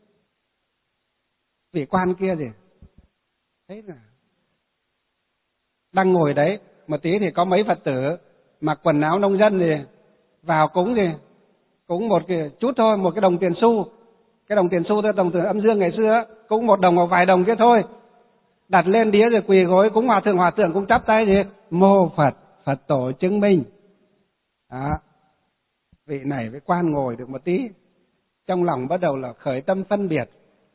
Speaker 3: Vị quan kia gì thế là đang ngồi đấy, một tí thì có mấy Phật tử mặc quần áo nông dân gì vào cúng gì cúng một cái chút thôi, một cái đồng tiền xu, cái đồng tiền xu thôi, đồng tiền âm dương ngày xưa cũng một đồng hoặc vài đồng kia thôi, đặt lên đĩa rồi quỳ gối cúng hòa thượng, hòa thượng cũng chắp tay gì mô Phật, Phật tổ chứng minh. Đó, vị này với quan ngồi được một tí, trong lòng bắt đầu là khởi tâm phân biệt,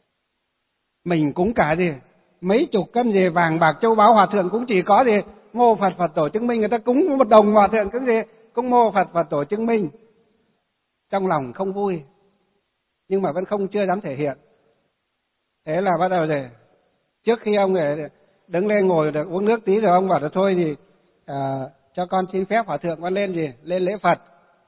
Speaker 3: mình cúng cả gì mấy chục cân gì vàng bạc châu báu, hòa thượng cũng chỉ có gì mô Phật, Phật tổ chứng minh, người ta cúng một đồng, hòa thượng cũng gì cũng mô Phật, Phật tổ chứng minh. Trong lòng không vui nhưng mà vẫn không chưa dám thể hiện. Thế là bắt đầu rồi trước khi ông ấy đứng lên ngồi được uống nước tí rồi ông bảo là thôi thì à, cho con xin phép hòa thượng con lên gì lên lễ Phật.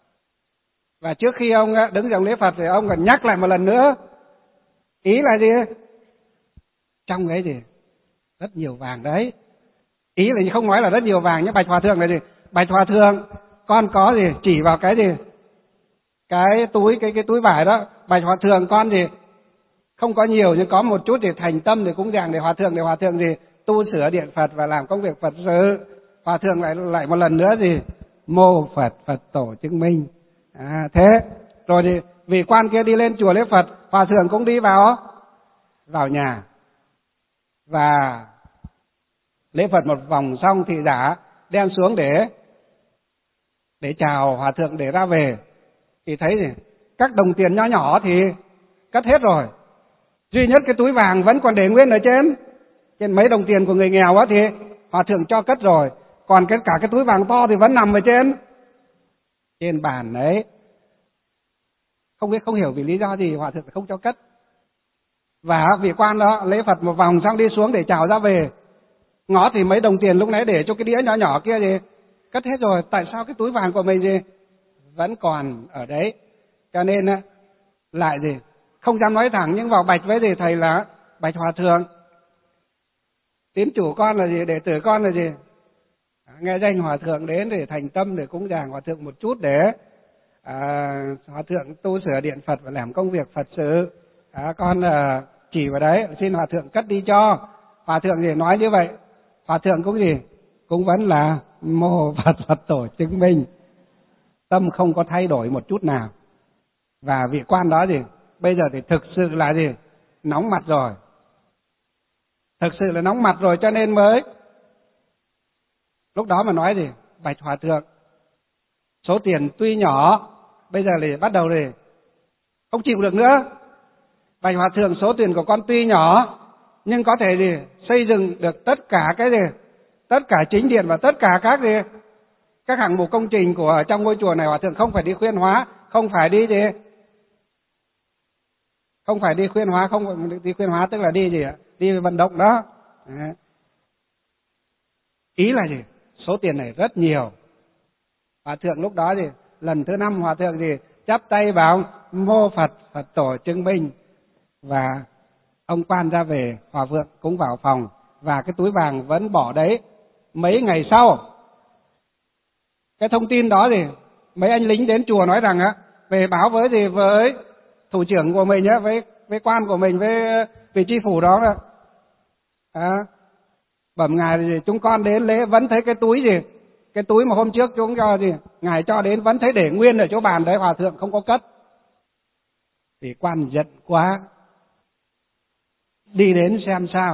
Speaker 3: Và trước khi ông đứng dòng lễ Phật thì ông còn nhắc lại một lần nữa, ý là gì trong ấy gì rất nhiều vàng đấy, ý là không nói là rất nhiều vàng nhé. Bạch hòa thượng là gì bạch hòa thượng con có gì chỉ vào cái gì cái túi cái cái túi vải đó, bạch hòa thượng con gì không có nhiều nhưng có một chút để thành tâm để cúng dường để hòa thượng, để hòa thượng gì tu sửa điện Phật và làm công việc Phật sự. Hòa thượng lại lại một lần nữa gì mô Phật, Phật tổ chứng minh. À, thế rồi thì vị quan kia đi lên chùa lễ Phật, hòa thượng cũng đi vào vào nhà và lễ Phật một vòng xong thì giả đem xuống để để chào hòa thượng để ra về. Thì thấy gì các đồng tiền nhỏ nhỏ thì cất hết rồi, duy nhất cái túi vàng vẫn còn để nguyên ở trên trên mấy đồng tiền của người nghèo á thì hòa thượng cho cất rồi, còn cái cả cái túi vàng to thì vẫn nằm ở trên trên bàn đấy. Không biết không hiểu vì lý do gì hòa thượng không cho cất. Và vị quan đó lễ Phật một vòng xong đi xuống để chào ra về, ngó thì mấy đồng tiền lúc nãy để cho cái đĩa nhỏ nhỏ kia gì cất hết rồi, tại sao cái túi vàng của mình gì vẫn còn ở đấy. Cho nên lại gì không dám nói thẳng nhưng vào bạch với gì thầy là bạch hòa thượng, tín chủ con là gì, đệ tử con là gì nghe danh hòa thượng đến để thành tâm để cúng dường hòa thượng một chút để à, hòa thượng tu sửa điện Phật và làm công việc Phật sự. À, con à, chỉ vào đấy xin hòa thượng cất đi cho. Hòa thượng gì nói như vậy, hòa thượng cũng gì cũng vẫn là mô Phật, Phật tổ chứng minh, tâm không có thay đổi một chút nào. Và vị quan đó gì bây giờ thì thực sự là gì nóng mặt rồi, thực sự là nóng mặt rồi cho nên mới lúc đó mà nói gì bạch hòa thượng số tiền tuy nhỏ bây giờ thì bắt đầu thì không chịu được nữa. Bạch hòa thượng số tiền của con tuy nhỏ nhưng có thể gì xây dựng được tất cả cái gì tất cả chính điện và tất cả các gì các hạng mục công trình của trong ngôi chùa này. Hòa thượng không phải đi khuyên hóa, không phải đi gì không phải đi khuyên hóa, không đi khuyên hóa tức là đi gì ạ đi vận động đó. À, ý là gì số tiền này rất nhiều. Hòa thượng lúc đó gì lần thứ năm hòa thượng gì chắp tay vào mô Phật, Phật tổ chứng minh. Và ông quan ra về, hòa thượng cũng vào phòng và cái túi vàng vẫn bỏ đấy. Mấy ngày sau cái thông tin đó thì mấy anh lính đến chùa nói rằng á, về báo với gì với thủ trưởng của mình á, với với quan của mình, với vị tri phủ đó là à, bẩm ngài thì chúng con đến lễ vẫn thấy cái túi gì, cái túi mà hôm trước chúng cho gì ngài cho đến vẫn thấy để nguyên ở chỗ bàn đấy, hòa thượng không có cất. Thì quan giận quá, đi đến xem sao.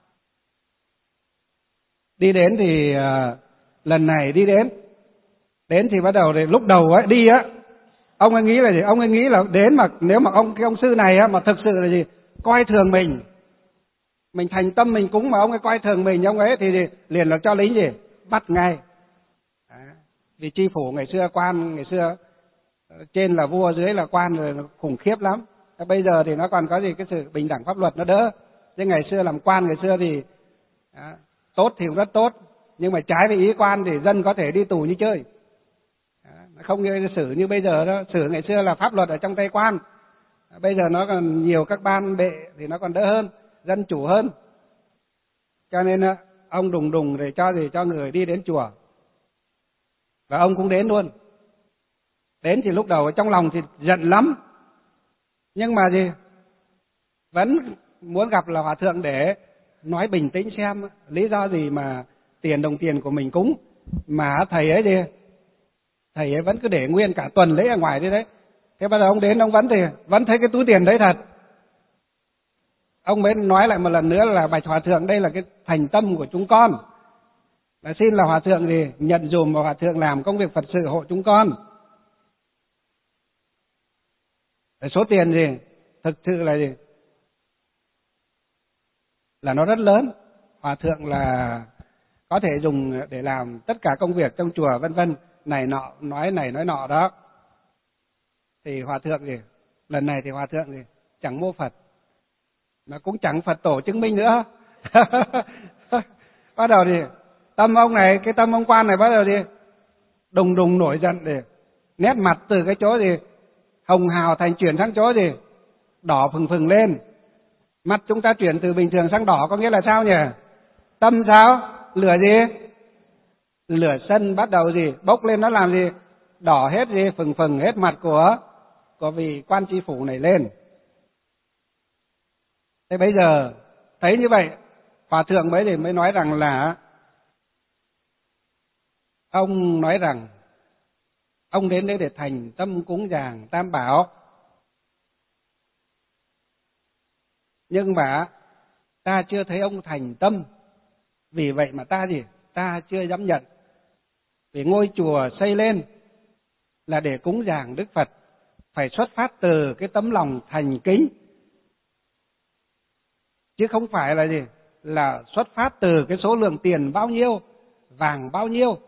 Speaker 3: Đi đến thì uh, lần này đi đến đến thì bắt đầu thì lúc đầu ấy đi á, ông ấy nghĩ là gì? Ông ấy nghĩ là đến mà nếu mà ông cái ông sư này á mà thực sự là gì coi thường mình, mình thành tâm mình cúng mà ông ấy coi thường mình, ông ấy thì gì? Liền là cho lính gì bắt ngay. À, vì tri phủ ngày xưa, quan ngày xưa trên là vua, dưới là quan, rồi khủng khiếp lắm. Bây giờ thì nó còn có gì cái sự bình đẳng pháp luật nó đỡ. Chứ ngày xưa làm quan ngày xưa thì à, tốt thì cũng rất tốt, nhưng mà trái với ý quan thì dân có thể đi tù như chơi. À, không như xử như bây giờ đó. Xử ngày xưa là pháp luật ở trong tay quan, à, bây giờ nó còn nhiều các ban bệ thì nó còn đỡ hơn, dân chủ hơn. Cho nên ông đùng đùng để cho gì cho người đi đến chùa, và ông cũng đến luôn. Đến thì lúc đầu trong lòng thì giận lắm, nhưng mà gì vẫn muốn gặp là hòa thượng để nói bình tĩnh xem lý do gì mà tiền đồng tiền của mình cúng mà thầy ấy gì thầy ấy vẫn cứ để nguyên cả tuần lễ ở ngoài đi đấy. Thế bây giờ ông đến ông vẫn thì vẫn thấy cái túi tiền đấy thật. Ông mới nói lại một lần nữa là bạch hòa thượng, đây là cái thành tâm của chúng con, là xin là hòa thượng gì nhận dùm và hòa thượng làm công việc Phật sự hộ chúng con. Số tiền gì thực sự là gì là nó rất lớn, hòa thượng là có thể dùng để làm tất cả công việc trong chùa vân vân, này nọ, nói này nói nọ đó. Thì hòa thượng gì lần này thì hòa thượng gì chẳng mô Phật, mà cũng chẳng Phật tổ chứng minh nữa. Bắt đầu thì tâm ông này, cái tâm ông quan này bắt đầu đi đùng đùng nổi giận, để nét mặt từ cái chỗ gì hồng hào thành chuyển sang chỗ gì đỏ phừng phừng lên. Mắt chúng ta chuyển từ bình thường sang đỏ có nghĩa là sao nhỉ? Tâm sao? Lửa gì? Lửa sân bắt đầu gì bốc lên, nó làm gì đỏ hết gì phừng phừng hết mặt của của vị quan tri phủ này lên. Thế bây giờ thấy như vậy, hòa thượng mới thì mới nói rằng là ông nói rằng ông đến đây để thành tâm cúng dường Tam Bảo, nhưng mà ta chưa thấy ông thành tâm, vì vậy mà ta gì ta chưa dám nhận. Vì ngôi chùa xây lên là để cúng dường Đức Phật, phải xuất phát từ cái tấm lòng thành kính, chứ không phải là gì là xuất phát từ cái số lượng tiền bao nhiêu, vàng bao nhiêu.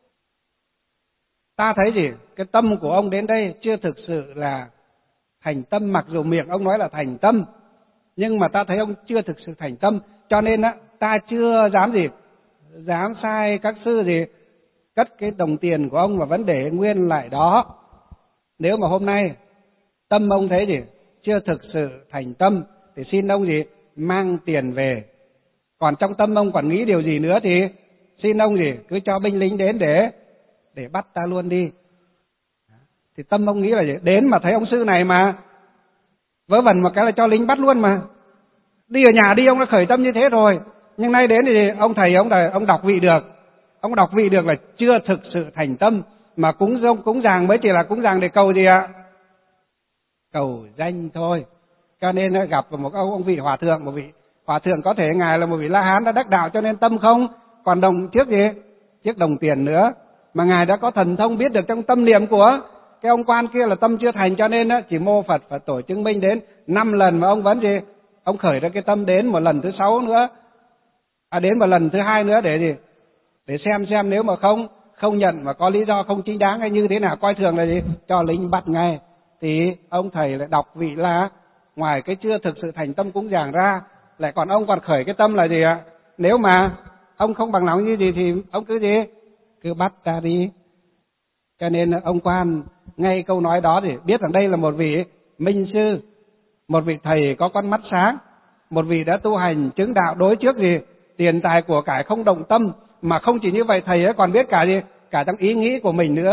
Speaker 3: Ta thấy gì cái tâm của ông đến đây chưa thực sự là thành tâm, mặc dù miệng ông nói là thành tâm, nhưng mà ta thấy ông chưa thực sự thành tâm. Cho nên á, ta chưa dám gì dám sai các sư gì cất cái đồng tiền của ông mà vẫn để nguyên lại đó. Nếu mà hôm nay tâm ông thấy gì chưa thực sự thành tâm thì xin ông gì mang tiền về. Còn trong tâm ông còn nghĩ điều gì nữa thì xin ông gì cứ cho binh lính đến để để bắt ta luôn đi. Thì tâm ông nghĩ là gì? Đến mà thấy ông sư này mà vớ vẩn một cái là cho lính bắt luôn mà. Đi ở nhà đi ông đã khởi tâm như thế rồi, nhưng nay đến thì ông thầy ông thầy ông đọc vị được, ông đọc vị được là chưa thực sự thành tâm, mà cúng dông cúng dường mới chỉ là cúng dường để cầu gì ạ? Cầu danh thôi. Cho nên gặp một ông, ông vị hòa thượng, một vị hòa thượng có thể ngài là một vị La Hán đã đắc đạo cho nên tâm không còn đồng trước gì trước đồng tiền nữa, mà ngài đã có thần thông biết được trong tâm niệm của cái ông quan kia là tâm chưa thành, cho nên chỉ mô Phật Phật tổ chứng minh đến năm lần mà ông vẫn gì ông khởi ra cái tâm đến một lần thứ sáu nữa, à đến một lần thứ hai nữa để gì để xem xem nếu mà không không nhận mà có lý do không chính đáng hay như thế nào, coi thường là gì cho lính bắt ngay. Thì ông thầy lại đọc vị là ngoài cái chưa thực sự thành tâm cúng dường ra, lại còn ông còn khởi cái tâm là gì ạ? Nếu mà ông không bằng lòng như gì thì ông cứ gì cứ bắt ta đi. Cho nên ông quan ngay câu nói đó thì biết rằng đây là một vị minh sư, một vị thầy có con mắt sáng, một vị đã tu hành chứng đạo đối trước gì tiền tài của cải không động tâm. Mà không chỉ như vậy, thầy ấy còn biết cả gì cả trong ý nghĩ của mình nữa.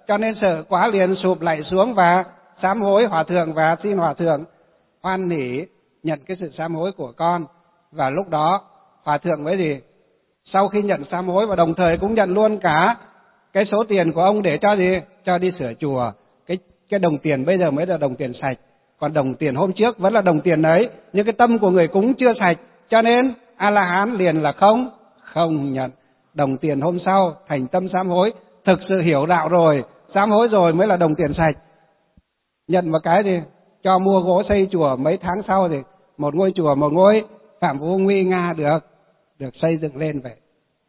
Speaker 3: cho nên sợ quá liền sụp lại xuống và sám hối hòa thượng và xin hòa thượng hoan hỉ nhận cái sự sám hối của con. Và lúc đó hòa thượng mới gì? Sau khi nhận sám hối và đồng thời cũng nhận luôn cả cái số tiền của ông để cho gì? Cho đi sửa chùa. Cái cái đồng tiền bây giờ mới là đồng tiền sạch, còn đồng tiền hôm trước vẫn là đồng tiền ấy, nhưng cái tâm của người cúng chưa sạch, cho nên A-la-hán liền là không không nhận. Đồng tiền hôm sau thành tâm sám hối, thực sự hiểu đạo rồi, sám hối rồi mới là đồng tiền sạch. Nhận một cái thì cho mua gỗ xây chùa, mấy tháng sau thì một ngôi chùa, một ngôi Phạm Vũ Nguy Nga được được xây dựng lên vậy.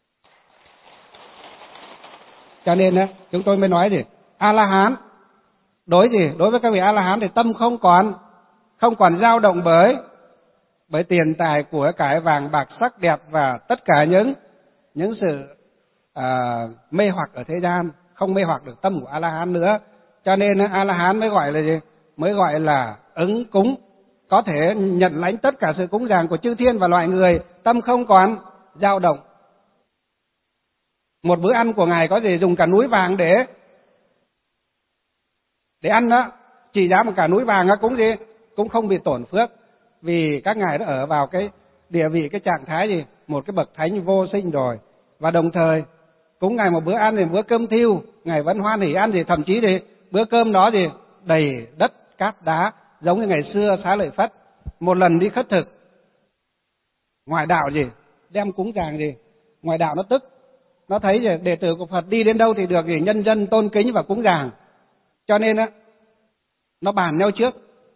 Speaker 3: Cho nên á, chúng tôi mới nói gì? A-la-hán đối gì? Đối với các vị A-la-hán thì tâm không còn không còn dao động bởi bởi tiền tài của cải vàng bạc sắc đẹp và tất cả những những sự à, mê hoặc ở thế gian, không mê hoặc được tâm của A-la-hán nữa. Cho nên A-la-hán mới gọi là gì? Mới gọi là ứng cúng, có thể nhận lãnh tất cả sự cúng dường của chư thiên và loài người, tâm không còn dao động. Một bữa ăn của ngài có gì dùng cả núi vàng để để ăn đó, chỉ giá một cả núi vàng đó cũng gì cũng không bị tổn phước, vì các ngài đã ở vào cái địa vị, cái trạng thái gì một cái bậc thánh vô sinh rồi. Và đồng thời cúng ngài một bữa ăn thì bữa cơm thiêu, ngài vẫn hoan hỉ ăn gì, thậm chí thì bữa cơm đó gì đầy đất cát đá, giống như ngày xưa Xá Lợi Phất một lần đi khất thực, ngoại đạo gì đem cúng dường gì, ngoại đạo nó tức, nó thấy gì đệ tử của Phật đi đến đâu thì được gì nhân dân tôn kính và cúng dường, cho nên á nó bàn nhau trước,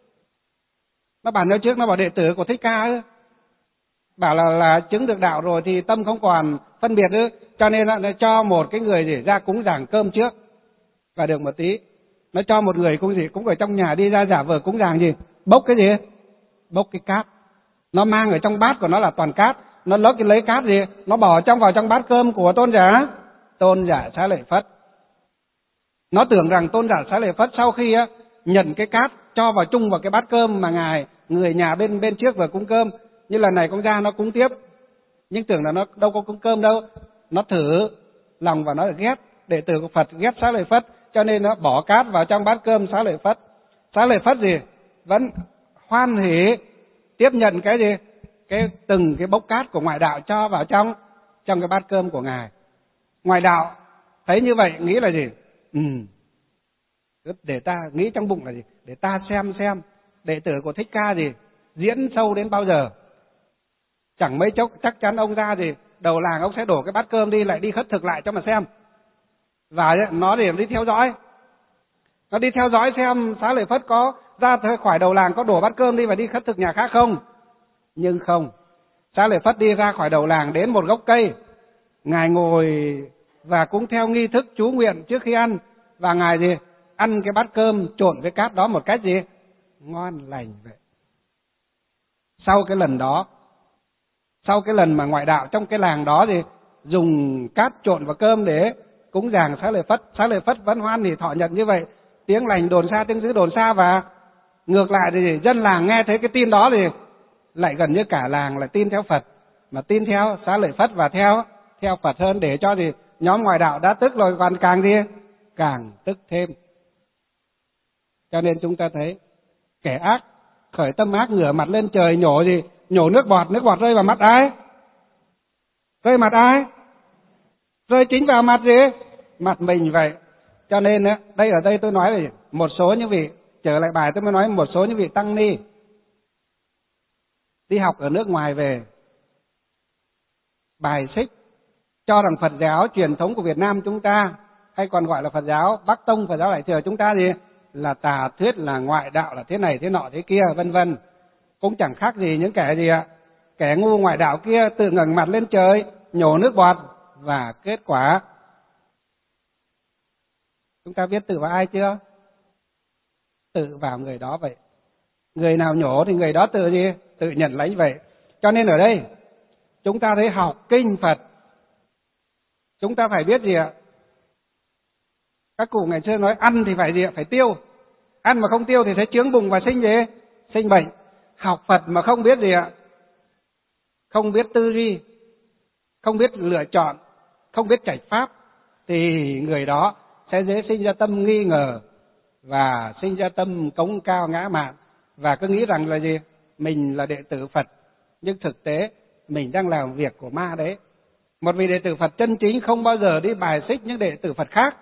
Speaker 3: nó bàn nhau trước, nó bảo đệ tử của Thích Ca ấy, bảo là là chứng được đạo rồi thì tâm không còn phân biệt nữa, cho nên nó cho một cái người gì ra cúng dường cơm trước, và được một tí nó cho một người cũng gì cũng ở trong nhà đi ra giả vờ cúng dường gì, bốc cái gì, bốc cái cát, nó mang ở trong bát của nó là toàn cát, nó lốc cái lấy cát gì, nó bỏ trong vào trong bát cơm của tôn giả tôn giả Xá Lợi Phất. Nó tưởng rằng tôn giả Xá Lợi Phất sau khi á nhận cái cát cho vào chung vào cái bát cơm mà ngài người nhà bên bên trước vừa cúng cơm, như lần này cũng ra nó cúng tiếp, nhưng tưởng là nó đâu có cúng cơm đâu, nó thử lòng và nó ghét đệ tử của Phật, ghét Xá Lợi Phất, cho nên nó bỏ cát vào trong bát cơm Xá Lợi Phất. Xá Lợi Phất gì vẫn hoan hỉ tiếp nhận cái gì cái từng cái bốc cát của ngoại đạo cho vào trong trong cái bát cơm của ngài. Ngoại đạo thấy như vậy nghĩ là gì? Ừ. Để ta nghĩ trong bụng là gì? Để ta xem xem đệ tử của Thích Ca gì diễn sâu đến bao giờ. Chẳng mấy chốc chắc chắn ông ra gì đầu làng ông sẽ đổ cái bát cơm đi, lại đi khất thực lại cho mà xem. Và nó để đi theo dõi, nó đi theo dõi xem Xá Lợi Phất có ra khỏi đầu làng có đổ bát cơm đi và đi khất thực nhà khác không. Nhưng không, Xá Lợi Phất đi ra khỏi đầu làng đến một gốc cây, ngài ngồi và cũng theo nghi thức chú nguyện trước khi ăn, và ngài gì ăn cái bát cơm trộn với cát đó một cách gì ngon lành vậy. Sau cái lần đó, sau cái lần mà ngoại đạo trong cái làng đó thì dùng cát trộn vào cơm để cúng dường Xá Lợi Phất, Xá Lợi Phất vẫn hoan thì thọ nhận như vậy, tiếng lành đồn xa, tiếng dữ đồn xa, và ngược lại thì dân làng nghe thấy cái tin đó thì lại gần như cả làng lại tin theo Phật, mà tin theo Xá Lợi Phất và theo theo Phật hơn, để cho thì nhóm ngoại đạo đã tức rồi còn càng đi càng tức thêm. Cho nên chúng ta thấy kẻ ác khởi tâm ác ngửa mặt lên trời nhổ gì nhổ nước bọt, nước bọt rơi vào mặt ai? Rơi mặt ai? Rơi chính vào mặt gì? Mặt mình vậy. Cho nên đây ở đây tôi nói là một số những vị, trở lại bài tôi mới nói một số những vị tăng ni đi học ở nước ngoài về, bài xích cho rằng Phật giáo truyền thống của Việt Nam chúng ta, hay còn gọi là Phật giáo Bắc Tông, Phật giáo Đại Thừa chúng ta gì là tà thuyết, là ngoại đạo, là thế này thế nọ thế kia vân vân, cũng chẳng khác gì những kẻ gì ạ, kẻ ngu ngoại đạo kia tự ngẩng mặt lên trời nhổ nước bọt, và kết quả chúng ta biết tự vào ai chưa? Tự vào người đó vậy. Người nào nhổ thì người đó tự gì? Tự nhận lãnh vậy. Cho nên ở đây chúng ta thấy học kinh Phật, chúng ta phải biết gì ạ? Các cụ ngày xưa nói ăn thì phải gì ạ? Phải tiêu. Ăn mà không tiêu thì sẽ chướng bụng và sinh gì? Sinh bệnh. Học Phật mà không biết gì ạ? Không biết tư duy, không biết lựa chọn, không biết trạch pháp, thì người đó sẽ dễ sinh ra tâm nghi ngờ và sinh ra tâm cống cao ngã mạn, và cứ nghĩ rằng là gì? Mình là đệ tử Phật, nhưng thực tế mình đang làm việc của ma đấy. Một vị đệ tử Phật chân chính không bao giờ đi bài xích những đệ tử Phật khác.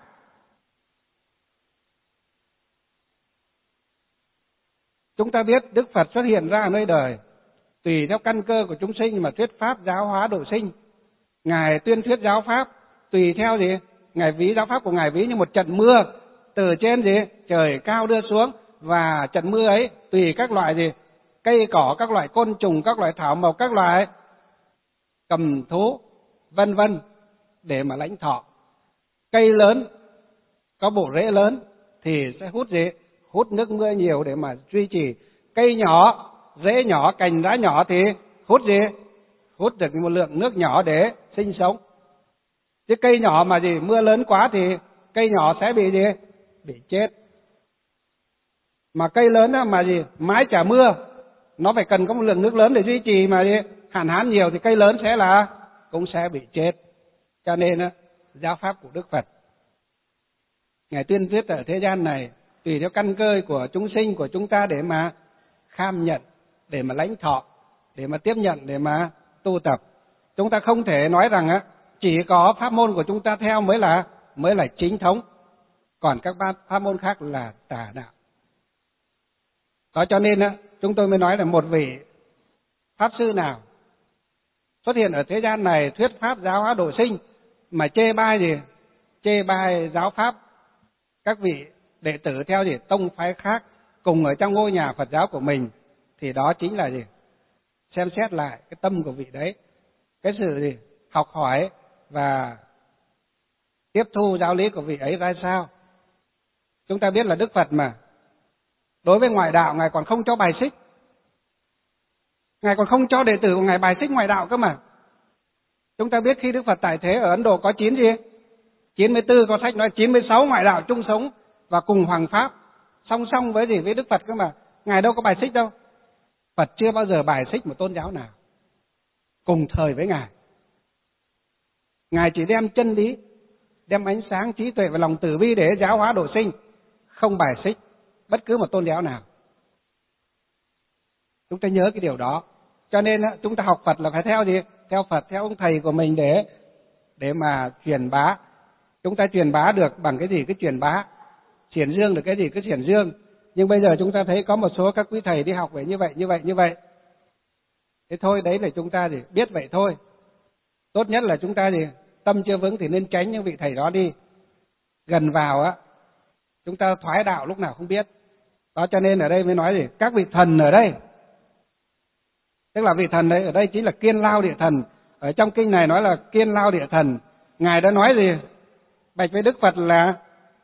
Speaker 3: Chúng ta biết Đức Phật xuất hiện ra ở nơi đời tùy theo căn cơ của chúng sinh mà thuyết pháp giáo hóa độ sinh. Ngài tuyên thuyết giáo pháp tùy theo gì? Ngài ví giáo pháp của Ngài ví như một trận mưa từ trên gì? Trời cao đưa xuống, và trận mưa ấy tùy các loại gì? Cây cỏ, các loại côn trùng, các loại thảo mộc, các loại cầm thú, vân vân để mà lãnh thọ. Cây lớn có bộ rễ lớn thì sẽ hút gì? Hút nước mưa nhiều để mà duy trì. Cây nhỏ, rễ nhỏ, cành lá nhỏ thì hút gì? Hút được một lượng nước nhỏ để sinh sống. Chứ cây nhỏ mà gì mưa lớn quá thì cây nhỏ sẽ bị gì? Bị chết. Mà cây lớn mà gì mái trả mưa, nó phải cần có một lượng nước lớn để duy trì, mà gì hạn hán nhiều thì cây lớn sẽ là cũng sẽ bị chết. Cho nên giáo pháp của Đức Phật Ngài tuyên thuyết ở thế gian này tùy theo căn cơ của chúng sinh, của chúng ta để mà kham nhận, để mà lãnh thọ, để mà tiếp nhận, để mà tu tập. Chúng ta không thể nói rằng á chỉ có pháp môn của chúng ta theo mới là mới là chính thống, còn các pháp môn khác là tà đạo. Đó cho nên á chúng tôi mới nói là một vị pháp sư nào xuất hiện ở thế gian này thuyết pháp giáo hóa độ sinh mà chê bai gì? Chê bai giáo pháp các vị đệ tử theo gì? Tông phái khác cùng ở trong ngôi nhà Phật giáo của mình, thì đó chính là gì? Xem xét lại cái tâm của vị đấy, cái sự gì? Học hỏi và tiếp thu giáo lý của vị ấy ra sao. Chúng ta biết là Đức Phật mà đối với ngoại đạo Ngài còn không cho bài xích. Ngài còn không cho đệ tử của Ngài bài xích ngoại đạo cơ mà. Chúng ta biết khi Đức Phật tại thế ở Ấn Độ có chín gì? chín mươi tư, có sách nói chín mươi sáu ngoại đạo chung sống và cùng hoàng pháp, song song với gì? Với Đức Phật cơ mà. Ngài đâu có bài xích đâu. Phật chưa bao giờ bài xích một tôn giáo nào cùng thời với Ngài. Ngài chỉ đem chân lý, đem ánh sáng trí tuệ và lòng từ bi để giáo hóa độ sinh, không bài xích bất cứ một tôn giáo nào. Chúng ta nhớ cái điều đó. Cho nên chúng ta học Phật là phải theo gì? Theo Phật, theo ông thầy của mình để để mà truyền bá. Chúng ta truyền bá được bằng cái gì? Cái truyền bá. Truyền dương được cái gì? Cái truyền dương. Nhưng bây giờ chúng ta thấy có một số các quý thầy đi học về như vậy, như vậy, như vậy. Thế thôi, đấy là chúng ta gì? Biết vậy thôi. Tốt nhất là chúng ta gì? Tâm chưa vững thì nên tránh những vị thầy đó đi. Gần vào á, chúng ta thoái đạo lúc nào không biết. Đó cho nên ở đây mới nói gì? Các vị thần ở đây, tức là vị thần đấy ở đây chính là Kiên Lao Địa Thần. Ở trong kinh này nói là Kiên Lao Địa Thần. Ngài đã nói gì? Bạch với Đức Phật là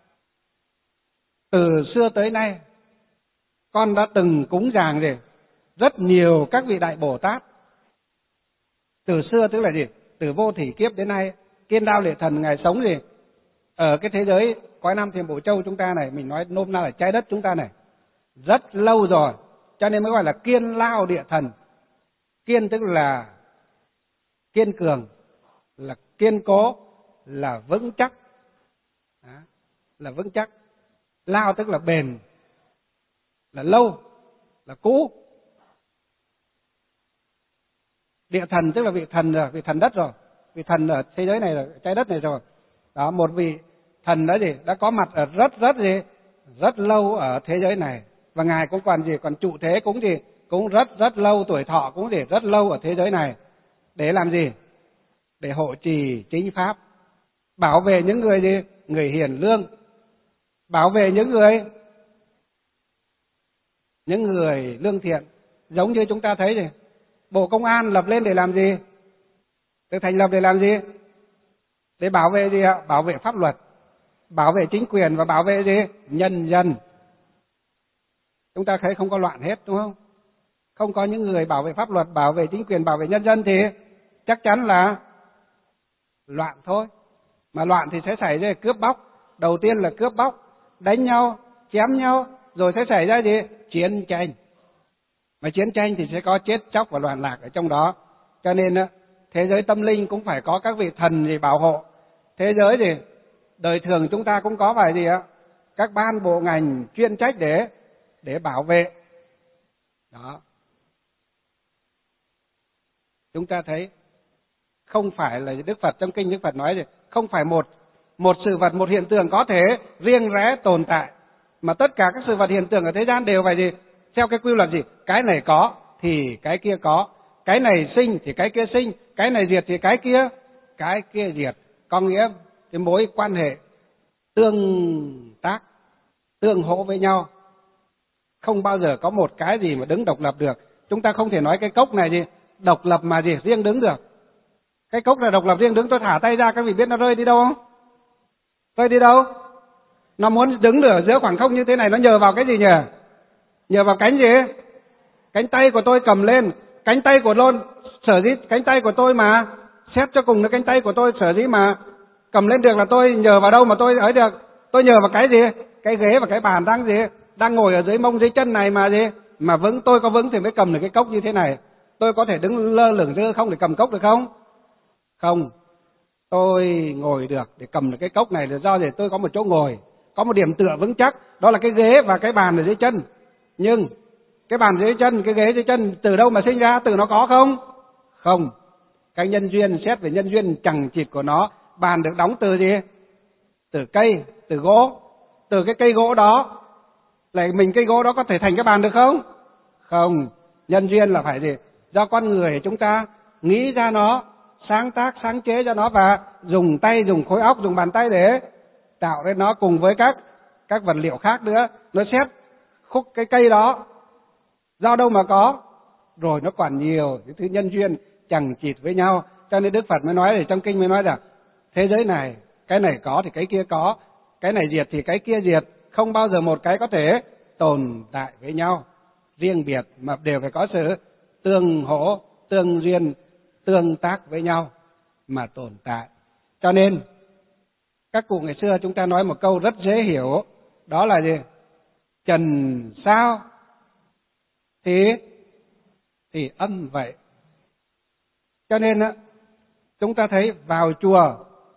Speaker 3: từ xưa tới nay con đã từng cúng dường gì? Rất nhiều các vị đại Bồ Tát. Từ xưa tức là gì? Từ vô thỉ kiếp đến nay, Kiên Lao Địa Thần Ngài sống gì? Ở cái thế giới cõi Nam Thiên Bộ Châu chúng ta này, mình nói nôm na là trái đất chúng ta này, rất lâu rồi. Cho nên mới gọi là Kiên Lao Địa Thần. Kiên tức là kiên cường, là kiên cố, là vững chắc. Đó, là vững chắc. Lao tức là bền, là lâu, là cũ. Địa thần tức là vị thần rồi, vị thần đất rồi, vị thần ở thế giới này rồi, trái đất này rồi. Đó, một vị thần đó gì? Đã có mặt ở rất rất gì? Rất lâu ở thế giới này. Và Ngài cũng còn gì? Còn trụ thế cũng gì? Cũng rất rất lâu, tuổi thọ cũng gì? Rất lâu ở thế giới này. Để làm gì? Để hộ trì chính pháp, bảo vệ những người gì? Người hiền lương, bảo vệ những người những người lương thiện. Giống như chúng ta thấy gì? Bộ Công an lập lên để làm gì? Được thành lập để làm gì? Để bảo vệ gì ạ? Bảo vệ pháp luật, bảo vệ chính quyền và bảo vệ gì? Nhân dân. Chúng ta thấy không có loạn hết đúng không? Không có những người bảo vệ pháp luật, bảo vệ chính quyền, bảo vệ nhân dân thì chắc chắn là loạn thôi. Mà loạn thì sẽ xảy ra cướp bóc. Đầu tiên là cướp bóc, đánh nhau, chém nhau, rồi sẽ xảy ra gì? Chiến tranh. Mà chiến tranh thì sẽ có chết chóc và loạn lạc ở trong đó. Cho nên thế giới tâm linh cũng phải có các vị thần gì bảo hộ. Thế giới gì đời thường chúng ta cũng có vài gì ạ? Các ban bộ ngành chuyên trách để để bảo vệ. Đó. Chúng ta thấy không phải là Đức Phật, trong kinh Đức Phật nói gì, không phải một một sự vật, một hiện tượng có thể riêng rẽ tồn tại, mà tất cả các sự vật hiện tượng ở thế gian đều phải gì? Theo cái quy luật gì? Cái này có thì cái kia có, cái này sinh thì cái kia sinh, cái này diệt thì cái kia cái kia diệt. Có nghĩa cái mối quan hệ tương tác, tương hỗ với nhau, không bao giờ có một cái gì mà đứng độc lập được. Chúng ta không thể nói cái cốc này gì độc lập mà gì riêng đứng được. Cái cốc này độc lập riêng đứng, tôi thả tay ra các vị biết nó rơi đi đâu không? Rơi đi đâu? Nó muốn đứng ở giữa khoảng không như thế này, nó nhờ vào cái gì nhỉ? Nhờ vào cánh gì? Cánh tay của tôi cầm lên, cánh tay của lôn sở dĩ cánh tay của tôi mà xét cho cùng là cánh tay của tôi sở dĩ mà cầm lên được là tôi nhờ vào đâu mà tôi ấy được? Tôi nhờ vào cái gì? Cái ghế và cái bàn đang gì? Đang ngồi ở dưới mông dưới chân này mà gì? Mà vững, tôi có vững thì mới cầm được cái cốc như thế này. Tôi có thể đứng lơ lửng giữa không để cầm cốc được không? Không. Tôi ngồi được để cầm được cái cốc này là do gì? Tôi có một chỗ ngồi, có một điểm tựa vững chắc, đó là cái ghế và cái bàn ở dưới chân. Nhưng cái bàn dưới chân, cái ghế dưới chân từ đâu mà sinh ra? Từ nó có không? Không. Cái nhân duyên, xét về nhân duyên chằng chịt của nó, bàn được đóng từ gì? Từ cây, từ gỗ. Từ cái cây gỗ đó, lại mình cây gỗ đó có thể thành cái bàn được không? Không. Nhân duyên là phải gì? Do con người chúng ta nghĩ ra nó, sáng tác, sáng chế cho nó và dùng tay, dùng khối óc, dùng bàn tay để tạo ra nó cùng với các các vật liệu khác nữa. Nó xét khúc cái cây đó do đâu mà có, rồi nó còn nhiều cái thứ nhân duyên chằng chịt với nhau. Cho nên Đức Phật mới nói, ở trong kinh mới nói rằng thế giới này, cái này có thì cái kia có, cái này diệt thì cái kia diệt, không bao giờ một cái có thể tồn tại với nhau riêng biệt, mà đều phải có sự tương hỗ, tương duyên, tương tác với nhau mà tồn tại. Cho nên các cụ ngày xưa chúng ta nói một câu rất dễ hiểu, đó là gì? Trần sao thì thì âm vậy. Cho nên chúng ta thấy vào chùa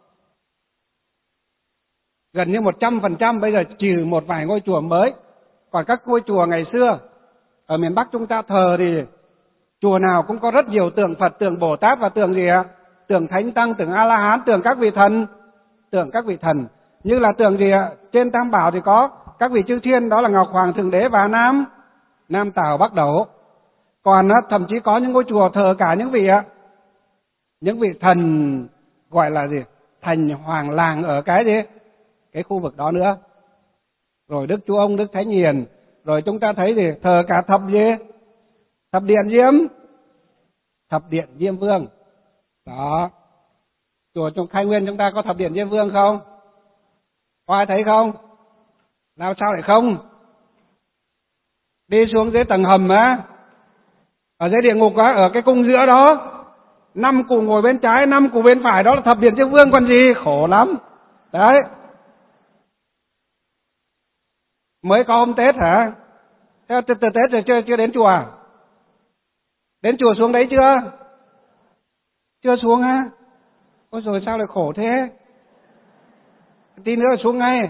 Speaker 3: gần như một trăm phần trăm bây giờ trừ một vài ngôi chùa mới, còn các ngôi chùa ngày xưa ở miền Bắc chúng ta thờ thì chùa nào cũng có rất nhiều tượng Phật, tượng Bồ Tát và tượng gì ạ? Tượng Thánh Tăng, tượng A La Hán, tượng các vị thần, tượng các vị thần. Như là tượng gì ạ? Trên Tam Bảo thì có các vị chư thiên, đó là Ngọc Hoàng Thượng Đế và Nam Nam Tào Bắc Đẩu. Còn thậm chí có những ngôi chùa thờ cả những vị ạ, những vị thần gọi là gì? Thành hoàng làng ở cái gì? Cái khu vực đó nữa. Rồi Đức Chúa Ông, Đức Thánh Hiền, rồi chúng ta thấy gì? Thờ cả thập gì? Thập điện Diêm, thập điện Diêm Vương. Đó. Chùa trong Khai Nguyên chúng ta có thập điện Diêm Vương không? Có ai thấy không? Nào sao lại không? Đi xuống dưới tầng hầm á, ở dưới địa ngục á, ở cái cung giữa đó, năm cụ ngồi bên trái, năm cụ bên phải, đó là thập điện Diêm Vương còn gì? Khổ lắm. Đấy. Mới có hôm Tết hả? Thế từ, từ Tết rồi chưa chưa đến chùa à? Đến chùa xuống đấy chưa? Chưa xuống á? Ôi rồi sao lại khổ thế? Tí nữa xuống ngay.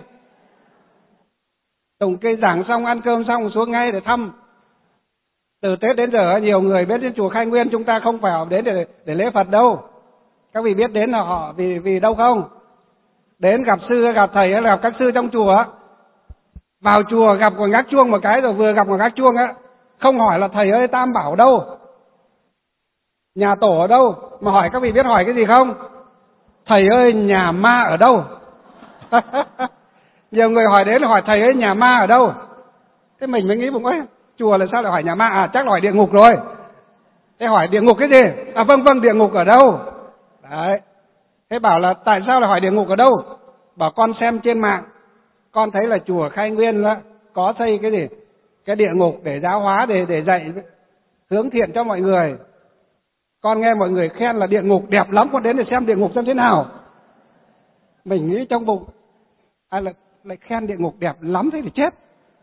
Speaker 3: Tổng cây giảng xong, ăn cơm xong xuống ngay để thăm. Từ Tết đến giờ nhiều người biết đến chùa Khai Nguyên, chúng ta không phải họ đến để để lễ Phật đâu. Các vị biết đến là họ vì vì đâu không? Đến gặp sư, gặp thầy hay là gặp các sư trong chùa. Vào chùa gặp còn gác chuông một cái, rồi vừa gặp còn gác chuông á, không hỏi là thầy ơi Tam Bảo đâu, nhà tổ ở đâu, mà hỏi các vị biết hỏi cái gì không? Thầy ơi nhà ma ở đâu? Nhiều người hỏi đến là hỏi thầy ơi nhà ma ở đâu. Thế mình mới nghĩ bụng ấy, chùa là sao lại hỏi nhà ma? À chắc là hỏi địa ngục rồi. Thế hỏi địa ngục cái gì? À vâng vâng, địa ngục ở đâu? Đấy. Thế bảo là tại sao lại hỏi địa ngục ở đâu? Bảo con xem trên mạng, con thấy là chùa Khai Nguyên đó, có xây cái gì? Cái địa ngục để giáo hóa, để để dạy hướng thiện cho mọi người. Con nghe mọi người khen là địa ngục đẹp lắm, con đến để xem địa ngục xem thế nào. Mình nghĩ trong bụng, ai lại, lại khen địa ngục đẹp lắm thế thì chết.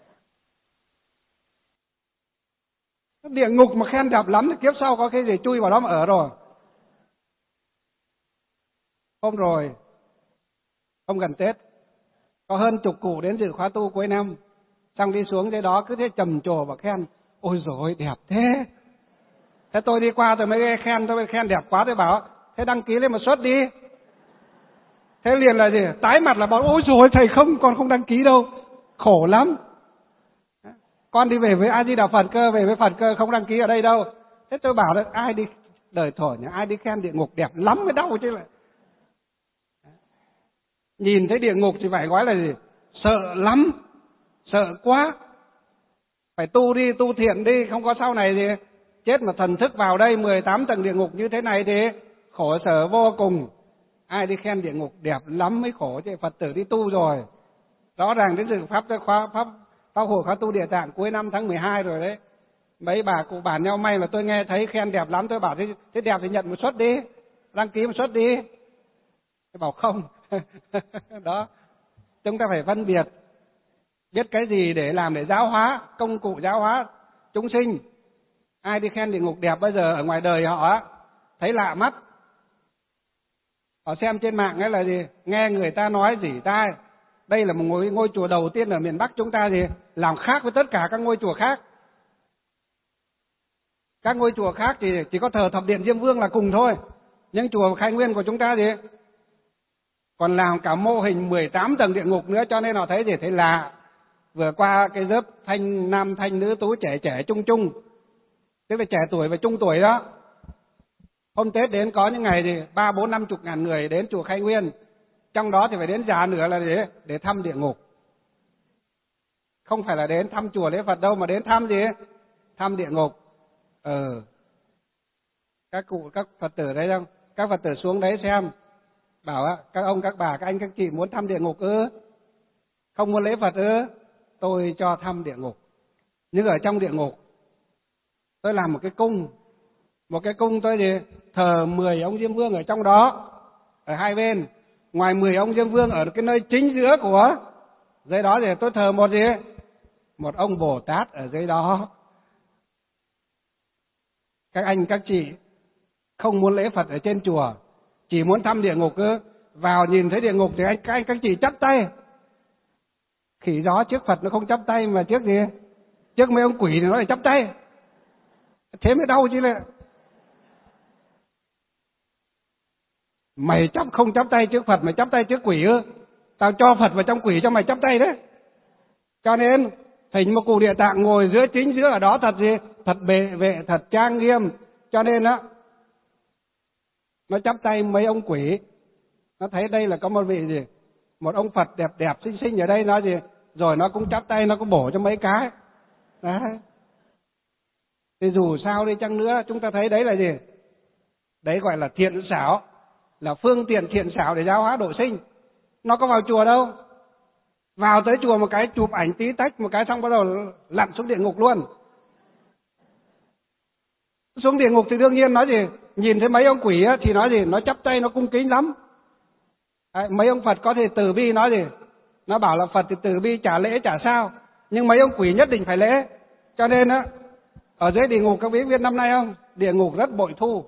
Speaker 3: Địa ngục mà khen đẹp lắm thì kiếp sau có cái gì chui vào đó mà ở rồi. Hôm rồi không gần Tết. Có hơn chục cụ đến dự khóa tu cuối năm, xong đi xuống dưới đó cứ thế trầm trồ và khen, ôi dồi ôi đẹp thế. Thế tôi đi qua tôi mới nghe khen, tôi mới khen đẹp quá, tôi bảo thế đăng ký lên một suất đi. Thế liền là gì? Tái mặt là bảo ôi dồi ôi thầy không, còn không đăng ký đâu, khổ lắm. Con đi về với A Di Đà Phật cơ, về với Phật cơ, không đăng ký ở đây đâu. Thế tôi bảo là ai đi đời thổi nhỉ, ai đi khen địa ngục đẹp lắm mới đau chứ lại. Nhìn thấy địa ngục thì phải nói là gì? Sợ lắm, sợ quá. Phải tu đi, tu thiện đi, không có sau này thì chết mà thần thức vào đây mười tám tầng địa ngục như thế này thì khổ sở vô cùng. Ai đi khen địa ngục đẹp lắm mới khổ chứ, Phật tử đi tu rồi. Rõ ràng đến dự pháp khóa pháp pháp hội khóa tu Địa Tạng cuối năm tháng mười hai rồi đấy. Mấy bà cụ bàn nhau may mà tôi nghe thấy khen đẹp lắm, tôi bảo thế, thế đẹp thì nhận một suất đi, đăng ký một suất đi. Tôi bảo không. Đó, chúng ta phải phân biệt, biết cái gì để làm để giáo hóa, công cụ giáo hóa chúng sinh. Ai đi khen địa ngục đẹp bây giờ ở ngoài đời họ thấy lạ mắt. Họ xem trên mạng ấy là gì? Nghe người ta nói rỉ tai. Đây là một ngôi, ngôi chùa đầu tiên ở miền Bắc chúng ta gì? Làm khác với tất cả các ngôi chùa khác. Các ngôi chùa khác thì chỉ có thờ Thập Điện Diêm Vương là cùng thôi. Nhưng chùa Khai Nguyên của chúng ta gì? Còn làm cả mô hình mười tám tầng địa ngục nữa, cho nên họ thấy gì? Thấy lạ. Vừa qua cái lớp thanh nam thanh nữ tú trẻ trẻ trung trung, tức là trẻ tuổi và trung tuổi đó. Hôm Tết đến có những ngày thì ba bốn năm chục ngàn người đến chùa Khai Nguyên, trong đó thì phải đến già nữa là để để thăm địa ngục. Không phải là đến thăm chùa lễ Phật đâu, mà đến thăm gì? Thăm địa ngục. Ừ. Các cụ các Phật tử đấy không? Các Phật tử xuống đấy xem, bảo á, các ông các bà các anh các chị muốn thăm địa ngục ư? Không muốn lễ Phật ư? Tôi cho thăm địa ngục. Nhưng ở trong địa ngục tôi làm một cái cung. Một cái cung tôi thì thờ mười ông Diêm Vương ở trong đó, ở hai bên. Ngoài mười ông Diêm Vương ở cái nơi chính giữa của dưới đó thì tôi thờ một gì? Một ông Bồ Tát ở dưới đó. Các anh các chị không muốn lễ Phật ở trên chùa, chỉ muốn thăm địa ngục ư? Vào nhìn thấy địa ngục thì anh các anh các chị chắp tay. Khỉ gió trước Phật nó không chắp tay, mà trước gì? Trước mấy ông quỷ thì nó lại chắp tay. Thế mới đau chứ lệ. Mày chắp không chắp tay trước Phật, mày chắp tay trước quỷ ư? Tao cho Phật vào trong quỷ cho mày chắp tay đấy. Cho nên thỉnh một cụ Địa Tạng ngồi giữa chính giữa ở đó thật gì? Thật bệ vệ, thật trang nghiêm. Cho nên á, nó chắp tay mấy ông quỷ. Nó thấy đây là có một vị gì? Một ông Phật đẹp đẹp xinh xinh ở đây, nó gì? Rồi nó cũng chắp tay, nó cũng bổ cho mấy cái. Đấy. Thì dù sao đi chăng nữa, chúng ta thấy đấy là gì? Đấy gọi là thiện xảo, là phương tiện thiện xảo để giáo hóa độ sinh. Nó có vào chùa đâu. Vào tới chùa một cái chụp ảnh tí tách một cái xong bắt đầu lặn xuống địa ngục luôn. Xuống địa ngục thì đương nhiên nói gì? Nhìn thấy mấy ông quỷ á, thì nói gì? Nó chắp tay, nó cung kính lắm. Đấy, mấy ông Phật có thể từ bi nói gì? Nó bảo là Phật thì từ bi trả lễ trả sao. Nhưng mấy ông quỷ nhất định phải lễ. Cho nên á, ở dưới địa ngục các quý biết năm nay không? Địa ngục rất bội thu.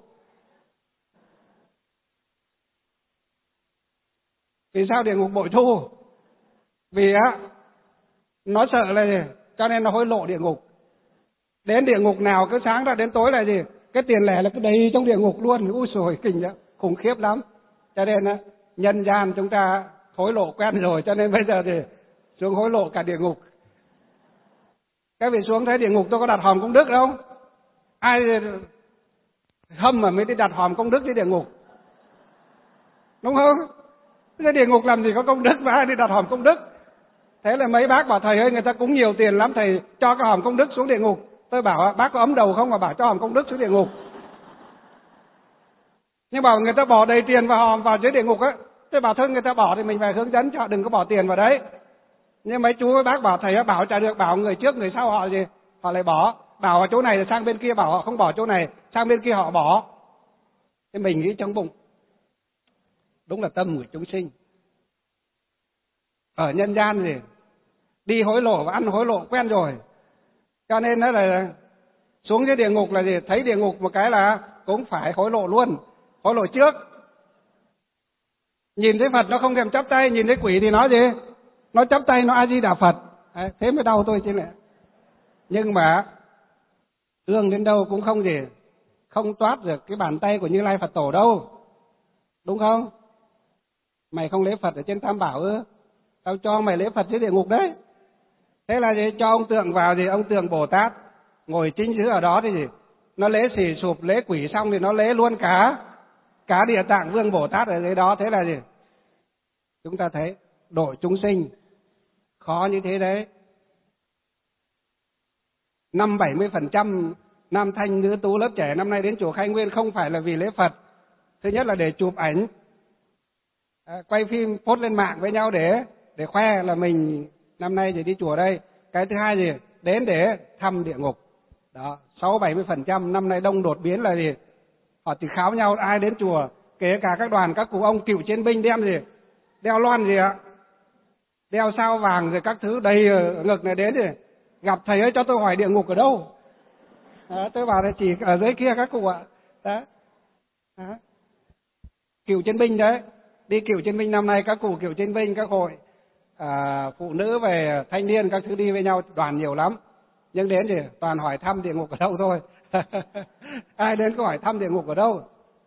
Speaker 3: Vì sao địa ngục bội thu? Vì á, nó sợ là gì? Cho nên nó hối lộ địa ngục. Đến địa ngục nào cứ sáng ra đến tối là gì? Cái tiền lẻ là cứ đầy trong địa ngục luôn. Úi xồi kinh đó, khủng khiếp lắm. Cho nên á, nhân gian chúng ta hối lộ quen rồi, cho nên bây giờ thì xuống hối lộ cả địa ngục. Các vị xuống thấy địa ngục tôi có đặt hòm công đức đâu? Ai hâm mà mới đi đặt hòm công đức trên địa ngục? Đúng không? Cái địa ngục làm gì có công đức mà ai đi đặt hòm công đức? Thế là mấy bác bảo thầy ơi, người ta cúng nhiều tiền lắm, thầy cho cái hòm công đức xuống địa ngục. Tôi bảo bác có ấm đầu không mà bảo cho hòm công đức xuống địa ngục. Nhưng bảo người ta bỏ đầy tiền vào hòm vào dưới địa ngục á. Tôi bảo thôi người ta bỏ thì mình phải hướng dẫn cho đừng có bỏ tiền vào đấy. Nhưng mấy chú mấy bác bảo thầy bảo chả được, bảo người trước người sau họ gì họ lại bỏ. Bảo ở chỗ này sang bên kia bảo họ không bỏ chỗ này, sang bên kia họ bỏ. Thế mình nghĩ trong bụng, đúng là tâm của chúng sinh. Ở nhân gian gì đi hối lộ và ăn hối lộ quen rồi. Cho nên nó là xuống cái địa ngục là gì? Thấy địa ngục một cái là cũng phải hối lộ luôn, hối lộ trước. Nhìn thấy Phật nó không thèm chắp tay, nhìn thấy quỷ thì nói gì? Nó chắp tay, nó A Di Đà Phật. Đấy, thế mới đau tôi chứ lẽ. Nhưng mà ương đến đâu cũng không gì, không toát được cái bàn tay của Như Lai Phật Tổ đâu. Đúng không? Mày không lễ Phật ở trên Tam Bảo ư? Tao cho mày lễ Phật dưới địa ngục đấy. Thế là gì? Cho ông Tượng vào gì? Ông Tượng Bồ Tát ngồi chính giữa ở đó thì gì? Nó lễ xì sụp, lễ quỷ xong thì nó lễ luôn cả cả Địa Tạng Vương Bồ Tát ở dưới đó. Thế là gì? Chúng ta thấy độ chúng sinh khó như thế đấy. Năm bảy mươi phần trăm nam thanh nữ tú lớp trẻ năm nay đến chùa Khai Nguyên không phải là vì lễ Phật. Thứ nhất là để chụp ảnh, à, quay phim post lên mạng với nhau để để khoe là mình năm nay thì đi chùa đây. Cái thứ hai gì? Đến để thăm địa ngục. Đó, sáu bảy mươi phần trăm năm nay đông đột biến là gì? Họ chỉ kháo nhau ai đến chùa, kể cả các đoàn các cụ ông cựu chiến binh đem gì? Đeo loan gì ạ? Đeo sao vàng rồi các thứ đầy ngực này đến thì gặp thầy ơi cho tôi hỏi địa ngục ở đâu? Đó, tôi bảo là chỉ ở dưới kia các cụ ạ. Đó. Đó. Cựu chiến binh đấy, đi cựu chiến binh năm nay các cụ cựu chiến binh, các hội à, phụ nữ về thanh niên các thứ đi với nhau đoàn nhiều lắm. Nhưng đến thì toàn hỏi thăm địa ngục ở đâu thôi. Ai đến có hỏi thăm địa ngục ở đâu?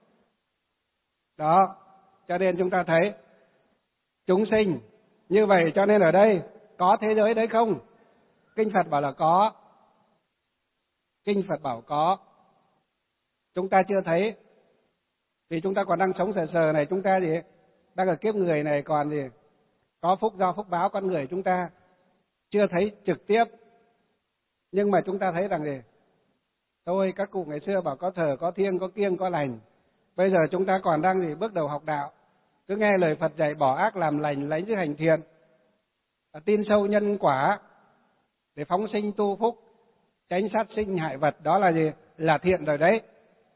Speaker 3: Đó, cho nên chúng ta thấy chúng sinh như vậy, cho nên ở đây có thế giới đấy không? Kinh Phật bảo là có. Kinh Phật bảo có. Chúng ta chưa thấy. Vì chúng ta còn đang sống sờ sờ này, chúng ta gì? Đang ở kiếp người này còn gì? Có phúc do phúc báo con người chúng ta chưa thấy trực tiếp. Nhưng mà chúng ta thấy rằng gì? Thôi các cụ ngày xưa bảo có thờ, có thiêng, có kiêng, có lành. Bây giờ chúng ta còn đang gì? Bước đầu học đạo. Cứ nghe lời Phật dạy bỏ ác làm lành, lấy chữ hành thiện. Tin sâu nhân quả để phóng sinh tu phúc, tránh sát sinh hại vật, đó là gì? Là thiện rồi đấy.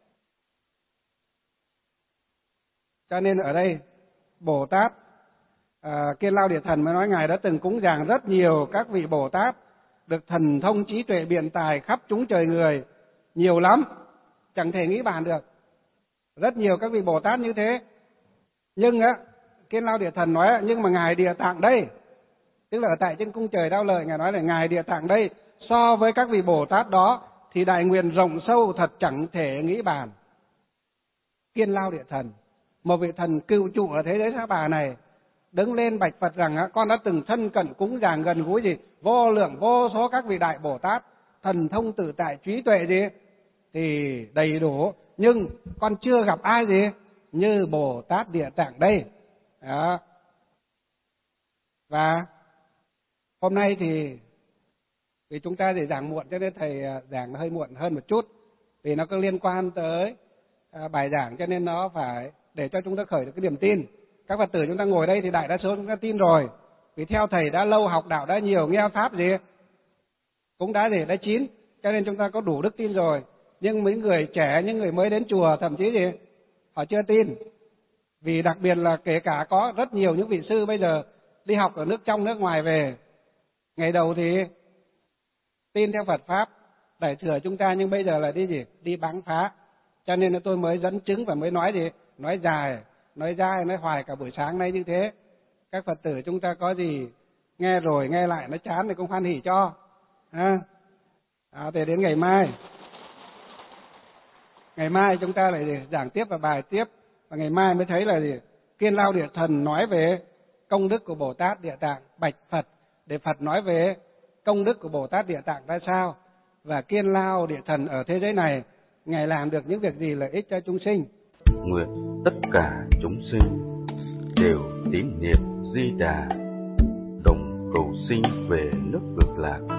Speaker 3: Cho nên ở đây Bồ Tát à, Kiên Lao Địa Thần mới nói Ngài đã từng cúng dường rất nhiều các vị Bồ Tát được thần thông trí tuệ biện tài khắp chúng trời người, nhiều lắm, chẳng thể nghĩ bàn được. Rất nhiều các vị Bồ Tát như thế. Nhưng á, Kiên Lao Địa Thần nói nhưng mà Ngài Địa Tạng đây, tức là ở tại trên cung trời Đao Lợi, Ngài nói là Ngài Địa Tạng đây so với các vị Bồ Tát đó thì đại nguyện rộng sâu thật chẳng thể nghĩ bàn. Kiên Lao Địa Thần, một vị thần cựu trụ ở thế giới Sa Bà này, đứng lên bạch Phật rằng con đã từng thân cận cúng dường gần gũi gì vô lượng vô số các vị đại Bồ Tát, thần thông tự tại trí tuệ gì thì đầy đủ, nhưng con chưa gặp ai gì như Bồ Tát Địa Tạng đây. Đó. Và hôm nay thì vì chúng ta thì giảng muộn cho nên thầy giảng hơi muộn hơn một chút, vì nó có liên quan tới bài giảng cho nên nó phải để cho chúng ta khởi được cái niềm tin. Các Phật tử chúng ta ngồi đây thì đại đa số chúng ta tin rồi, vì theo thầy đã lâu, học đạo đã nhiều, nghe pháp gì cũng đã gì đã chín, cho nên chúng ta có đủ đức tin rồi. Nhưng mấy người trẻ, những người mới đến chùa thậm chí gì họ chưa tin, vì đặc biệt là kể cả có rất nhiều những vị sư bây giờ đi học ở nước trong nước ngoài về, ngày đầu thì tin theo Phật pháp đại thừa chúng ta, nhưng bây giờ là đi gì đi báng phá. Cho nên là tôi mới dẫn chứng và mới nói gì nói dài nói dài nói hoài cả buổi sáng nay như thế. Các Phật tử chúng ta có gì nghe rồi nghe lại nó chán thì cũng hoan hỉ cho à, à, để đến ngày mai ngày mai chúng ta lại giảng tiếp và bài tiếp, và ngày mai mới thấy là gì Kiên Lao Địa Thần nói về công đức của Bồ Tát Địa Tạng bạch Phật, để Phật nói về công đức của Bồ Tát Địa Tạng ra sao, và Kiên Lao Địa Thần ở thế giới này Ngài làm được những việc gì lợi ích cho chúng sinh.
Speaker 1: Nguyện tất cả chúng sinh đều tín niệm Di Đà, đồng cầu sinh về nước Cực Lạc.